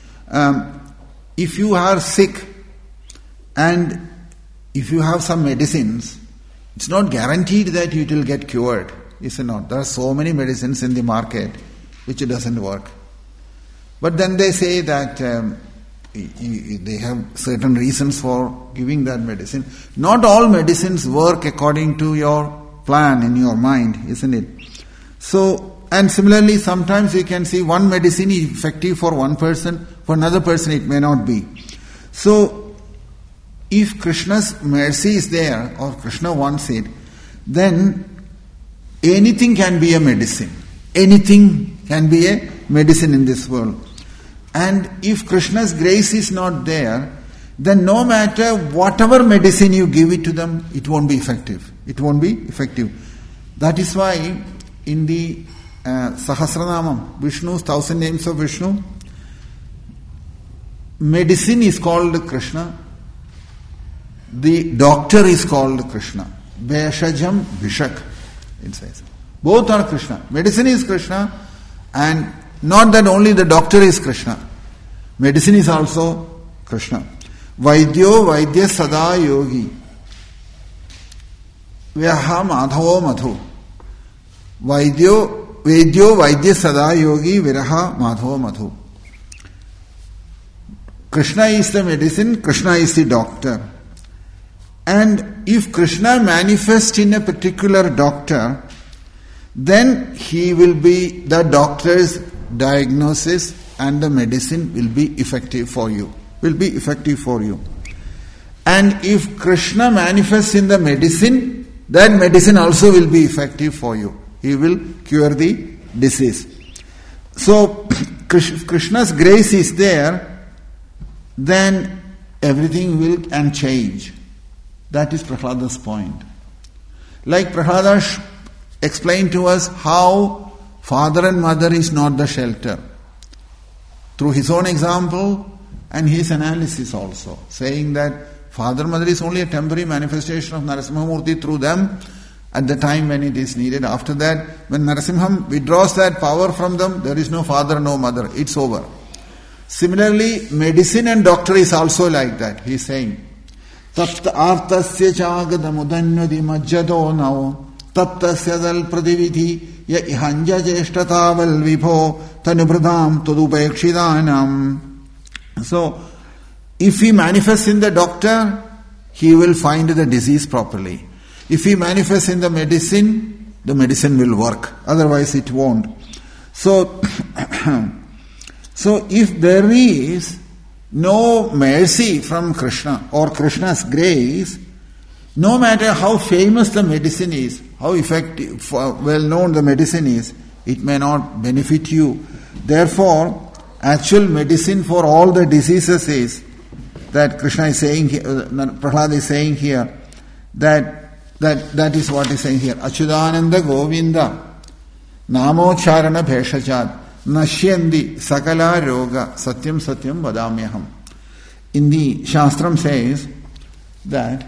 if you are sick and if you have some medicines, it's not guaranteed that you will get cured, is it not? There are so many medicines in the market which doesn't work. But then they say that they have certain reasons for giving that medicine. Not all medicines work according to your plan in your mind, isn't it? So, and similarly, sometimes you can see one medicine is effective for one person, for another person it may not be. So, if Krishna's mercy is there, or Krishna wants it, then anything can be a medicine. Anything can be a medicine in this world. And if Krishna's grace is not there, then no matter whatever medicine you give it to them, it won't be effective. It won't be effective. That is why in the Sahasranamam, Vishnu's 1,000 names of Vishnu, medicine is called Krishna. The doctor is called Krishna. Veshajam Vishak, it says. Both are Krishna. Medicine is Krishna, and not that only the doctor is Krishna. Medicine is also Krishna. Vaidyo Vaidya Sada Yogi. Vyaha Madhavo Madhu. Vaidyo Vaidya Sada Yogi Viraha Madhavo Madhu. Krishna is the medicine, Krishna is the doctor. And if Krishna manifests in a particular doctor, then he will be the doctor's diagnosis and the medicine will be effective for you. And if Krishna manifests in the medicine, that medicine also will be effective for you. He will cure the disease. So, Krishna's grace is there, then everything will and change. That is Prahlada's point. Like Prahlada explained to us how father and mother is not the shelter. Through his own example and his analysis also, saying that father and mother is only a temporary manifestation of Narasimhamurti through them at the time when it is needed. After that, when Narasimham withdraws that power from them, there is no father, no mother. It's over. Similarly, medicine and doctor is also like that. He is saying, Tapta artasya chagadamudanyadi majjado nao taptasya dal pradividhi ya ihanja jeshtataval vibho tanubradam tudupekshidanam. So, if he manifests in the doctor, he will find the disease properly. If he manifests in the medicine will work. Otherwise it won't. So if there is no mercy from Krishna or Krishna's grace, no matter how famous the medicine is, how effective, well known the medicine is, it may not benefit you. Therefore, actual medicine for all the diseases is that Krishna is saying here, Prahlada is saying here, that is what he is saying here. Achyutananda Govinda Namocharana Bheshachad Nashyandi Sakala Roga Satyam Satyam Vadamyaham. In the Shastram says that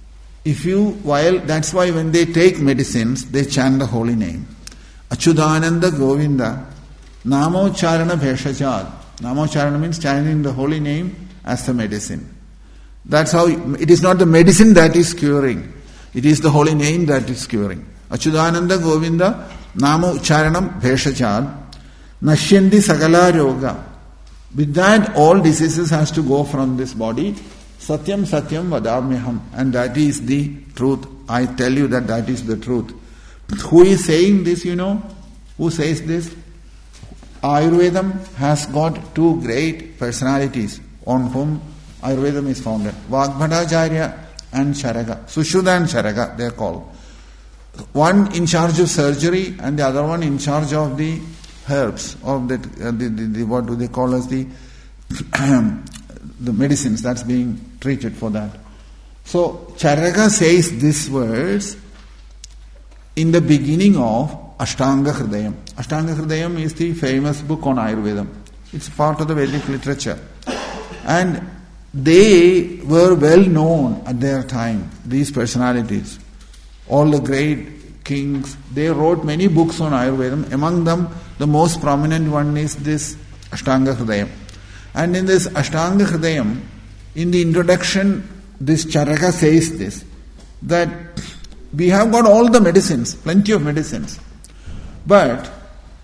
that's why when they take medicines, they chant the holy name. Achyutananda Govinda Namocharana Bheshachad. Namocharana means chanting the holy name as the medicine. That's how it is not the medicine that is curing. It is the holy name that is curing. Achyutananda Govinda Namo Charanam Bheshachad Nashyandi Sagala Roga. With that, all diseases has to go from this body. Satyam Satyam Vadamyaham. And that is the truth. I tell you that is the truth. Who is saying this, you know? Who says this? Ayurvedam has got two great personalities on whom Ayurvedam is founded. Vagbhadacharya and Charaka. Sushruta and Charaka, they are called. One in charge of surgery and the other one in charge of the herbs, of the what do they call as the medicines that's being treated for that. So Charaka says these words in the beginning of Ashtanga Hridayam. Ashtanga Hridayam is the famous book on Ayurvedam. It's part of the Vedic literature. And they were well known at their time, these personalities. All the great kings, they wrote many books on Ayurvedam. Among them, the most prominent one is this Ashtanga Hridayam. And in this Ashtanga Hridayam, in the introduction, this Charaka says this, that we have got all the medicines, plenty of medicines. But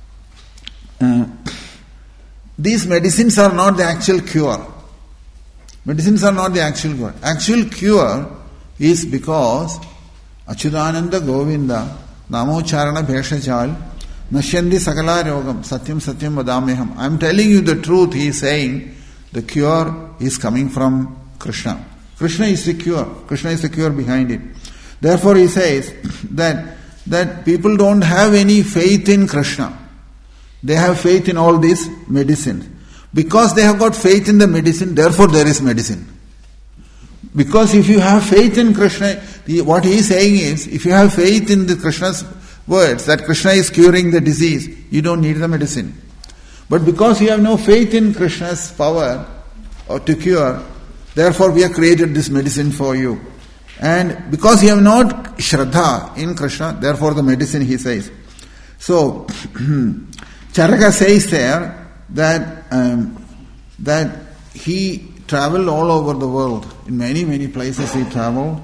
these medicines are not the actual cure. Medicines are not the actual cure. Actual cure is because Achyutananda Govinda Namocharana Bheshachal Nashyandi Sakala Rogam Satyam Satyam Vadamyaham. I am telling you the truth. He is saying the cure is coming from Krishna. Krishna is the cure. Krishna is the cure behind it. Therefore he says that people don't have any faith in Krishna. They have faith in all these medicines. Because they have got faith in the medicine, therefore there is medicine. Because if you have faith in Krishna, what he is saying is, if you have faith in the Krishna's words, that Krishna is curing the disease, you don't need the medicine. But because you have no faith in Krishna's power or to cure, therefore we have created this medicine for you. And because you have not Shraddha in Krishna, therefore the medicine, he says. So, Charaka says there that that he traveled all over the world. In many, many places he traveled.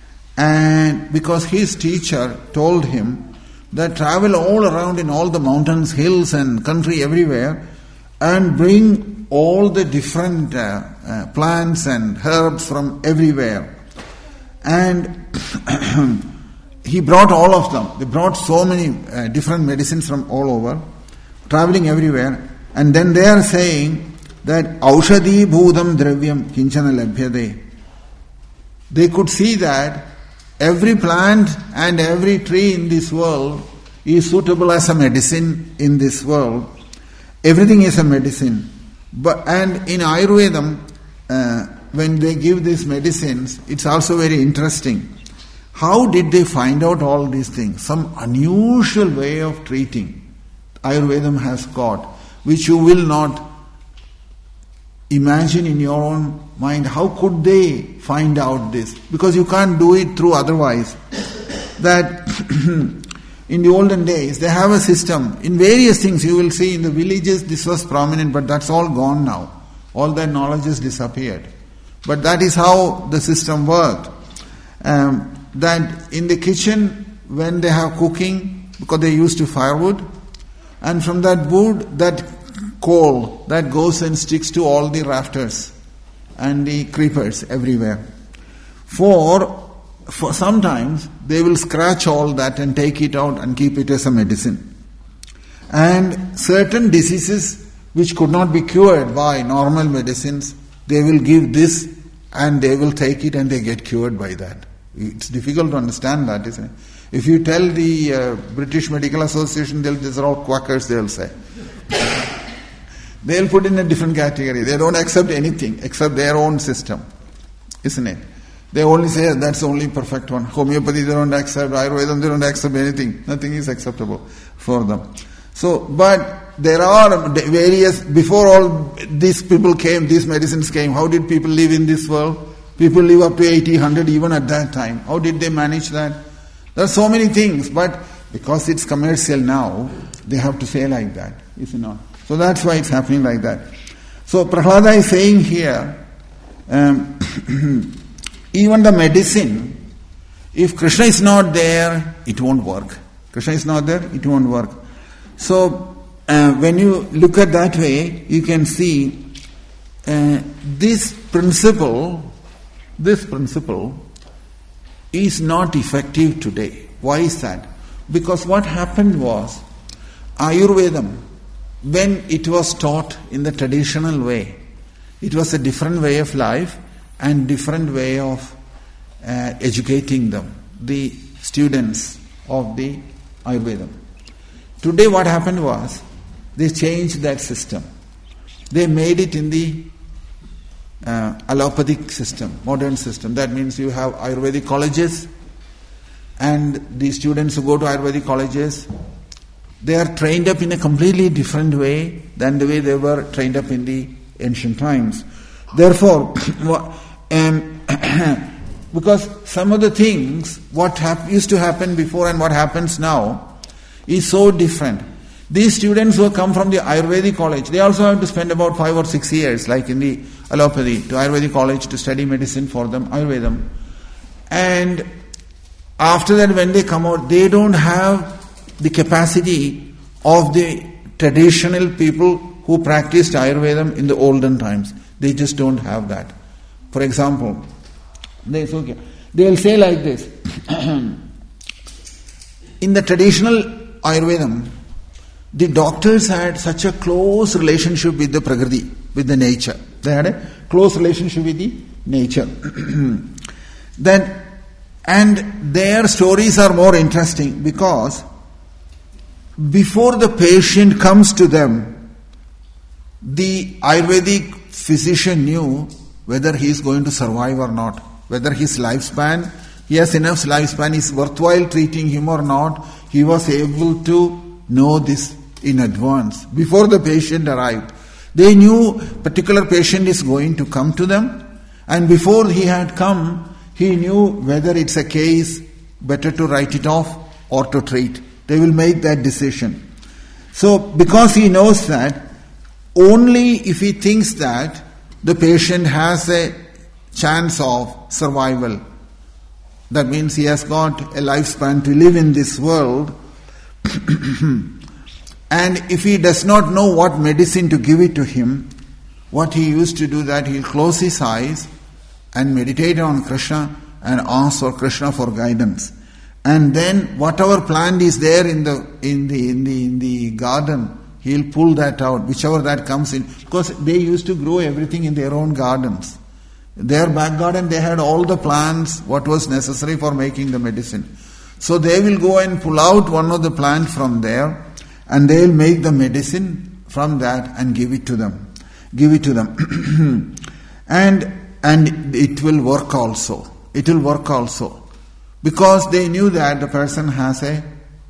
And because his teacher told him that travel all around in all the mountains, hills and country everywhere and bring all the different plants and herbs from everywhere. And he brought all of them. They brought so many different medicines from all over, traveling everywhere. And then they are saying that Aushadhi Bhudam Dravyam Kinchana Labhyade. They could see that every plant and every tree in this world is suitable as a medicine in this world. Everything is a medicine. And in Ayurvedam, when they give these medicines, it's also very interesting. How did they find out all these things? Some unusual way of treating Ayurvedam has got, which you will not imagine in your own mind. How could they find out this? Because you can't do it through otherwise. That in the olden days, they have a system. In various things you will see in the villages this was prominent, but that's all gone now. All that knowledge has disappeared. But that is how the system worked. That in the kitchen, when they have cooking, because they used to firewood, and from that wood, that coal that goes and sticks to all the rafters and the creepers everywhere. For sometimes they will scratch all that and take it out and keep it as a medicine. And certain diseases which could not be cured by normal medicines, they will give this and they will take it and they get cured by that. It's difficult to understand that, isn't it? If you tell the British Medical Association, these are all quackers, they'll say. They'll put in a different category. They don't accept anything except their own system, isn't it? They only say that's the only perfect one. Homeopathy they don't accept, Ayurveda they don't accept anything. Nothing is acceptable for them. So, but there are various, before all these people came, these medicines came, how did people live in this world? People live up to 80, 100 even at that time. How did they manage that? There are so many things, but because it's commercial now, they have to say like that, is it not? So that's why it's happening like that. So Prahlada is saying here, even the medicine, if Krishna is not there, it won't work. Krishna is not there, it won't work. So when you look at that way, you can see this principle is not effective today. Why is that? Because what happened was, Ayurvedam, when it was taught in the traditional way, it was a different way of life and different way of educating them, the students of the Ayurvedam. Today what happened was, they changed that system. They made it in the allopathic system, modern system. That means you have Ayurvedic colleges, and the students who go to Ayurvedic colleges, they are trained up in a completely different way than the way they were trained up in the ancient times. Therefore, because some of the things, what used to happen before and what happens now is so different. These students who come from the Ayurvedic college, they also have to spend about 5 or 6 years, like in the allopathy, to Ayurvedic college to study medicine for them, Ayurvedam. And after that, when they come out, they don't have the capacity of the traditional people who practiced Ayurvedam in the olden times. They just don't have that. For example, they'll say like this. In the traditional Ayurvedam, the doctors had such a close relationship with the Prakriti, with the nature. They had a close relationship with the nature. And their stories are more interesting because before the patient comes to them, the Ayurvedic physician knew whether he is going to survive or not, whether his lifespan, he has enough lifespan, is worthwhile treating him or not. He was able to know this in advance, before the patient arrived. They knew particular patient is going to come to them, and before he had come, he knew whether it's a case better to write it off or to treat. They will make that decision. So, because he knows that, only if he thinks that the patient has a chance of survival. That means he has got a lifespan to live in this world. And if he does not know what medicine to give it to him, what he used to do that he'll close his eyes and meditate on Krishna and ask for Krishna for guidance. And then whatever plant is there in the garden, he'll pull that out, whichever that comes in. Because they used to grow everything in their own gardens. Their back garden, they had all the plants, what was necessary for making the medicine. So they will go and pull out one of the plant from there, and they will make the medicine from that and give it to them. And it will work also. It will work also. Because they knew that the person has a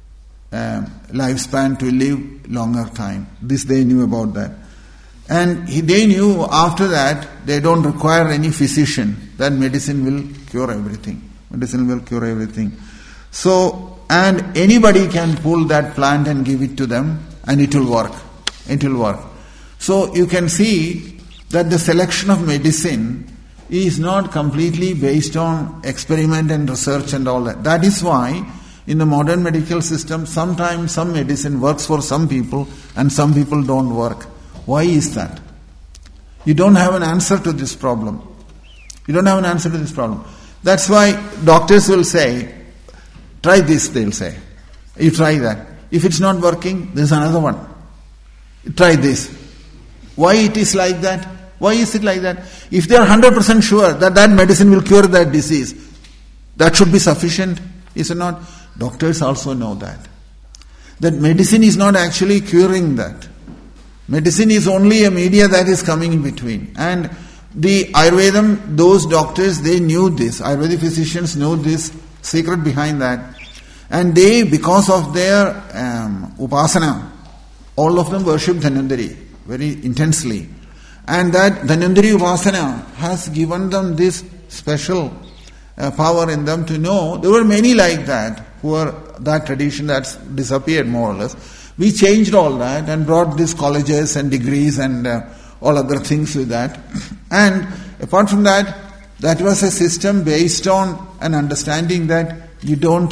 lifespan to live longer time. This they knew about that. And they knew after that they don't require any physician. That medicine will cure everything. Medicine will cure everything. So, and anybody can pull that plant and give it to them, and it will work. It will work. So you can see that the selection of medicine is not completely based on experiment and research and all that. That is why in the modern medical system, sometimes some medicine works for some people and some people don't work. Why is that? You don't have an answer to this problem. You don't have an answer to this problem. That's why doctors will say, try this, they'll say. You try that. If it's not working, there's another one. Try this. Why it is like that? Why is it like that? If they are 100% sure that that medicine will cure that disease, that should be sufficient, is it not? Doctors also know that. That medicine is not actually curing that. Medicine is only a media that is coming in between. And the Ayurvedam, those doctors, they knew this. Ayurvedic physicians know this secret behind that. And they, because of their upasana, all of them worship Dhanvantari very intensely. And that Dhanvantari upasana has given them this special power in them to know. There were many like that, who are that tradition that's disappeared more or less. We changed all that and brought these colleges and degrees and all other things with that. And apart from that, that was a system based on an understanding that you don't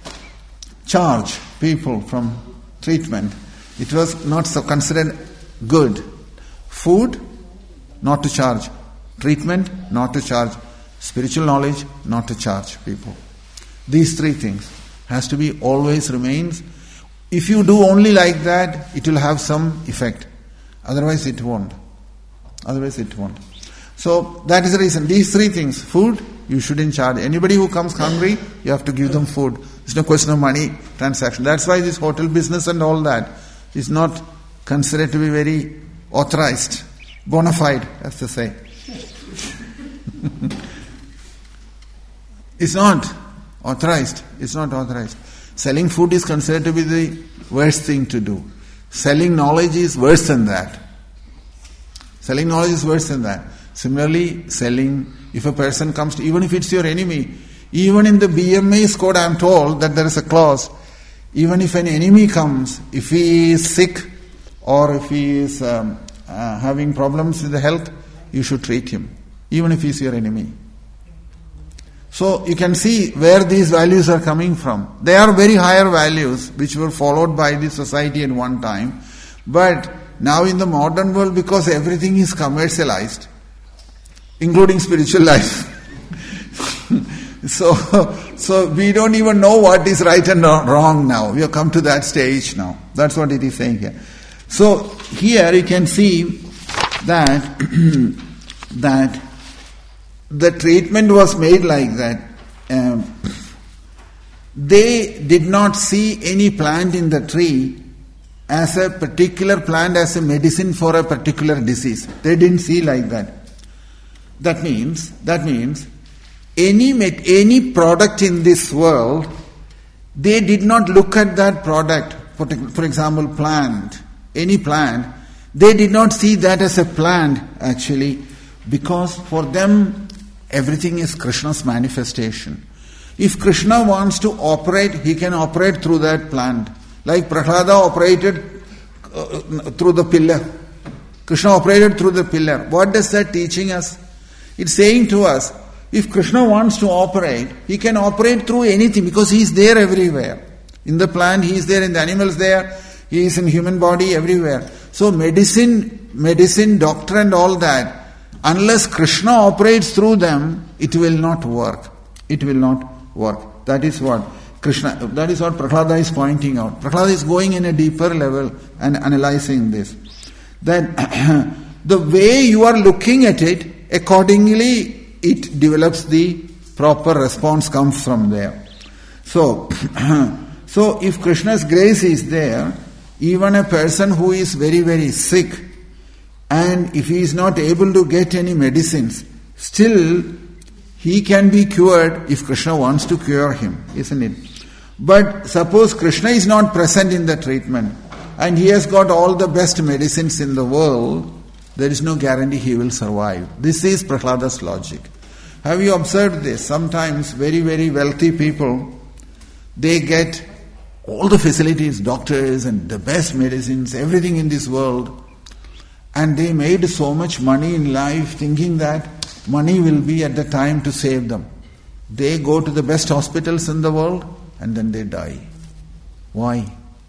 charge people from treatment. It was not so considered good. Food, not to charge. Treatment, not to charge. Spiritual knowledge, not to charge people. These three things has to be always remains. If you do only like that, it will have some effect. Otherwise it won't. So that is the reason. These three things. Food, you shouldn't charge. Anybody who comes hungry, you have to give them food. It's no question of money transaction. That's why this hotel business and all that is not considered to be very authorized, bona fide, as to say. It's not authorized. It's not authorized. Selling food is considered to be the worst thing to do. Selling knowledge is worse than that. Selling knowledge is worse than that. Similarly, selling, if a person comes to, even if it's your enemy, even in the BMA's code I am told that there is a clause, even if an enemy comes, if he is sick or if he is having problems with the health, you should treat him, even if he is your enemy. So you can see where these values are coming from. They are very higher values which were followed by the society at one time. But now in the modern world, because everything is commercialized, including spiritual life, so we don't even know what is right and wrong now. We have come to that stage now. That's what it is saying here. So here you can see that that the treatment was made like that. They did not see any plant in the tree as a particular plant as a medicine for a particular disease. They didn't see like that. That means any product in this world, they did not look at that product, for example, plant, any plant, they did not see that as a plant actually, because for them everything is Krishna's manifestation. If Krishna wants to operate, he can operate through that plant. Like Prahlada operated through the pillar. Krishna operated through the pillar. What does that teaching us? It's saying to us, if Krishna wants to operate, he can operate through anything because he is there everywhere. In the plant, he is there, in the animals there, he is in human body everywhere. So medicine, doctor and all that, unless Krishna operates through them, it will not work. It will not work. That is what Prahlada is pointing out. Prahlada is going in a deeper level and analyzing this. That the way you are looking at it, accordingly it develops the proper response comes from there. So if Krishna's grace is there, even a person who is very, very sick, and if he is not able to get any medicines, still he can be cured if Krishna wants to cure him, isn't it? But suppose Krishna is not present in the treatment and he has got all the best medicines in the world, there is no guarantee he will survive. This is Prahlada's logic. Have you observed this? Sometimes very, very wealthy people, they get all the facilities, doctors and the best medicines, everything in this world, and they made so much money in life thinking that money will be at the time to save them. They go to the best hospitals in the world and then they die. Why?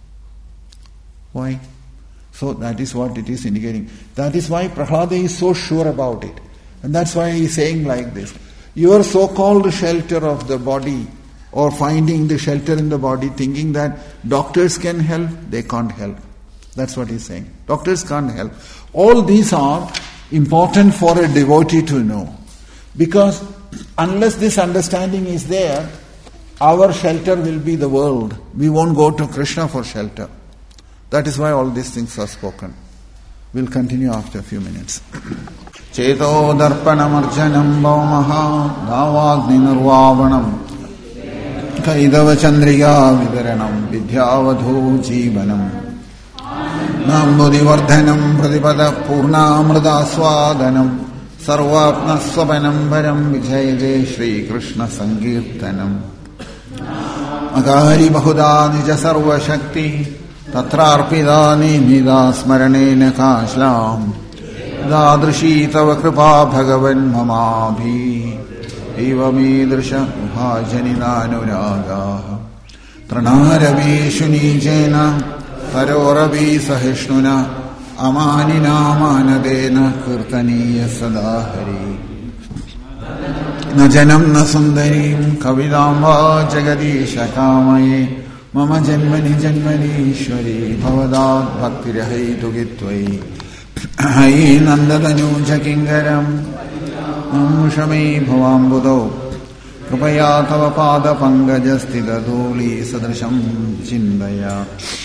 So that is what it is indicating. That is why Prahlada is so sure about it. And that's why he is saying like this. Your so-called shelter of the body, or finding the shelter in the body, thinking that doctors can help, they can't help. That's what he's saying. Doctors can't help. All these are important for a devotee to know. Because unless this understanding is there, our shelter will be the world. We won't go to Krishna for shelter. That is why all these things are spoken. We'll continue after a few minutes. Cheto darpanamarjanam bhaumaha dhavagni nirvavanam kaidava chandriya vidaranam vidyavadhu jivanam nambudivardhanam pradipada purnamrida swadanam sarvapna swapanam varam vijayade Shri Krishna Sankirtanam agari bahuda nija sarva shakti tatrarpidani nida smaranena kashlam dadrishi tava kripa bhagavan mamabhi evamidrisha bhajanina anuraga tranaravi shunijena taroravi sahishnuna amanina manadena kirtaniya sadahari na janam na sundarim kavidam va jagadisha kamaye mama janmani ishwari bhavadat bhaktirahaitu gitvai hai nandadanu jakingaram namshami bhavambudo krupaya tava pada pangajastita dhuli sadrasham chindaya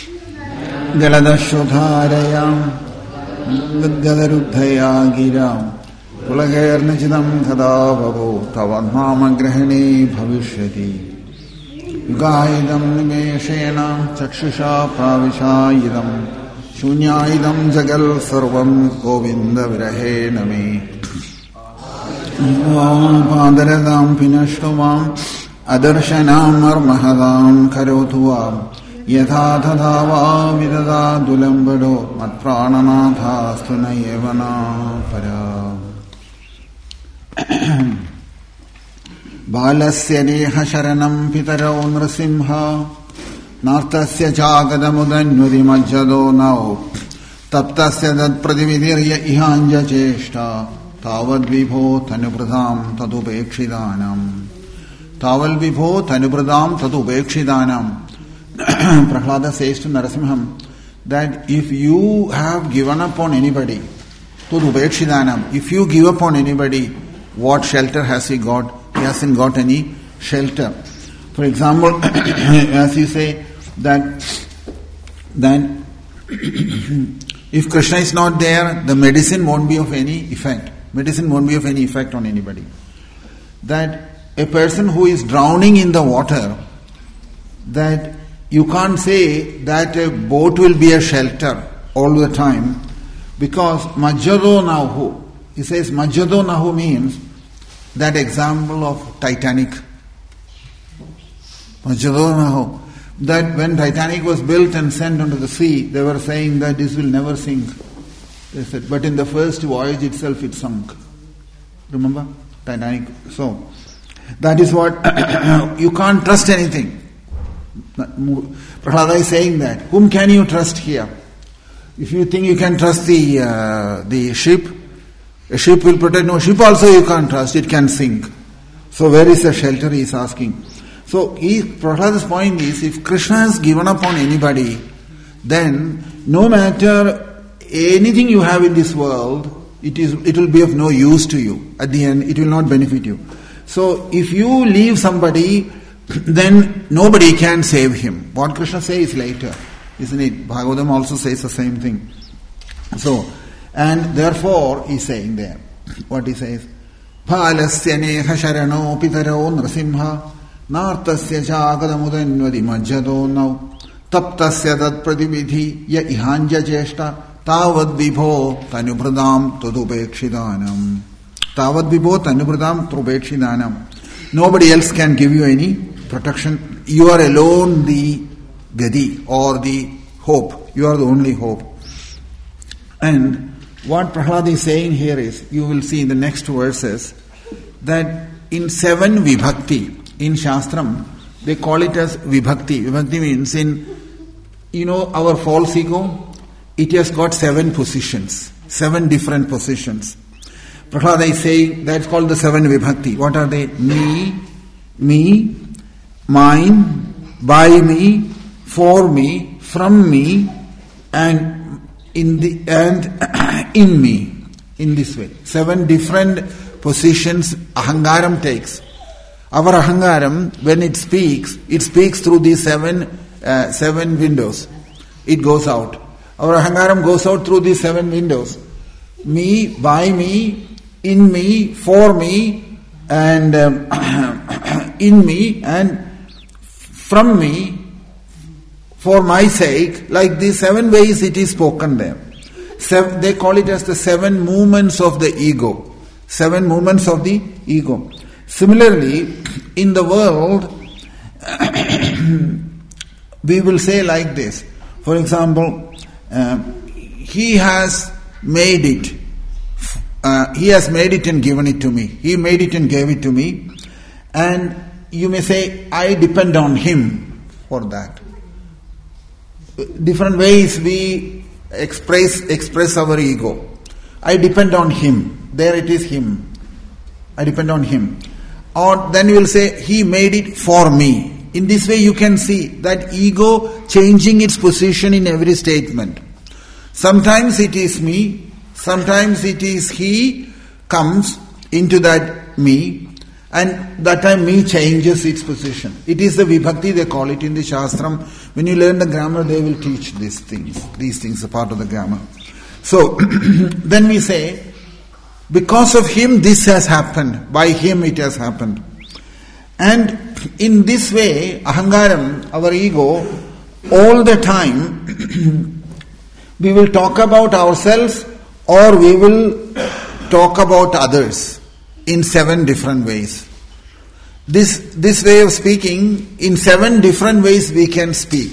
galadashudharayam gadgadarudhaya giram kulagernachidam kada bhavo tavadmamagrahane bhavishyati yugaidam nimeshena chakshusha pravishayidam shunyayidam jagal sarvam govinda virahe name padaradam pinashtuvam adarshanam armahadam karotuvam yatha thadava vidada dulambado matprananatha stunayevana para balasya neha sharanam pitarau nrasimha nartasya chagadamudanyudi majjado nao taptasya dad pradividirya ihanja cheshta tavad vibho tanupradam tadupekshidanam taval vibho tanupradam tadupekshidanam. Prahlada says to Narasimham that if you have given up on anybody, tadupekshidanam, if you give up on anybody, what shelter has he got? He hasn't got any shelter. For example, as you say that if Krishna is not there, the medicine won't be of any effect. Medicine won't be of any effect on anybody. That a person who is drowning in the water, that you can't say that a boat will be a shelter all the time, because Majjado Nahu, he says Majjado Nahu means that example of Titanic. Majjado Nahu, that when Titanic was built and sent onto the sea, they were saying that this will never sink. They said, but in the first voyage itself it sunk. Remember? Titanic. So, that is what, you can't trust anything. Prahlada is saying that. Whom can you trust here? If you think you can trust the ship, a ship will protect. No, ship also you can't trust, it can sink. So where is the shelter, he is asking. So Prahlada's point is, if Krishna has given up on anybody, then no matter anything you have in this world, it will be of no use to you. At the end, it will not benefit you. So if you leave somebody, then nobody can save him. What Krishna says later, isn't it? Bhagavatam also says the same thing. So, and therefore he's saying there, what he says, Phalasya neha sharano pitaro nrasimha nartasya chagadamudanvadi majjado nau taptasya tat pratibidhi ya ihanja cheshta tavad vibho tanubhradam tudupekshidanam. Tavad vibho tanubhradam tudupekshidanam. Nobody else can give you any protection. You are alone the gadi or the hope. You are the only hope. And what Prahlada is saying here is, you will see in the next verses, that in 7 vibhakti, in Shastram, they call it as vibhakti. Vibhakti means our false ego, it has got 7 positions, 7 different positions. Prahlada is saying that's called the 7 vibhakti. What are they? Me, mine, by me, for me, from me, and in me. In this way, 7 different positions ahangaram takes. Our ahangaram, when it speaks through these 7 windows. It goes out. Our ahangaram goes out through these 7 windows. Me, by me, in me, for me, and in me, and from me, for my sake. Like these 7 ways it is spoken there. They call it as the 7 movements of the ego. 7 movements of the ego. Similarly, in the world, we will say like this. For example, he has made it. He has made it and given it to me. He made it and gave it to me. And you may say, I depend on him for that. Different ways we express our ego. I depend on him. There it is him. I depend on him. Or then you will say, he made it for me. In this way you can see that ego changing its position in every statement. Sometimes it is me, sometimes it is he comes into that me, and that time me changes its position. It is the vibhakti, they call it in the Shastram. When you learn the grammar, they will teach these things. These things are part of the grammar. So, then we say, because of him this has happened. By him it has happened. And in this way, ahangaram, our ego, all the time, we will talk about ourselves or we will talk about others in 7 different ways. This way of speaking, in 7 different ways we can speak.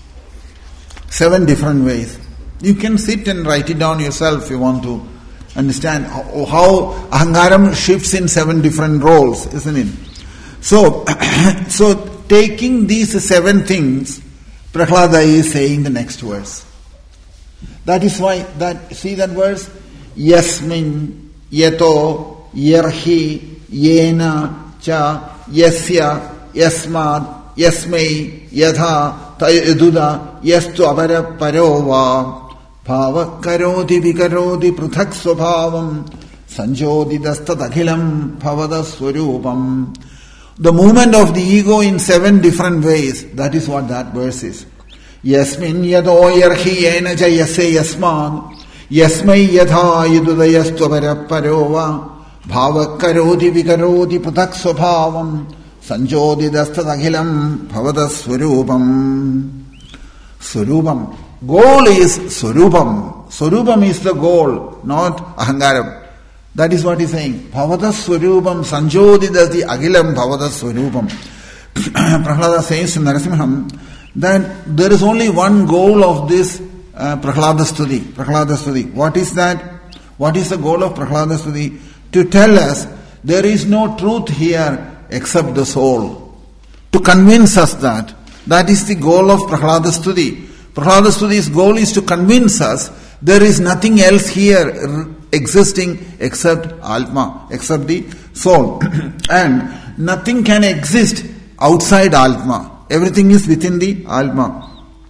7 different ways. You can sit and write it down yourself if you want to understand how ahangaram shifts in 7 different roles, isn't it? So taking these 7 things, Prahlada is saying the next verse. That is why, see that verse? Yasmin, yato, yarhi, yena, cha, yasya, yasmad, yasmei, yadha, tayaduda, yastu apara parova, bhava karoti vikaroti pruthak svabhavam, sanjodidastadakhilam bhavada swarupam. The movement of the ego in 7 different ways, that is what that verse is. Yasmin yado yarhi yena cha yase yasman, yasmai yadha yadudayastu parova, bhava karoti vikaroti pruthak svabhavam, sanjodidastadakhilam bhavada swarupam. Swarupam. Goal is swarupam. Swarupam is the goal, not ahangaram. That is what he is saying. Bhavada swarupam sanjodidasti aghilam bhavada swarupam. Prahlada says to Narasimham that there is only one goal of this Prahlada Stuti. What is that? What is the goal of Prahlada Stuti? To tell us there is no truth here except the soul. To convince us that. That is the goal of Prahlada Stuti. Prahlada Stuti's goal is to convince us there is nothing else here existing except Atma, except the soul. And nothing can exist outside Atma. Everything is within the Atma.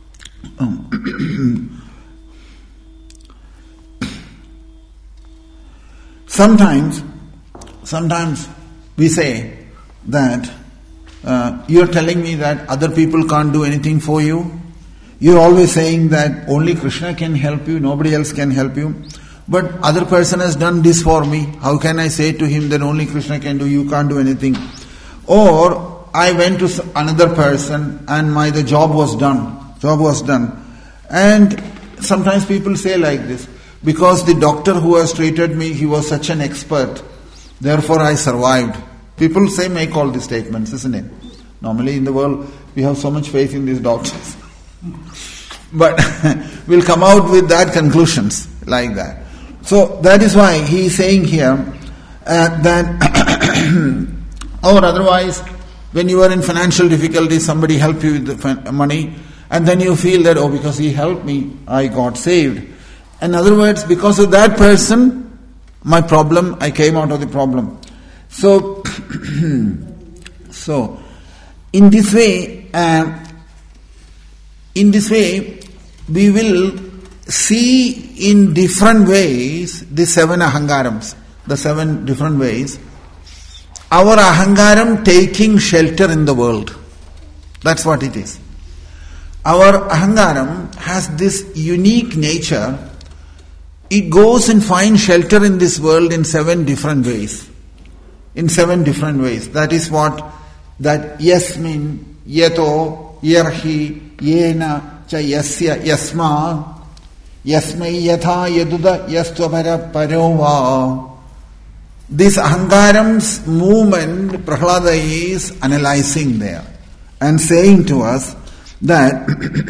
Sometimes we say that you're telling me that other people can't do anything for you. You're always saying that only Krishna can help you, nobody else can help you. But other person has done this for me. How can I say to him that only Krishna can do, you can't do anything? Or I went to another person and the job was done. And sometimes people say like this, because the doctor who has treated me, he was such an expert, therefore I survived. People make all these statements, isn't it? Normally in the world, we have so much faith in these doctors. But we'll come out with that conclusions like that. So that is why he is saying here that or otherwise, when you are in financial difficulty, somebody helped you with the money, and then you feel that, because he helped me, I got saved. In other words, because of that person, my problem, I came out of the problem. So in this way, we will see in different ways the 7 ahangarams, the 7 different ways. Our ahangaram taking shelter in the world. That's what it is. Our ahangaram has this unique nature. It goes and finds shelter in this world in 7 different ways. That is what that yasmin, yato, yerhi, yena, cha yasya, yasma, yasmai yatha yaduda yastvabhara parova. This ahangaram's movement, Prahlada is analyzing there and saying to us that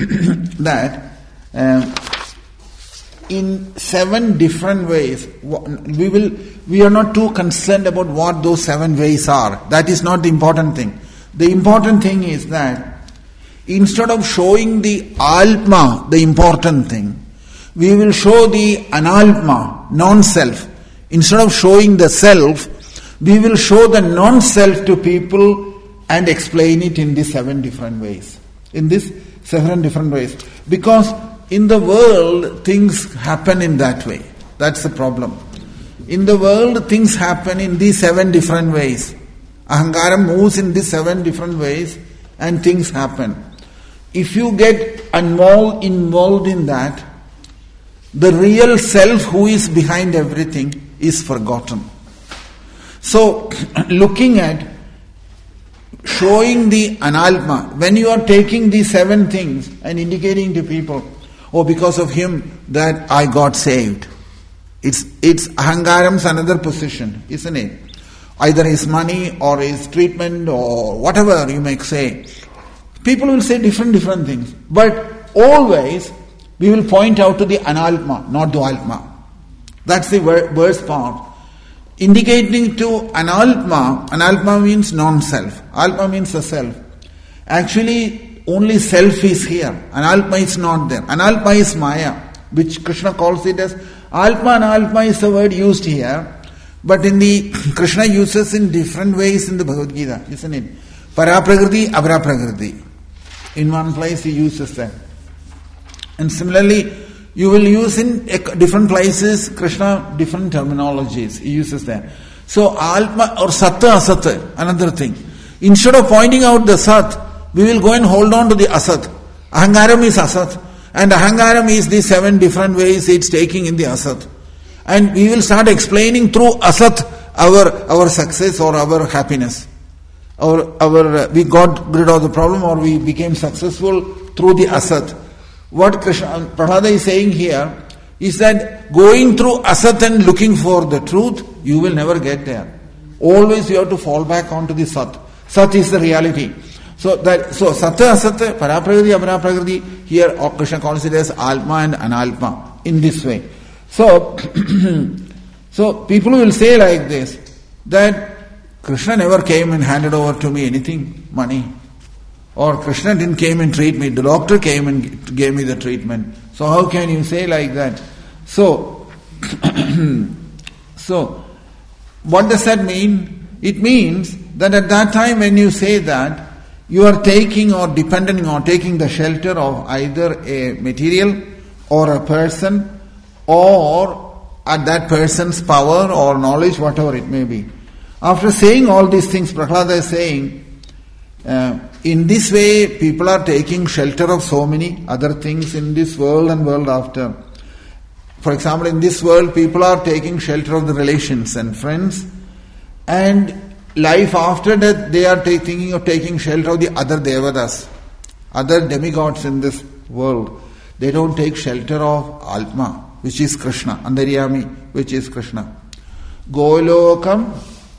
in 7 different ways, we are not too concerned about what those 7 ways are. That is not the important thing. The important thing is that instead of showing the Atma, the important thing, we will show the Analtma, non-self. Instead of showing the self, we will show the non-self to people and explain it in these 7 different ways. Because in the world, things happen in that way. That's the problem. In the world, things happen in these 7 different ways. Ahangaram moves in these 7 different ways and things happen. If you get involved in that, the real self who is behind everything is forgotten. So, looking at showing the analtma, when you are taking these 7 things and indicating to people, because of him that I got saved. It's ahangaram's another position, isn't it? Either his money or his treatment or whatever you may say. People will say different things. But always we will point out to the analtma, not the altma. That's the worst part. Indicating to analtma means non-self. Altma means the self. Actually, only self is here. Analtma is not there. Analtma is Maya, which Krishna calls it as Altma and Altma is the word used here. But in the Krishna uses in different ways in the Bhagavad Gita, isn't it? Paraprakriti, Aparaprakriti. In one place he uses that. And similarly, you will use in different places Krishna different terminologies. He uses that. So Altma or Satta Asat, another thing. Instead of pointing out the Sat, we will go and hold on to the Asat. Ahangaram is Asat. And Ahangaram is the 7 different ways it's taking in the Asat. And we will start explaining through Asat our success or our happiness. We got rid of the problem or we became successful through the Asat. What Prahlada is saying here is that going through Asat and looking for the truth, you will never get there. Always you have to fall back onto the Sat. Sat is the reality. So Satta Asat, Paraprakriti, Aparaprakriti, Here Krishna calls it as Atma and Analpa in this way. So, so people will say like this, that Krishna never came and handed over to me anything, money. Or Krishna didn't came and treat me, the doctor came and gave me the treatment. So how can you say like that? So, so what does that mean? It means that at that time when you say that, you are taking or depending on taking the shelter of either a material or a person or at that person's power or knowledge, whatever it may be. After saying all these things, Prahlada is saying, in this way people are taking shelter of so many other things in this world and world after. For example, in this world people are taking shelter of the relations and friends, and life after death they are thinking of taking shelter of the other devatas, other demigods in this world. They don't take shelter of Atma, which is Krishna, Antaryami, which is Krishna. Golokam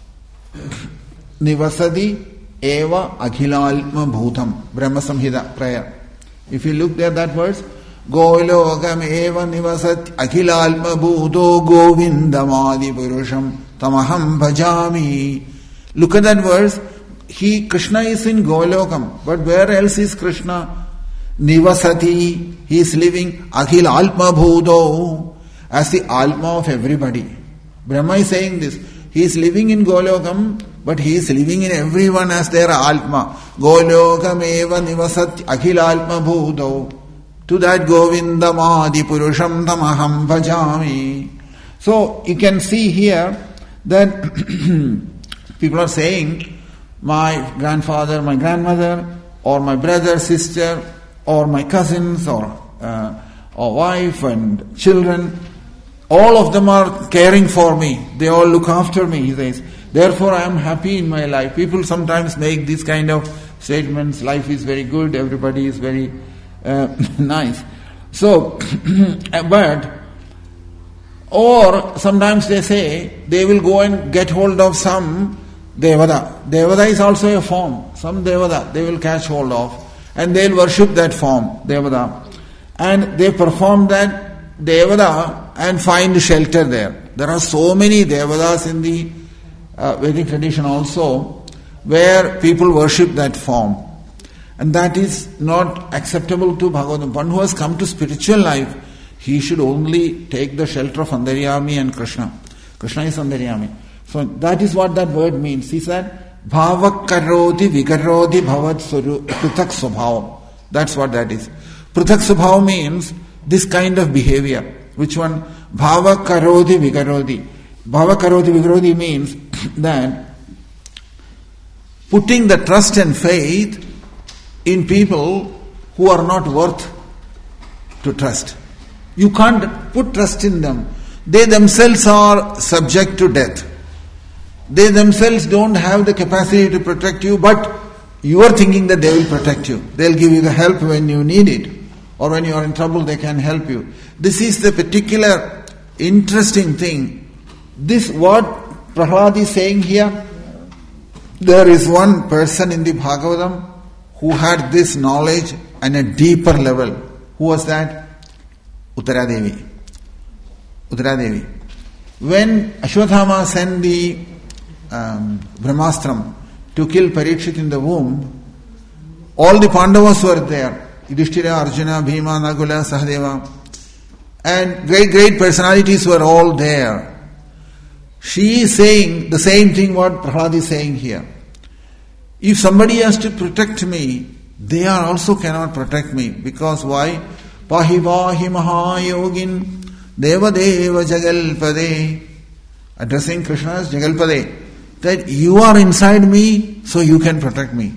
nivasadi eva akhilalma bhutam, Brahma Samhita prayer. If you look there, that verse, Golokam eva nivasat akhilalma bhuto govindamadi purusham tamaham bhajami. Look at that verse. Krishna is in Golokam, but where else is Krishna? Nivasati, he is living Akhil Alma Bhudo, as the Alma of everybody. Brahma is saying this. He is living in Golokam, but he is living in everyone as their Alma. Golokam eva nivasat Akhil Alma Bhudo. To that Govindamadi Purusham Tamaham Bhajami. So you can see here that people are saying, my grandfather, my grandmother, or my brother, sister, or my cousins, or wife and children, all of them are caring for me. They all look after me, he says. Therefore I am happy in my life. People sometimes make these kind of statements, life is very good, everybody is very nice. So, or sometimes they say, they will go and get hold of some Devada. Devada is also a form. Some Devada they will catch hold of, and they will worship that form, Devada. And they perform that Devada and find shelter there. There are so many Devadas in the Vedic tradition also, where people worship that form. And that is not acceptable to Bhagavatam. One who has come to spiritual life, he should only take the shelter of Antaryami and Krishna. Krishna is Antaryami. So that is what that word means. He said, Bhavak karoti vikaroti bhavat pruthak subhavam. That's what that is. Pruthak subhavam means this kind of behavior. Which one? Bhavak karoti vikaroti. Bhavak karoti vikaroti means that putting the trust and faith in people who are not worth to trust. You can't put trust in them. They themselves are subject to death. They themselves don't have the capacity to protect you, but you are thinking that they will protect you. They'll give you the help when you need it, or when you are in trouble they can help you. This is the particular interesting thing. This what Prahlad is saying here, there is one person in the Bhagavatam who had this knowledge on a deeper level. Who was that? Uttaradevi. Uttaradevi. When Ashwathama sent the Brahmastram to kill Parikshit in the womb, all the Pandavas were there. Yudhishthira, Arjuna, Bhima, Nagula, Sahadeva. And great personalities were all there. She is saying the same thing what Prahlad is saying here. If somebody has to protect me, they are also cannot protect me. Because why? Pahi pahi mahayogin devadeva jagalpade. Addressing Krishna as Jagalpade. That you are inside me, so you can protect me.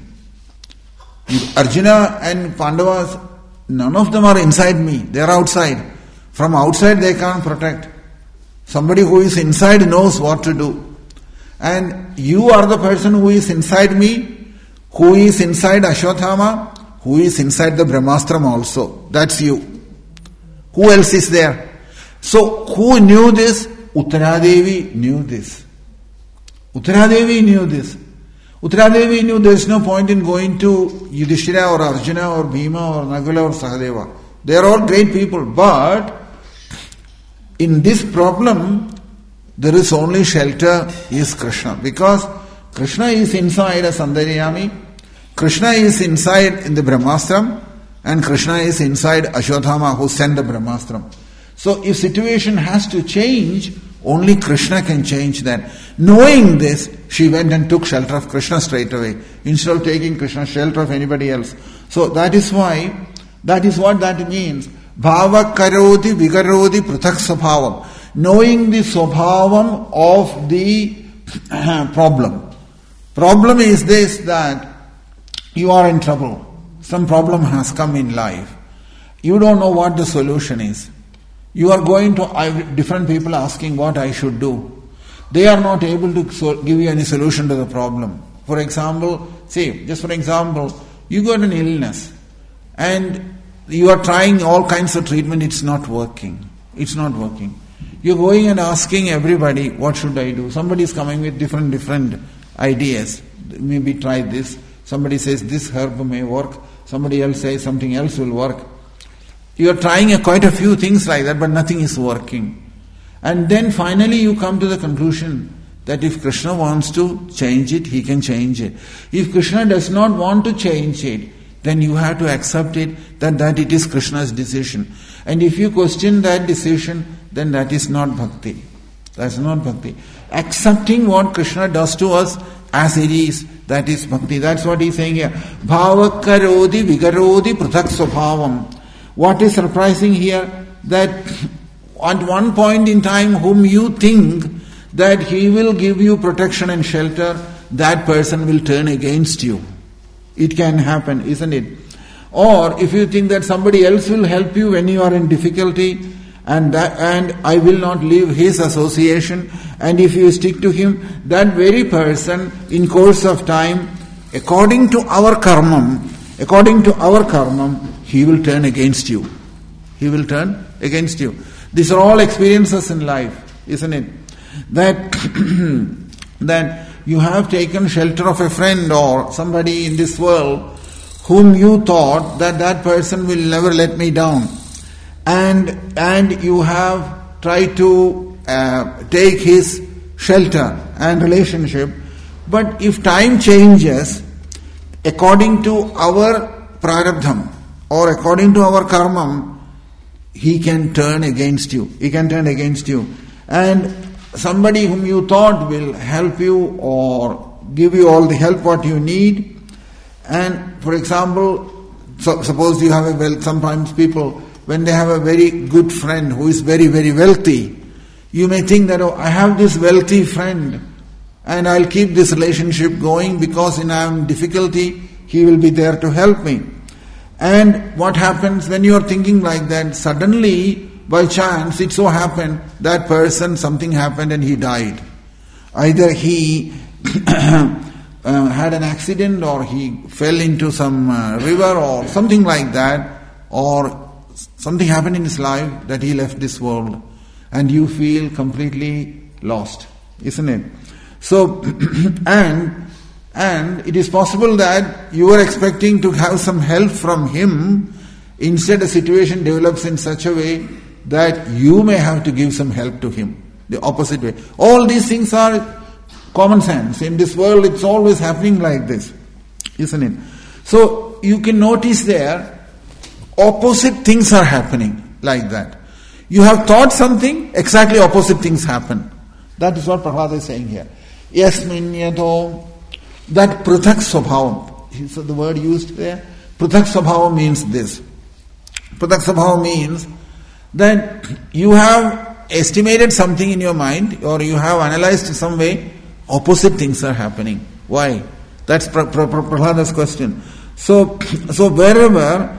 Arjuna and Pandavas, none of them are inside me. They are outside. From outside they can't protect. Somebody who is inside knows what to do. And you are the person who is inside me, who is inside Ashwathama, who is inside the Brahmastram also. That's you. Who else is there? So, who knew this? Uttaradevi knew this. Uttaradevi knew this. Uttaradevi knew there is no point in going to Yudhishthira or Arjuna or Bhima or Nagula or Sahadeva. They are all great people, but in this problem, there is only shelter is Krishna, because Krishna is inside a Sandaryami, Krishna is inside in the Brahmastram, and Krishna is inside Ashwatthama who sent the Brahmastram. So if situation has to change, only Krishna can change that. Knowing this, she went and took shelter of Krishna straight away, instead of taking Krishna's shelter of anybody else. So that is what that means. Bhava karoti vikaroti prathak sabhavam. Knowing the sabhavam of the problem. Problem is this, that you are in trouble. Some problem has come in life. You don't know what the solution is. You are going to different people asking what I should do. They are not able to give you any solution to the problem. For example, you got an illness and you are trying all kinds of treatment, it's not working. You're going and asking everybody, what should I do? Somebody is coming with different ideas. Maybe try this. Somebody says this herb may work. Somebody else says something else will work. You are trying quite a few things like that, but nothing is working. And then finally you come to the conclusion that if Krishna wants to change it, he can change it. If Krishna does not want to change it, then you have to accept it, that it is Krishna's decision. And if you question that decision, then that is not bhakti. That's not bhakti. Accepting what Krishna does to us as it is, that is bhakti. That's what he's saying here. Bhava karodi vikarodi prathak svabhavam. What is surprising here, that at one point in time whom you think that he will give you protection and shelter, that person will turn against you. It can happen, isn't it? Or if you think that somebody else will help you when you are in difficulty, and I will not leave his association, and if you stick to him, that very person in course of time, according to our karmam, he will turn against you. These are all experiences in life, isn't it? That you have taken shelter of a friend or somebody in this world whom you thought that person will never let me down. And you have tried to take his shelter and relationship. But if time changes, according to our prarabdham or according to our karmam, he can turn against you. And somebody whom you thought will help you or give you all the help what you need, and for example, suppose you have sometimes people, when they have a very good friend who is very, very wealthy, you may think that, I have this wealthy friend and I'll keep this relationship going because in I am in difficulty, he will be there to help me. And what happens when you are thinking like that, suddenly, by chance, it so happened, that person, something happened and he died. Either he had an accident or he fell into some river or something like that, or something happened in his life that he left this world, and you feel completely lost, isn't it? So, and it is possible that you are expecting to have some help from him, instead the situation develops in such a way that you may have to give some help to him, the opposite way. All these things are common sense. In this world it's always happening like this, isn't it? So you can notice there, opposite things are happening like that. You have thought something, exactly opposite things happen. That is what Prahlada is saying here. Yasmin yato, that prathak svabhavam. So the word used there, prathak svabhavam means this. Prathak svabhavam means that you have estimated something in your mind, or you have analyzed some way, opposite things are happening. Why? That's Prahlada's question. So wherever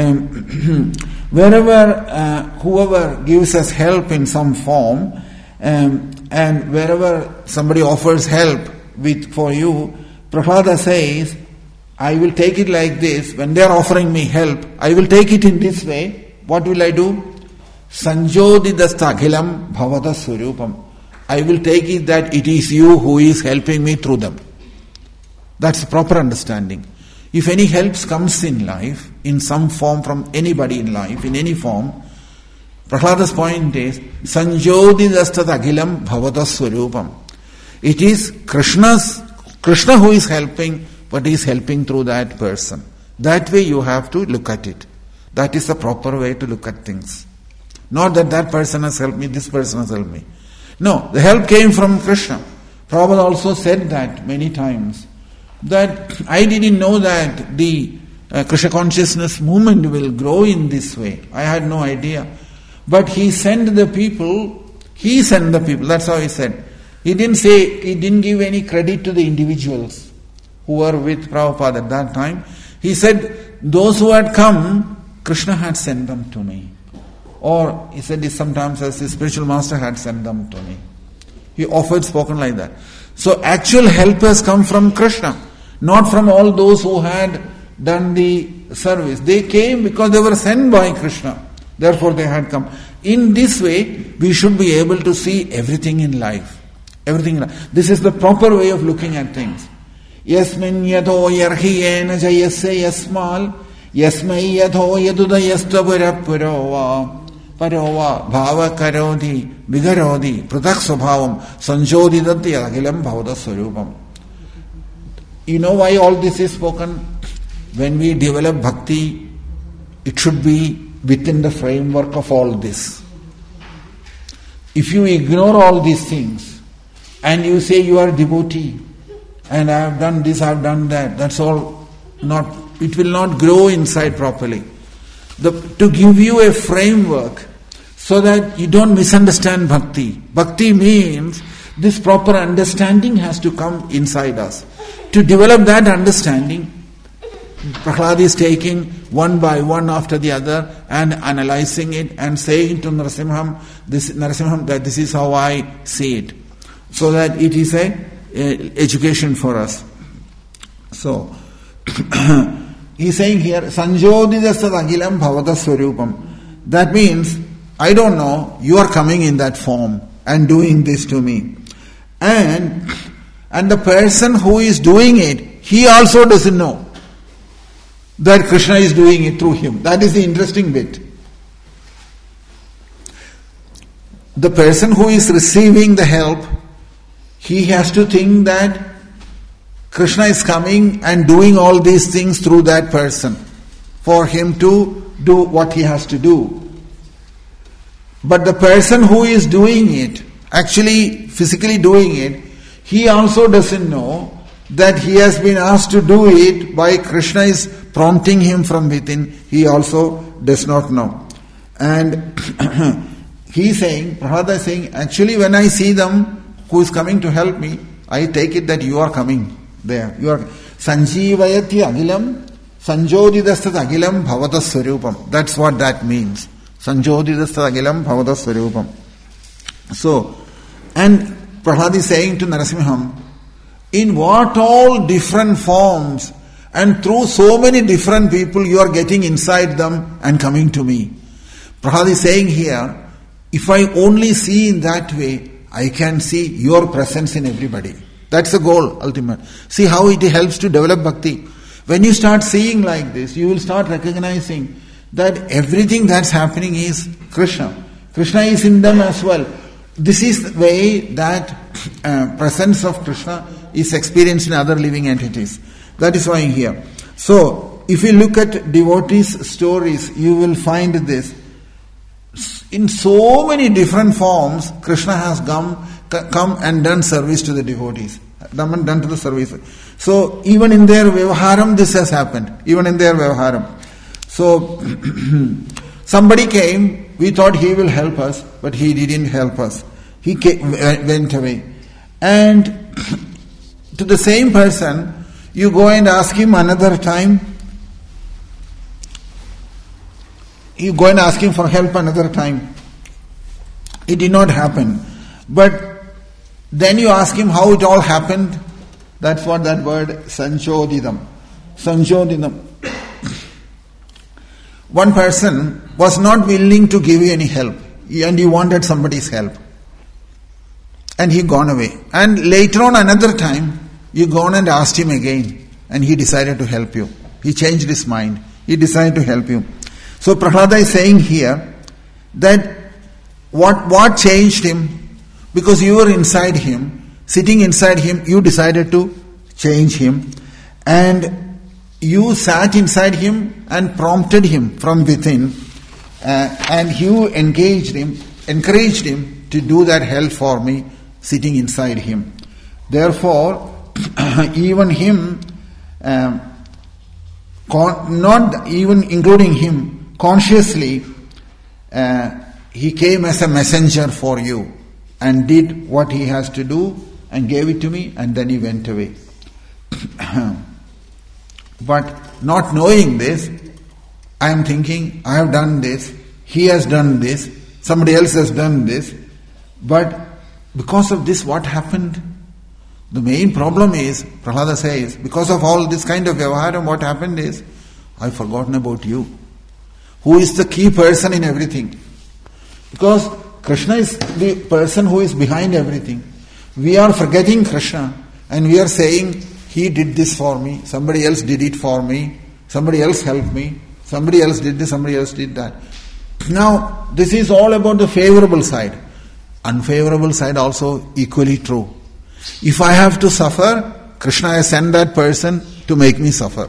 whoever gives us help in some form, and wherever somebody offers help for you, Prahlada says, I will take it like this. When they are offering me help, I will take it in this way. What will I do? Sanjodidastaghilam bhavata surupam. I will take it that it is you who is helping me through them. That's proper understanding. If any helps comes in life, in some form from anybody in life, in any form, Prahlada's point is, Sanjodidastat Agilam Bhavata Swarupam. It is Krishna who is helping, but he is helping through that person. That way you have to look at it. That is the proper way to look at things. Not that person has helped me, this person has helped me. No, the help came from Krishna. Prabhupada also said that many times, that I didn't know that the Krishna consciousness movement will grow in this way. I had no idea. But he sent the people, that's how he said. He didn't give any credit to the individuals who were with Prabhupada at that time. He said, those who had come, Krishna had sent them to me. Or he said this sometimes as his spiritual master had sent them to me. He often spoken like that. So actual help has come from Krishna, not from all those who had done the service. They came because they were sent by Krishna. Therefore they had come. In this way, we should be able to see everything in life. This is the proper way of looking at things. Yasmin yatho yarhiyena jayasya yasmal yasmai yatho yadudayastha parova bhava karodi vigarodi pratak swabhavam sanjodidati agilam bhavata swarupam. You know why all this is spoken? When we develop bhakti, it should be within the framework of all this. If you ignore all these things and you say you are a devotee and I have done this, I have done that, that's all it will not grow inside properly. To give you a framework so that you don't misunderstand bhakti. Bhakti means this proper understanding has to come inside us. To develop that understanding, Prahlad is taking one by one after the other and analyzing it and saying to Narasimham that this is how I see it. So that it is a education for us. So, he's saying here, Sanjodidastat Agilam Bhavata Swarupam. That means, I don't know, you are coming in that form and doing this to me. And the person who is doing it, he also doesn't know that Krishna is doing it through him. That is the interesting bit. The person who is receiving the help, he has to think that Krishna is coming and doing all these things through that person for him to do what he has to do. But the person who is doing it, actually physically doing it, he also doesn't know that he has been asked to do it by Krishna is prompting him from within. He also does not know. And he's saying, Prahlada is saying, actually when I see them who is coming to help me, I take it that you are coming there. You are Sanjivayati Agilam, Sanjodidastat Agilam Bhavata Swarupam. That's what that means. Sanjodidastat Agilam Bhavata Swarupam. So, and Prahlad is saying to Narasimham, in what all different forms and through so many different people you are getting inside them and coming to me. Prahlad is saying here, if I only see in that way, I can see your presence in everybody. That's the goal, ultimate. See how it helps to develop bhakti. When you start seeing like this, you will start recognizing that everything that's happening is Krishna. Krishna is in them as well. This is the way that presence of Krishna is experienced in other living entities. That is why here. So, if you look at devotees' stories, you will find this. In so many different forms, Krishna has come and done service to the devotees. Done to the service. So, even in their Vyavaharam, this has happened. Even in their Vyavaharam. So, somebody came, we thought he will help us, but he didn't help us. He went away. And to the same person, you go and ask him another time. You go and ask him for help another time. It did not happen. But then you ask him how it all happened. That's what that word Sanjodidam. Sanjodidam. One person was not willing to give you any help, and he wanted somebody's help. And he gone away. And later on another time, You gone and asked him again, and he decided to help you. He changed his mind. He decided to help you. So Prahlada is saying here that what changed him? Because you were inside him, sitting inside him, you decided to change him, and you sat inside him and prompted him from within, and you engaged him, encouraged him to do that help for me, sitting inside him. Therefore, even him, not even including him, consciously, he came as a messenger for you and did what he has to do and gave it to me, and then he went away. But not knowing this, I am thinking, I have done this, he has done this, somebody else has done this, but because of this, what happened? The main problem is, Prahlada says, because of all this kind of vyavaharam, what happened is, I've forgotten about you, who is the key person in everything. Because Krishna is the person who is behind everything. We are forgetting Krishna and we are saying, he did this for me, somebody else did it for me, somebody else helped me, somebody else did this, somebody else did that. Now, this is all about the favorable side. Unfavorable side also equally true. If I have to suffer, Krishna has sent that person to make me suffer.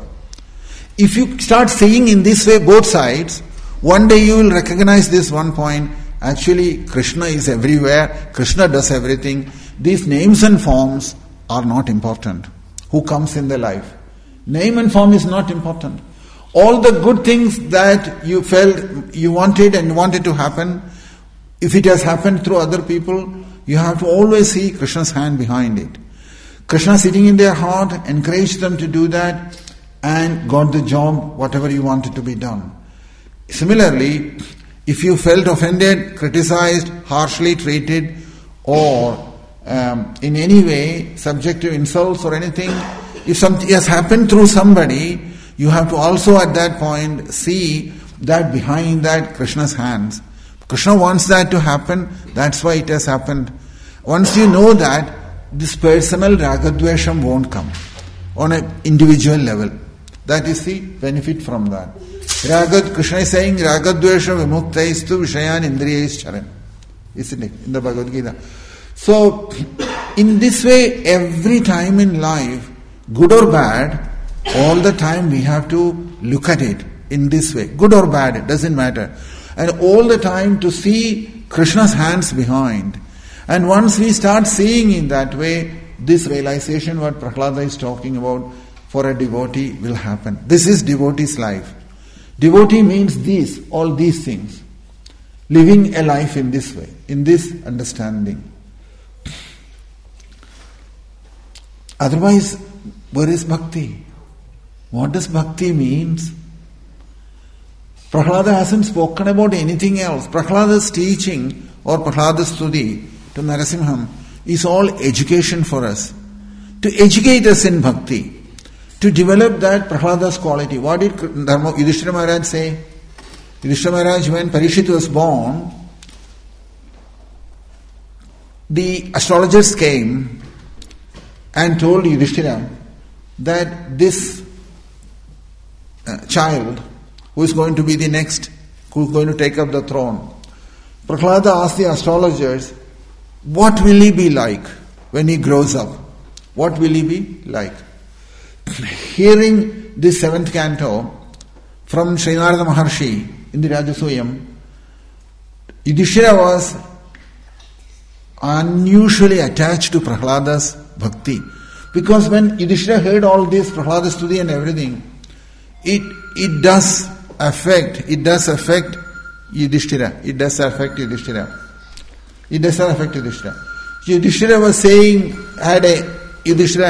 If you start seeing in this way both sides, one day you will recognize this one point. Actually, Krishna is everywhere. Krishna does everything. These names and forms are not important. Who comes in the life? Name and form is not important. All the good things that you felt you wanted and wanted to happen, if it has happened through other people, you have to always see Krishna's hand behind it. Krishna sitting in their heart encouraged them to do that and got the job, whatever you wanted to be done. Similarly, if you felt offended, criticized, harshly treated, or in any way subject to insults or anything, if something has happened through somebody, you have to also at that point see that behind that Krishna's hands. Krishna wants that to happen, that's why it has happened. Once you know that, this personal ragadvesham won't come on an individual level. That is the benefit from that. Krishna is saying, ragadvesha vimuktaistu vishayan indriyais charan. Isn't it? In the Bhagavad Gita. So, in this way, every time in life, good or bad, all the time we have to look at it in this way. Good or bad, it doesn't matter. And all the time to see Krishna's hands behind. And once we start seeing in that way, this realization what Prahlada is talking about for a devotee will happen. This is devotee's life. Devotee means all these things. Living a life in this way, in this understanding. Otherwise, where is bhakti? What does bhakti means? Prahlada hasn't spoken about anything else. Prahlada's teaching or Prahlada's stuti to Narasimham is all education for us. To educate us in bhakti. To develop that Prahlada's quality. What did Yudhishthira Maharaj say? Yudhishthira Maharaj, when Parikshit was born, the astrologers came and told Yudhishthira that this child who is going to be the next, who is going to take up the throne. Prahlada asked the astrologers, what will he be like when he grows up? What will he be like? Hearing this 7th canto from Sri Narada Maharshi in the Rajasuyam, Yudhishthira was unusually attached to Prahlada's bhakti. Because when Yudhishthira heard all this, Prahlada's stuti and everything, it does affect Yudhishthira. It does affect Yudhishthira. Yudhishthira was saying, Yudhishthira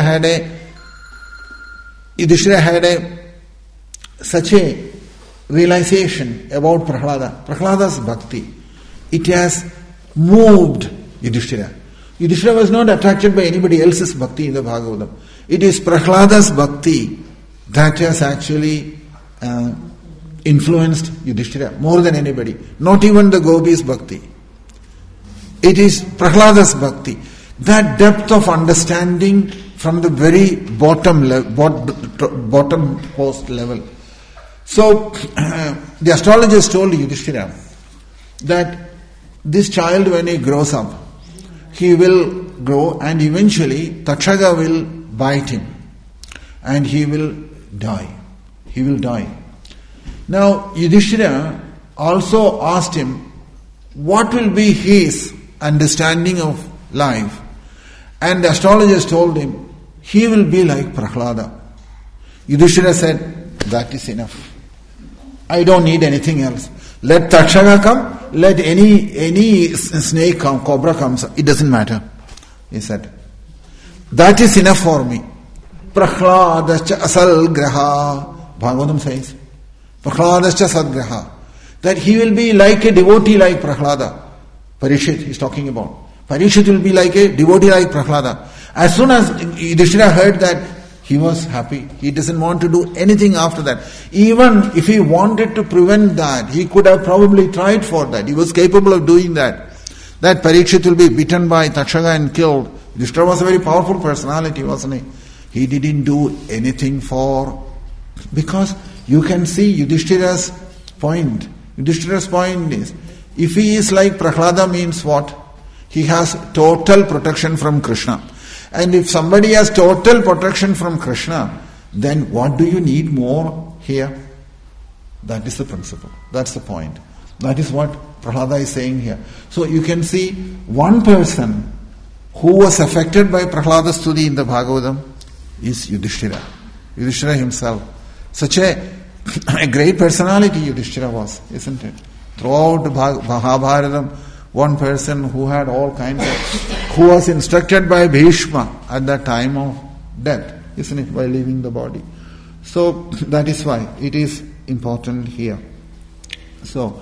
had such a realization about Prahlada's bhakti. It has moved Yudhishthira. Yudhishthira was not attracted by anybody else's bhakti in the Bhagavatam. It is Prahlada's bhakti that has actually influenced Yudhishthira more than anybody. Not even the gopis' bhakti. It is Prahlada's bhakti. That depth of understanding from the very bottom post level. So, the astrologers told Yudhishthira that this child, when he grows up, he will grow and eventually Takshaka will bite him and he will die. He will die. Now, Yudhishthira also asked him what will be his understanding of life. And the astrologers told him, he will be like Prahlada. Yudhishthira said, that is enough. I don't need anything else. Let Takshaka come, let any snake come, cobra comes, it doesn't matter. He said, that is enough for me. Prahladascha asal graha. Bhagavatam says, Prahladascha asal graha. That he will be like a devotee like Prahlada. Parikshit is talking about. Parikshit will be like a devotee like Prahlada. As soon as Yudhishthira heard that, he was happy. He doesn't want to do anything after that. Even if he wanted to prevent that, he could have probably tried for that. He was capable of doing that. That Parikshit will be bitten by Takshaka and killed. Yudhishthira was a very powerful personality, wasn't he? He didn't do anything because you can see Yudhishthira's point. Yudhishthira's point is, if he is like Prahlada means what? He has total protection from Krishna. And if somebody has total protection from Krishna, then what do you need more here? That is the principle. That's the point. That is what Prahlada is saying here. So you can see one person who was affected by Prahlada's stuti in the Bhagavatam is Yudhishthira. Yudhishthira himself. Such a great personality Yudhishthira was, isn't it? Throughout Mahabharatam, one person who had all kinds of, who was instructed by Bhishma at the time of death, isn't it, by leaving the body. So that is why it is important here. So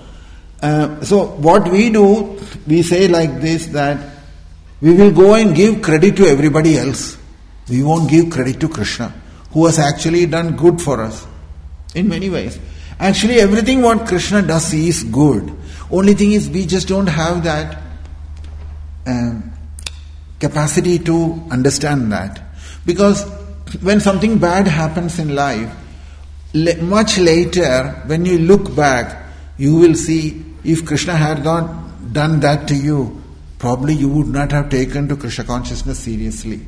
what we do, we say like this, that we will go and give credit to everybody else. We won't give credit to Krishna, who has actually done good for us in many ways. Actually, everything what Krishna does is good. Only thing is, we just don't have that capacity to understand that. Because when something bad happens in life, much later, when you look back, you will see, if Krishna had not done that to you, probably you would not have taken to Krishna consciousness seriously.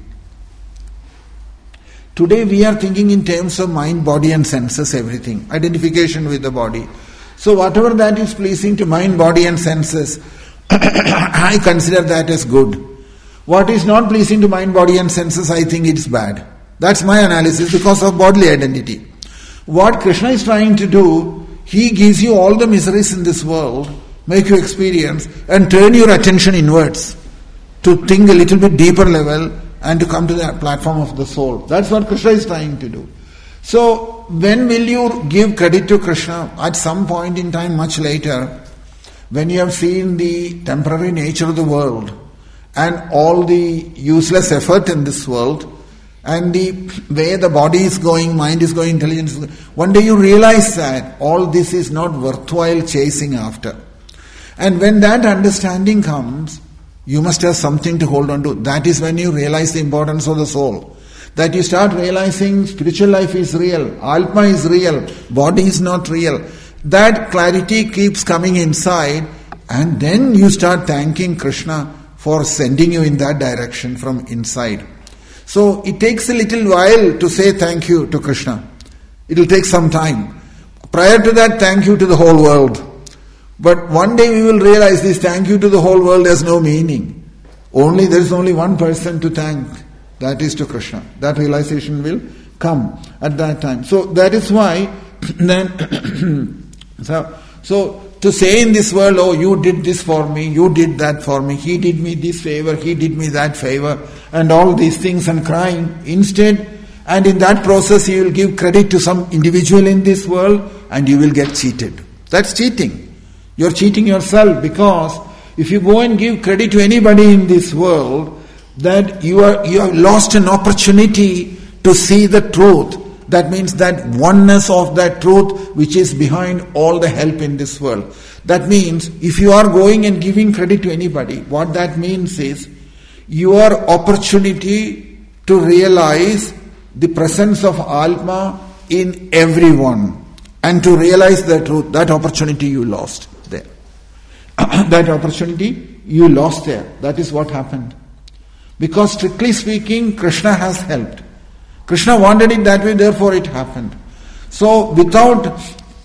Today we are thinking in terms of mind, body and senses, everything. Identification with the body. So whatever that is pleasing to mind, body and senses, I consider that as good. What is not pleasing to mind, body and senses, I think it's bad. That's my analysis because of bodily identity. What Krishna is trying to do, he gives you all the miseries in this world, make you experience, and turn your attention inwards to think a little bit deeper level and to come to the platform of the soul. That's what Krishna is trying to do. So, when will you give credit to Krishna? At some point in time, much later, when you have seen the temporary nature of the world and all the useless effort in this world and the way the body is going, mind is going, intelligence is going, one day you realize that all this is not worthwhile chasing after. And when that understanding comes, you must have something to hold on to. That is when you realize the importance of the soul. That you start realizing spiritual life is real, Atma is real, body is not real. That clarity keeps coming inside, and then you start thanking Krishna for sending you in that direction from inside. So it takes a little while to say thank you to Krishna. It will take some time. Prior to that, thank you to the whole world. But one day we will realize this thank you to the whole world has no meaning. There is only one person to thank. That is to Krishna. That realization will come at that time. So that is why then so to say in this world, oh, you did this for me, you did that for me, he did me this favor, he did me that favor, and all these things and crying. Instead, and in that process you will give credit to some individual in this world and you will get cheated. That's cheating. You're cheating yourself, because if you go and give credit to anybody in this world, that you have lost an opportunity to see the truth. That means that oneness of that truth which is behind all the help in this world. That means if you are going and giving credit to anybody, what that means is your opportunity to realize the presence of Atma in everyone and to realize the truth. That opportunity you lost there. That opportunity you lost there. That is what happened. Because strictly speaking, Krishna has helped. Krishna wanted it that way, therefore it happened. So without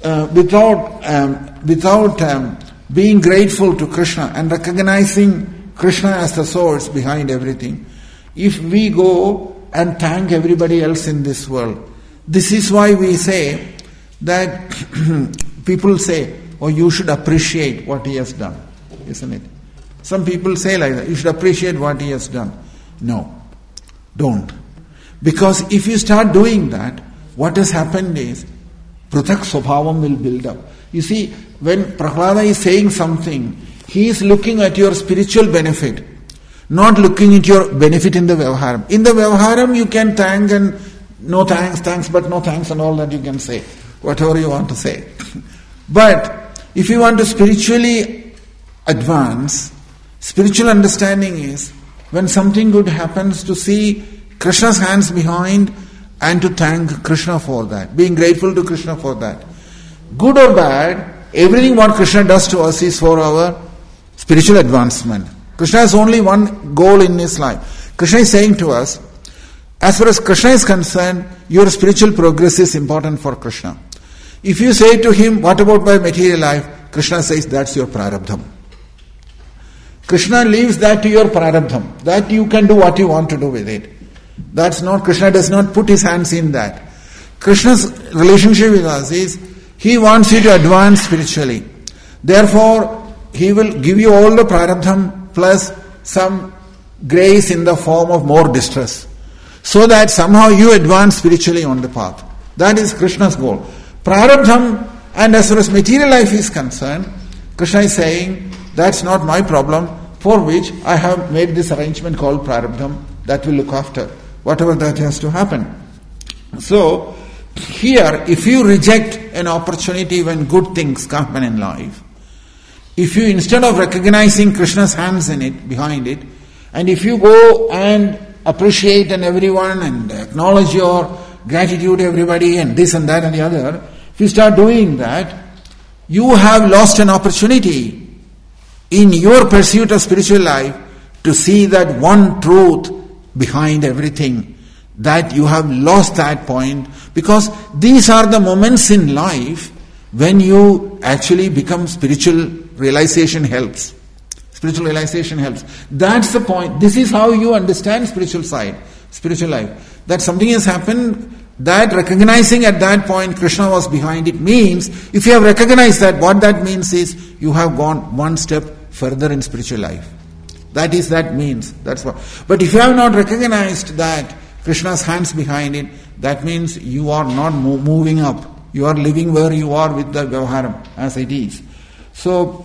being grateful to Krishna and recognizing Krishna as the source behind everything, if we go and thank everybody else in this world, this is why we say that people say, oh, you should appreciate what he has done, isn't it? Some people say like that, you should appreciate what he has done. No, don't. Because if you start doing that, what has happened is, Pruthak Swabhavam will build up. You see, when Prahlada is saying something, he is looking at your spiritual benefit, not looking at your benefit in the Vyavaharam. In the Vyavaharam, you can thank and no thanks, but no thanks and all that you can say, whatever you want to say. But if you want to spiritually advance, spiritual understanding is when something good happens, to see Krishna's hands behind and to thank Krishna for that, being grateful to Krishna for that. Good or bad, everything what Krishna does to us is for our spiritual advancement. Krishna has only one goal in his life. Krishna is saying to us, as far as Krishna is concerned, your spiritual progress is important for Krishna. If you say to him, what about my material life? Krishna says, that's your prarabdham. Krishna leaves that to your prarabdham. That you can do what you want to do with it. That's not, Krishna does not put his hands in that. Krishna's relationship with us is, he wants you to advance spiritually. Therefore, he will give you all the prarabdham plus some grace in the form of more distress, so that somehow you advance spiritually on the path. That is Krishna's goal. Prarabdham, and as far as material life is concerned, Krishna is saying, that's not my problem, for which I have made this arrangement called prarabdham, that will look after whatever that has to happen. So, here, if you reject an opportunity when good things come in life, if you, instead of recognizing Krishna's hands in it, behind it, and if you go and appreciate and everyone and acknowledge your gratitude to everybody and this and that and the other, if you start doing that, you have lost an opportunity in your pursuit of spiritual life to see that one truth behind everything, that you have lost that point, because these are the moments in life when you actually become spiritual realization helps. Spiritual realization helps. That's the point. This is how you understand spiritual side, spiritual life. That something has happened, that recognizing at that point Krishna was behind it means, if you have recognized that, what that means is you have gone one step further in spiritual life. That means. That's what. But if you have not recognized that Krishna's hands behind it, that means you are not moving up. You are living where you are with the Vyavaharam as it is. So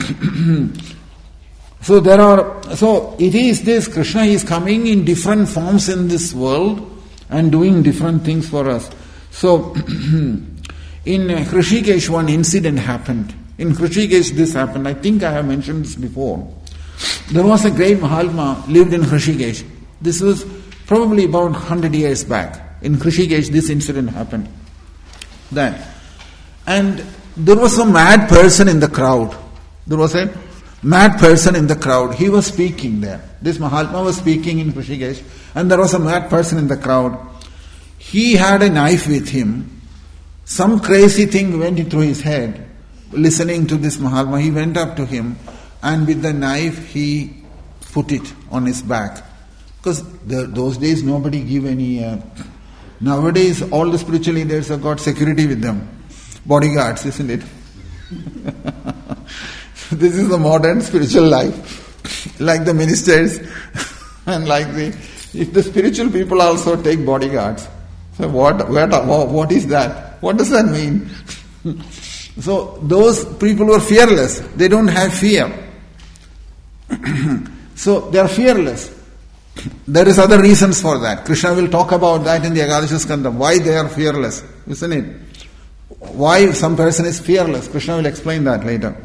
it is this, Krishna is coming in different forms in this world and doing different things for us. So in Hrishikesh one incident happened. In Hrishikesh this happened. I think I have mentioned this before. There was a great Mahatma lived in Hrishikesh. This was probably about 100 years back. In Hrishikesh this incident happened. Then. And there was a mad person in the crowd. There was a mad person in the crowd. He was speaking there. This Mahatma was speaking in Hrishikesh, and there was a mad person in the crowd. He had a knife with him. Some crazy thing went through his head. Listening to this Mahatma, he went up to him, and with the knife he put it on his back. Because those days nobody give any... nowadays all the spiritual leaders have got security with them. Bodyguards, isn't it? This is the modern spiritual life. Like the ministers and like if the spiritual people also take bodyguards. So what is that? What does that mean? So those people were fearless. They don't have fear. So they are fearless. There is other reasons for that. Krishna will talk about that in the Ekadasha Skanda. Why they are fearless, isn't it? Why some person is fearless. Krishna will explain that later.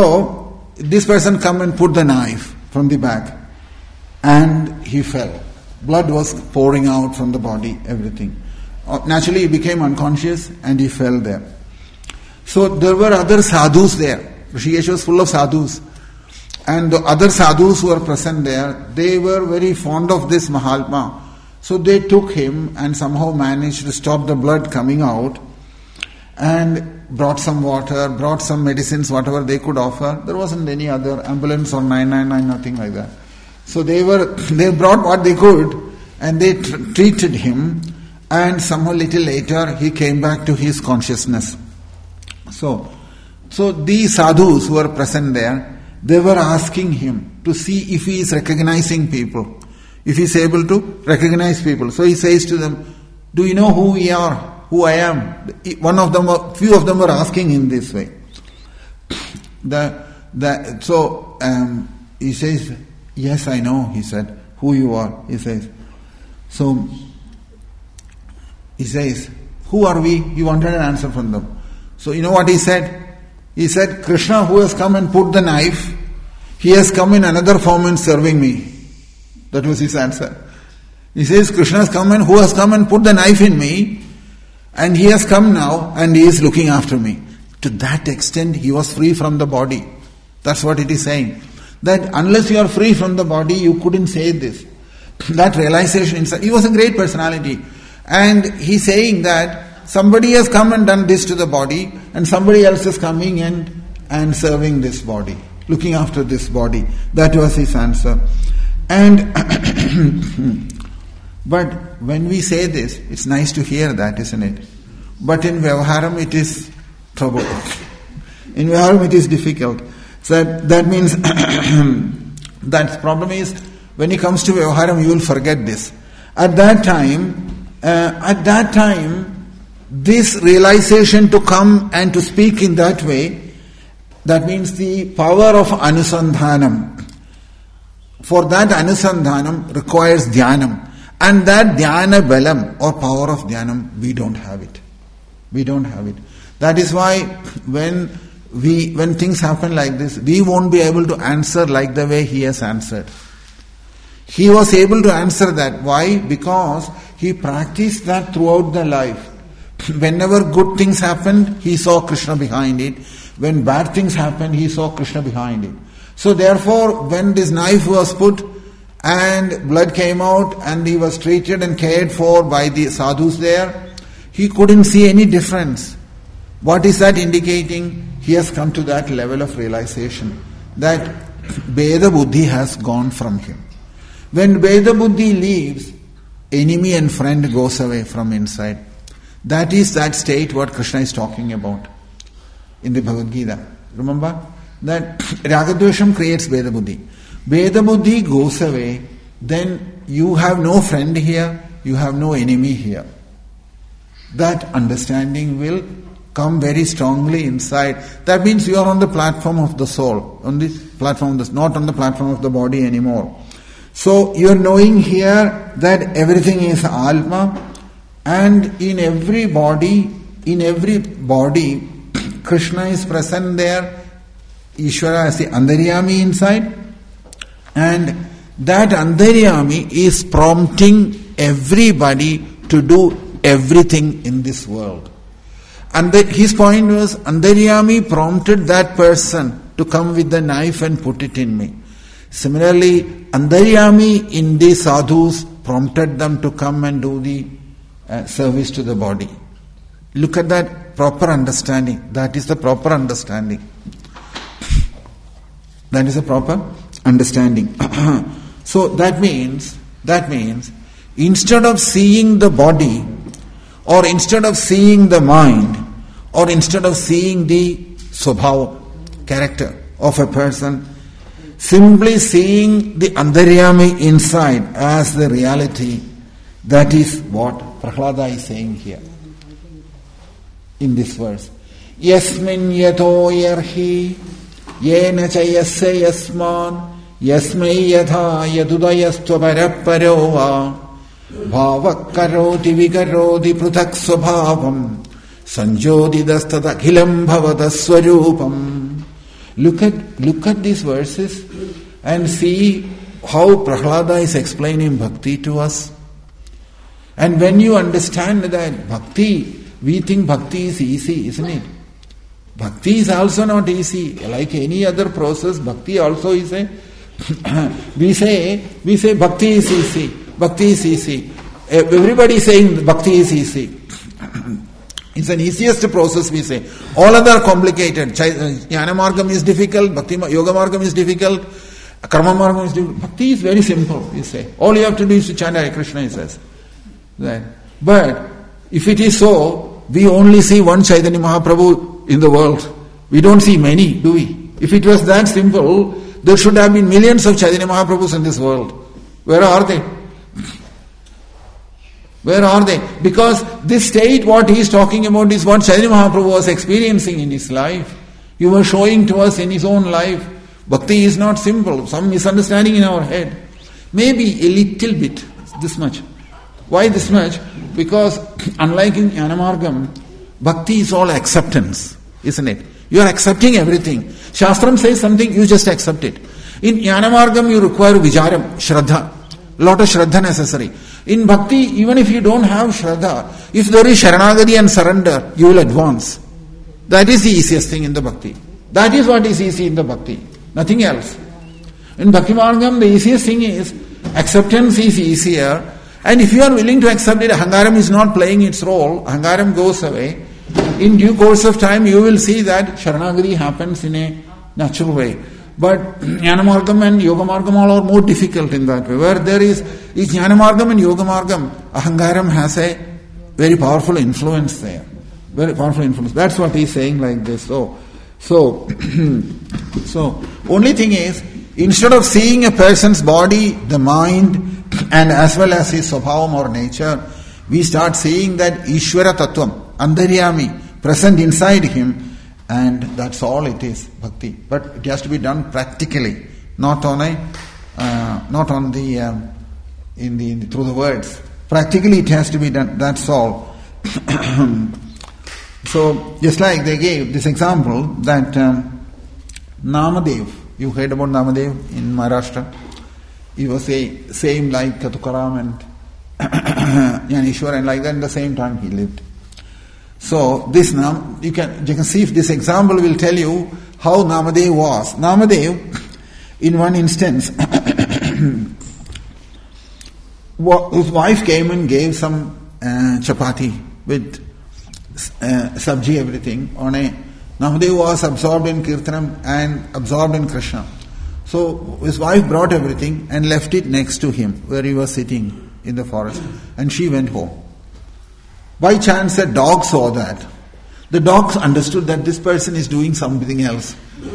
So, this person come and put the knife from the back, and he fell. Blood was pouring out from the body, everything. Naturally, he became unconscious and he fell there. So there were other sadhus there. Rishikesh was full of sadhus. And the other sadhus who were present there, they were very fond of this Mahatma. So they took him and somehow managed to stop the blood coming out and brought some water, brought some medicines, whatever they could offer. There wasn't any other ambulance or 999, nothing like that. So they brought what they could and they treated him, and somehow little later he came back to his consciousness. So these sadhus who were present there, they were asking him to see if he is recognizing people, if he is able to recognize people. So he says to them, do you know who we are, who I am? Few of them were asking in this way. He says, yes, I know, he said, who you are, he says. So he says, who are we? He wanted an answer from them. So you know what he said? He said, Krishna who has come and put the knife, he has come in another form and serving me. That was his answer. He says, Krishna has come who has come and put the knife in me, and he has come now and he is looking after me. To that extent, he was free from the body. That's what it is saying. That unless you are free from the body, you couldn't say this. That realization inside. He was a great personality. And he's saying that somebody has come and done this to the body, and somebody else is coming and serving this body, looking after this body. That was his answer. And but when we say this, it's nice to hear that, isn't it? But in Vyavaharam it is trouble. In Vyavaharam it is difficult. So that means that problem is, when it comes to Vyavaharam, you will forget this. At that time, this realization to come and to speak in that way, that means the power of Anusandhanam. For that Anusandhanam requires Dhyanam. And that Dhyana Balam or power of Dhyanam, we don't have it. We don't have it. That is why when things happen like this, we won't be able to answer like the way he has answered. He was able to answer that. Why? Because he practiced that throughout the life. Whenever good things happened, he saw Krishna behind it. When bad things happened, he saw Krishna behind it. So therefore, when this knife was put and blood came out and he was treated and cared for by the sadhus there, he couldn't see any difference. What is that indicating? He has come to that level of realization that Veda Buddhi has gone from him. When Veda Buddhi leaves, enemy and friend goes away from inside. That is that state what Krishna is talking about in the Bhagavad Gita. Remember that Ragadvesham creates Veda Buddhi. Veda Buddhi goes away, then you have no friend here, you have no enemy here. That understanding will come very strongly inside. That means you are on the platform of the soul, on the platform, not on the platform of the body anymore. So you are knowing here that everything is Alma, and in every body, Krishna is present there. Ishvara is the Antaryami inside, and that Antaryami is prompting everybody to do everything in this world. And his point was, Antaryami prompted that person to come with the knife and put it in me. Similarly, Antaryami in the sadhus prompted them to come and do the service to the body. Look at that proper understanding. That is the proper understanding. That is a proper understanding. So that means, instead of seeing the body, or instead of seeing the mind, or instead of seeing the swabhava, character of a person, simply seeing the Antaryami inside as the reality, that is what Prahlada is saying here in this verse. Yasmin yato yarhi yena chayasya yasman yasmai yatha yadudayastva parapparova bhavak karoti vikaroti pruthak swabhavam sanjodidastad akhilam bhavata swarupam. Look at these verses and see how Prahlada is explaining bhakti to us. And when you understand that bhakti, we think bhakti is easy, isn't it? Bhakti is also not easy. Like any other process, bhakti also is a we say bhakti is easy. Bhakti is easy. Everybody is saying bhakti is easy. It's an easiest process, we say. All other are complicated. Jnana Margam is difficult, Bhakti Yoga Margam is difficult, Karma Margam is difficult. Bhakti is very simple, we say. All you have to do is to chant Hare Krishna, he says. Right. But if it is so, we only see one Chaitanya Mahaprabhu in the world. We don't see many, do we? If it was that simple, there should have been millions of Chaitanya Mahaprabhus in this world. Where are they? Where are they? Because this state, what he is talking about, is what Chaitanya Mahaprabhu was experiencing in his life. He was showing to us in his own life. Bhakti is not simple. Some misunderstanding in our head. Maybe a little bit. This much. Why this much? Because unlike in Jnana Margam, bhakti is all acceptance, isn't it? You are accepting everything. Shastram says something, you just accept it. In Jnana Margam, you require vijaram, shraddha. Lot of shraddha necessary. In bhakti, even if you don't have shraddha, if there is sharanagati and surrender, you will advance. That is the easiest thing in the bhakti. That is what is easy in the bhakti. Nothing else. In Bhakti Margam, the easiest thing is acceptance is easier. And if you are willing to accept it, ahangaram is not playing its role. Ahangaram goes away. In due course of time, you will see that sharanagati happens in a natural way. But Jnana Margam and Yoga Margam all are more difficult in that way. Where there is Jnana Margam and Yoga Margam, ahangaram has a very powerful influence there. Very powerful influence. That's what he is saying like this. So only thing is, instead of seeing a person's body, the mind, and as well as his swabhavam or nature, we start seeing that Ishvara Tattvam, Antaryami, present inside him, and that's all it is, bhakti. But it has to be done practically, not on through the words. Practically, it has to be done. That's all. So, just like they gave this example that Namadev, you heard about Namadev in Maharashtra. He was same like Tukaram and Jnaneshwar, and like that. In the same time, he lived. So this you can see if this example will tell you how Namadev was. Namadev, in one instance, his wife came and gave some chapati with sabji, everything. Namadev was absorbed in Kirtanam and absorbed in Krishna. So his wife brought everything and left it next to him where he was sitting in the forest, and she went home. By chance, a dog saw that. The dog understood that this person is doing something else.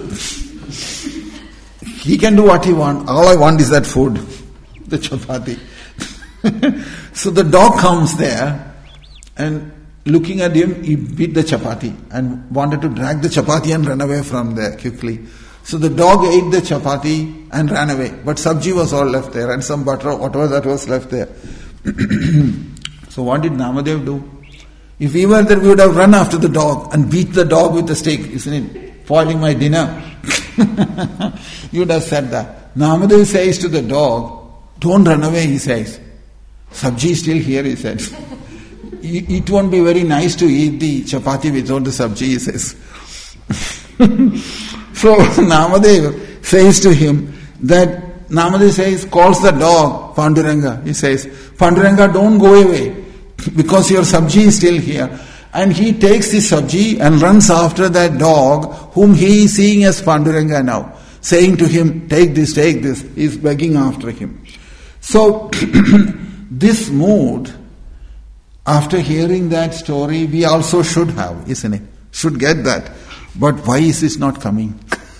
He can do what he wants. All I want is that food, the chapati. So the dog comes there and looking at him, he beat the chapati and wanted to drag the chapati and run away from there quickly. So the dog ate the chapati and ran away. But sabji was all left there and some butter or whatever that was left there. So what did Namadev do? If we were there, we would have run after the dog and beat the dog with a stick. Isn't it? Spoiling my dinner. You would have said that. Namadev says to the dog, don't run away, he says. Sabji is still here, he says. It won't be very nice to eat the chapati without the sabji, he says. So Namadev says to him that Namadev says, calls the dog, Panduranga. He says, Panduranga, don't go away because your sabji is still here. And he takes the sabji and runs after that dog whom he is seeing as Panduranga now, saying to him, take this, take this. He is begging after him. So this mood, after hearing that story, we also should have, isn't it? Should get that. But why is this not coming?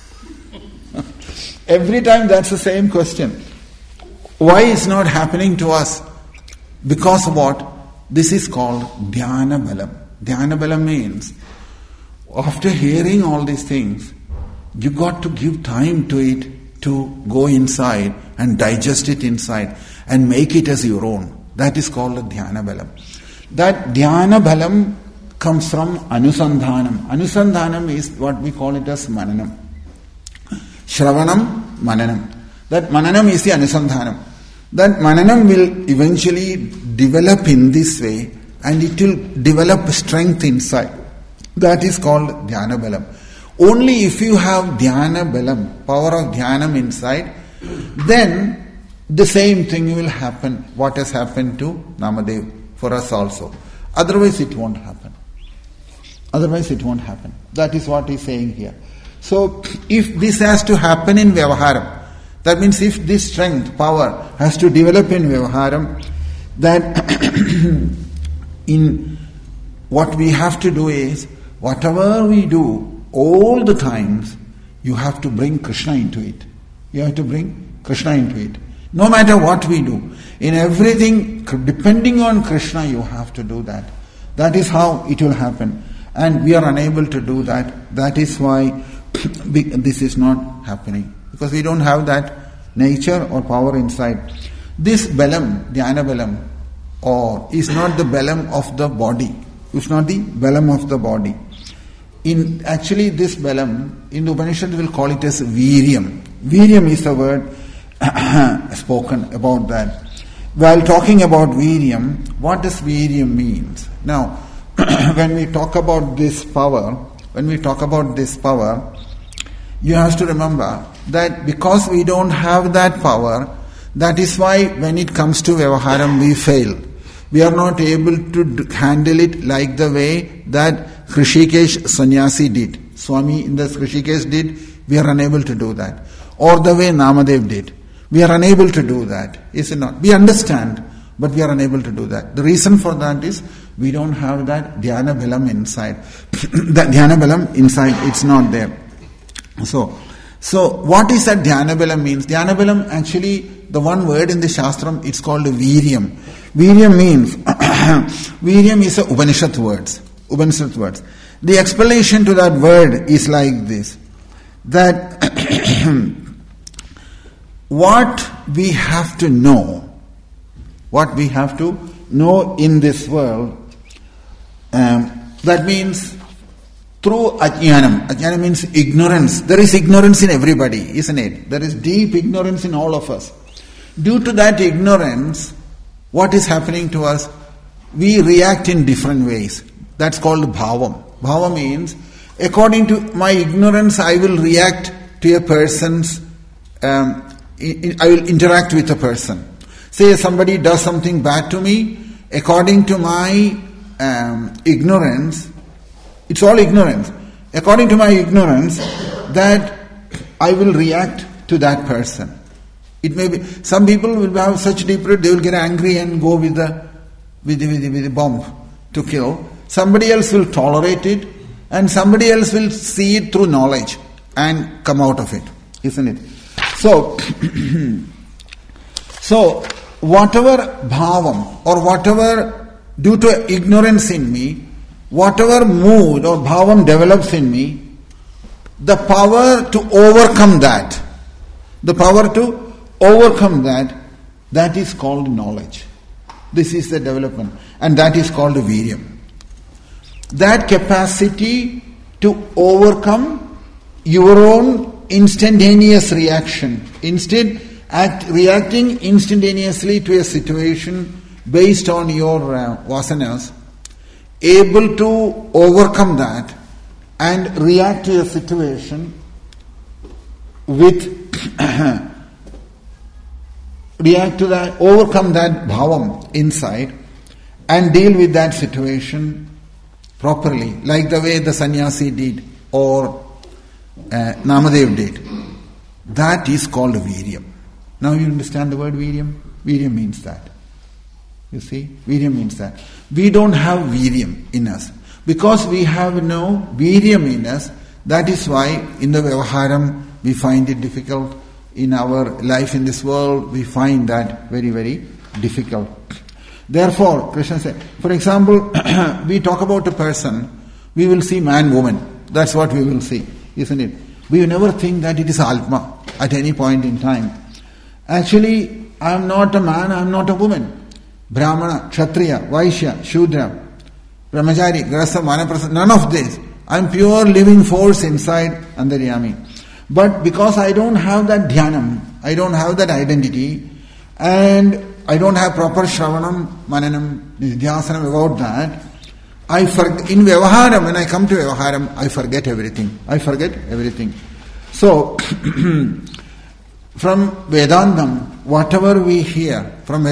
Every time that's the same question. Why is not happening to us? Because of what? This is called Dhyana Balam. Dhyana Balam means, after hearing all these things, you got to give time to it to go inside and digest it inside and make it as your own. That is called a Dhyana Balam. That Dhyana Balam comes from Anusandhanam. Anusandhanam is what we call it as Mananam. Shravanam, Mananam. That mananam is the anusandhanam. That mananam will eventually develop in this way, and it will develop strength inside. That is called dhyana balam. Only if you have dhyana balam, power of dhyanam inside, then the same thing will happen, what has happened to Namadev for us also. Otherwise it won't happen. Otherwise it won't happen. That is what he is saying here. So, if this has to happen in Vyavaharam, that means if this strength, power has to develop in Vyavaharam, then in what we have to do is, whatever we do, all the times, you have to bring Krishna into it. You have to bring Krishna into it. No matter what we do, in everything, depending on Krishna, you have to do that. That is how it will happen. And we are unable to do that. That is why this is not happening. Because we don't have that nature or power inside. This balam, dhyana balam, is not the balam of the body. It's not the balam of the body. Actually, this balam, in the Upanishad, we'll call it as viryam. Viryam is the word spoken about that. While talking about viryam, what does viryam means? Now, when we talk about this power, you have to remember that because we don't have that power, that is why when it comes to Vyavaharam, we fail. We are not able to handle it like the way that Hrishikesh Sannyasi did. Swami in the Hrishikesh did, we are unable to do that. Or the way Namadev did. We are unable to do that, is it not? We understand, but we are unable to do that. The reason for that is we don't have that dhyana balam inside. That dhyana balam inside, it's not there. So what is that dhyana balam means? Dhyana balam, actually, the one word in the Shastram, it's called viryam. Viryam means, viryam is a Upanishad words. The explanation to that word is like this, that what we have to know in this world, that means through ajnanam. Ajnanam means ignorance. There is ignorance in everybody, isn't it? There is deep ignorance in all of us. Due to that ignorance, what is happening to us? We react in different ways. That's called bhavam. Bhava means, according to my ignorance, I will react to a person's, I will interact with a person. Say somebody does something bad to me, according to my ignorance, it's all ignorance. According to my ignorance, that I will react to that person. It may be, some people will have such deep root, they will get angry and go with the bomb to kill. Somebody else will tolerate it, and somebody else will see it through knowledge and come out of it, isn't it? So whatever bhavam or whatever, due to ignorance in me, whatever mood or bhavam develops in me, the power to overcome that, that is called knowledge. This is the development, and that is called viryam. That capacity to overcome your own instantaneous reaction, instead reacting instantaneously to a situation based on your vasanas, able to overcome that and react to a situation with overcome that bhavam inside and deal with that situation properly, like the way the sannyasi did or Namadev did. That is called viryam. Now you understand the word viryam? Viryam means that. You see? Viryam means that. We don't have viryam in us. Because we have no viryam in us, that is why in the Vyavaharam we find it difficult. In our life in this world, we find that very, very difficult. Therefore, Krishna said, for example, we talk about a person, we will see man, woman. That's what we will see, isn't it? We will never think that it is Atma at any point in time. Actually, I am not a man, I am not a woman. Brahmana, Kshatriya, Vaishya, Shudra, Brahmachari, Grahastha, Vanaprastha, none of this. I am pure living force inside Antaryami. But because I don't have that dhyanam, I don't have that identity, and I don't have proper Shravanam, Mananam, Nidhyasanam about that. In Vyavaharam, when I come to Vyavaharam, I forget everything. So, from Vedantam, whatever we hear,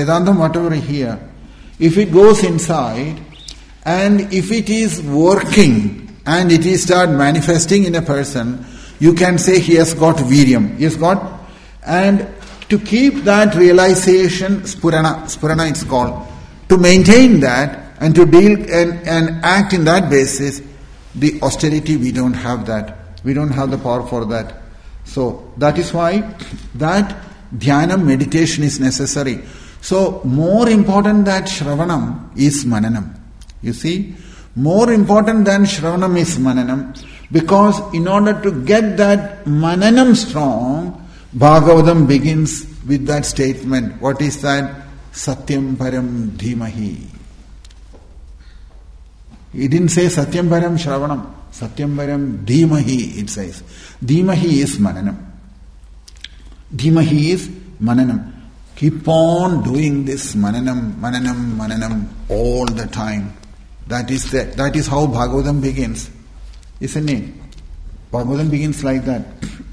if it goes inside, and if it is working, and it is start manifesting in a person, you can say he has got Viryam. And to keep that realization, Spurana it's called, to maintain that, and to deal and act in that basis, the austerity, we don't have that. We don't have the power for that. So that is why that dhyana meditation is necessary. So more important than Shravanam is Mananam. You see, more important than Shravanam is Mananam, because in order to get that Mananam strong, Bhagavatam begins with that statement. What is that? Satyam Param Dhimahi. He didn't say Satyam Param Shravanam. Satyam Param Dhimahi, it says. Dhimahi is Mananam. Keep on doing this Mananam all the time. That is how Bhagavatam begins. Isn't it? Bhagavatam begins like that.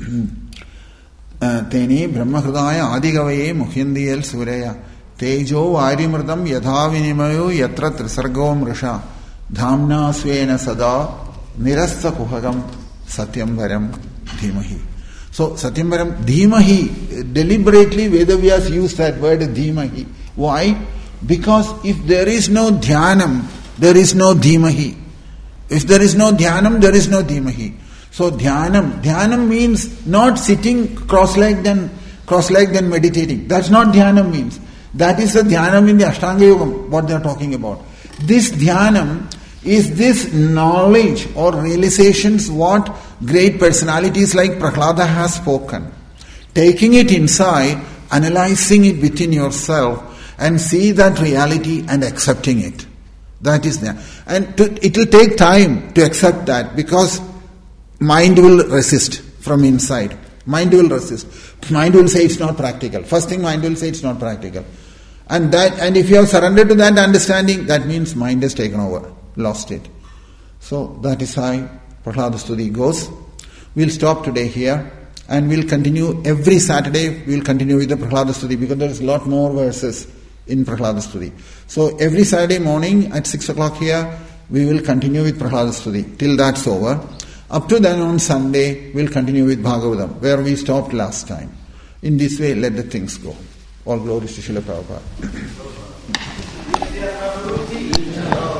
Teni Brahmahridaya Adigavaye Muhyandiyal Suraya Tejo Varimritam Yatha Vinimayo Yatra Trisargo Mrisha Dhamna Svena Sada Nirastha Kuhagam Satyam Varam Dhimahi. So Satyam Varam Dhimahi, deliberately Vedavyas use that word Dhimahi. Why? Because if there is no Dhyanam, there is no Dhimahi. If there is no Dhyanam, there is no Dhimahi. So Dhyanam means not sitting cross-legged and meditating. That's not Dhyanam means. That is the Dhyanam in the Ashtanga Yogam, what they are talking about. This Dhyanam is this knowledge or realizations what great personalities like Prahlada has spoken. Taking it inside, analyzing it within yourself, and see that reality and accepting it. That is there. And it will take time to accept that, because mind will resist from inside. Mind will resist. Mind will say it's not practical. First thing mind will say it's not practical. And if you have surrendered to that understanding, that means mind has taken over, lost it. So that is how Prahlada Stuti goes. We'll stop today here, and we'll continue every Saturday. We'll continue with the Prahlada Stuti, because there is a lot more verses in Prahlada Stuti. So every Saturday morning at 6 o'clock here, we will continue with Prahlada Stuti till that's over. Up to then on Sunday, we'll continue with Bhagavatam, where we stopped last time. In this way, let the things go. All glories to Srila Prabhupada.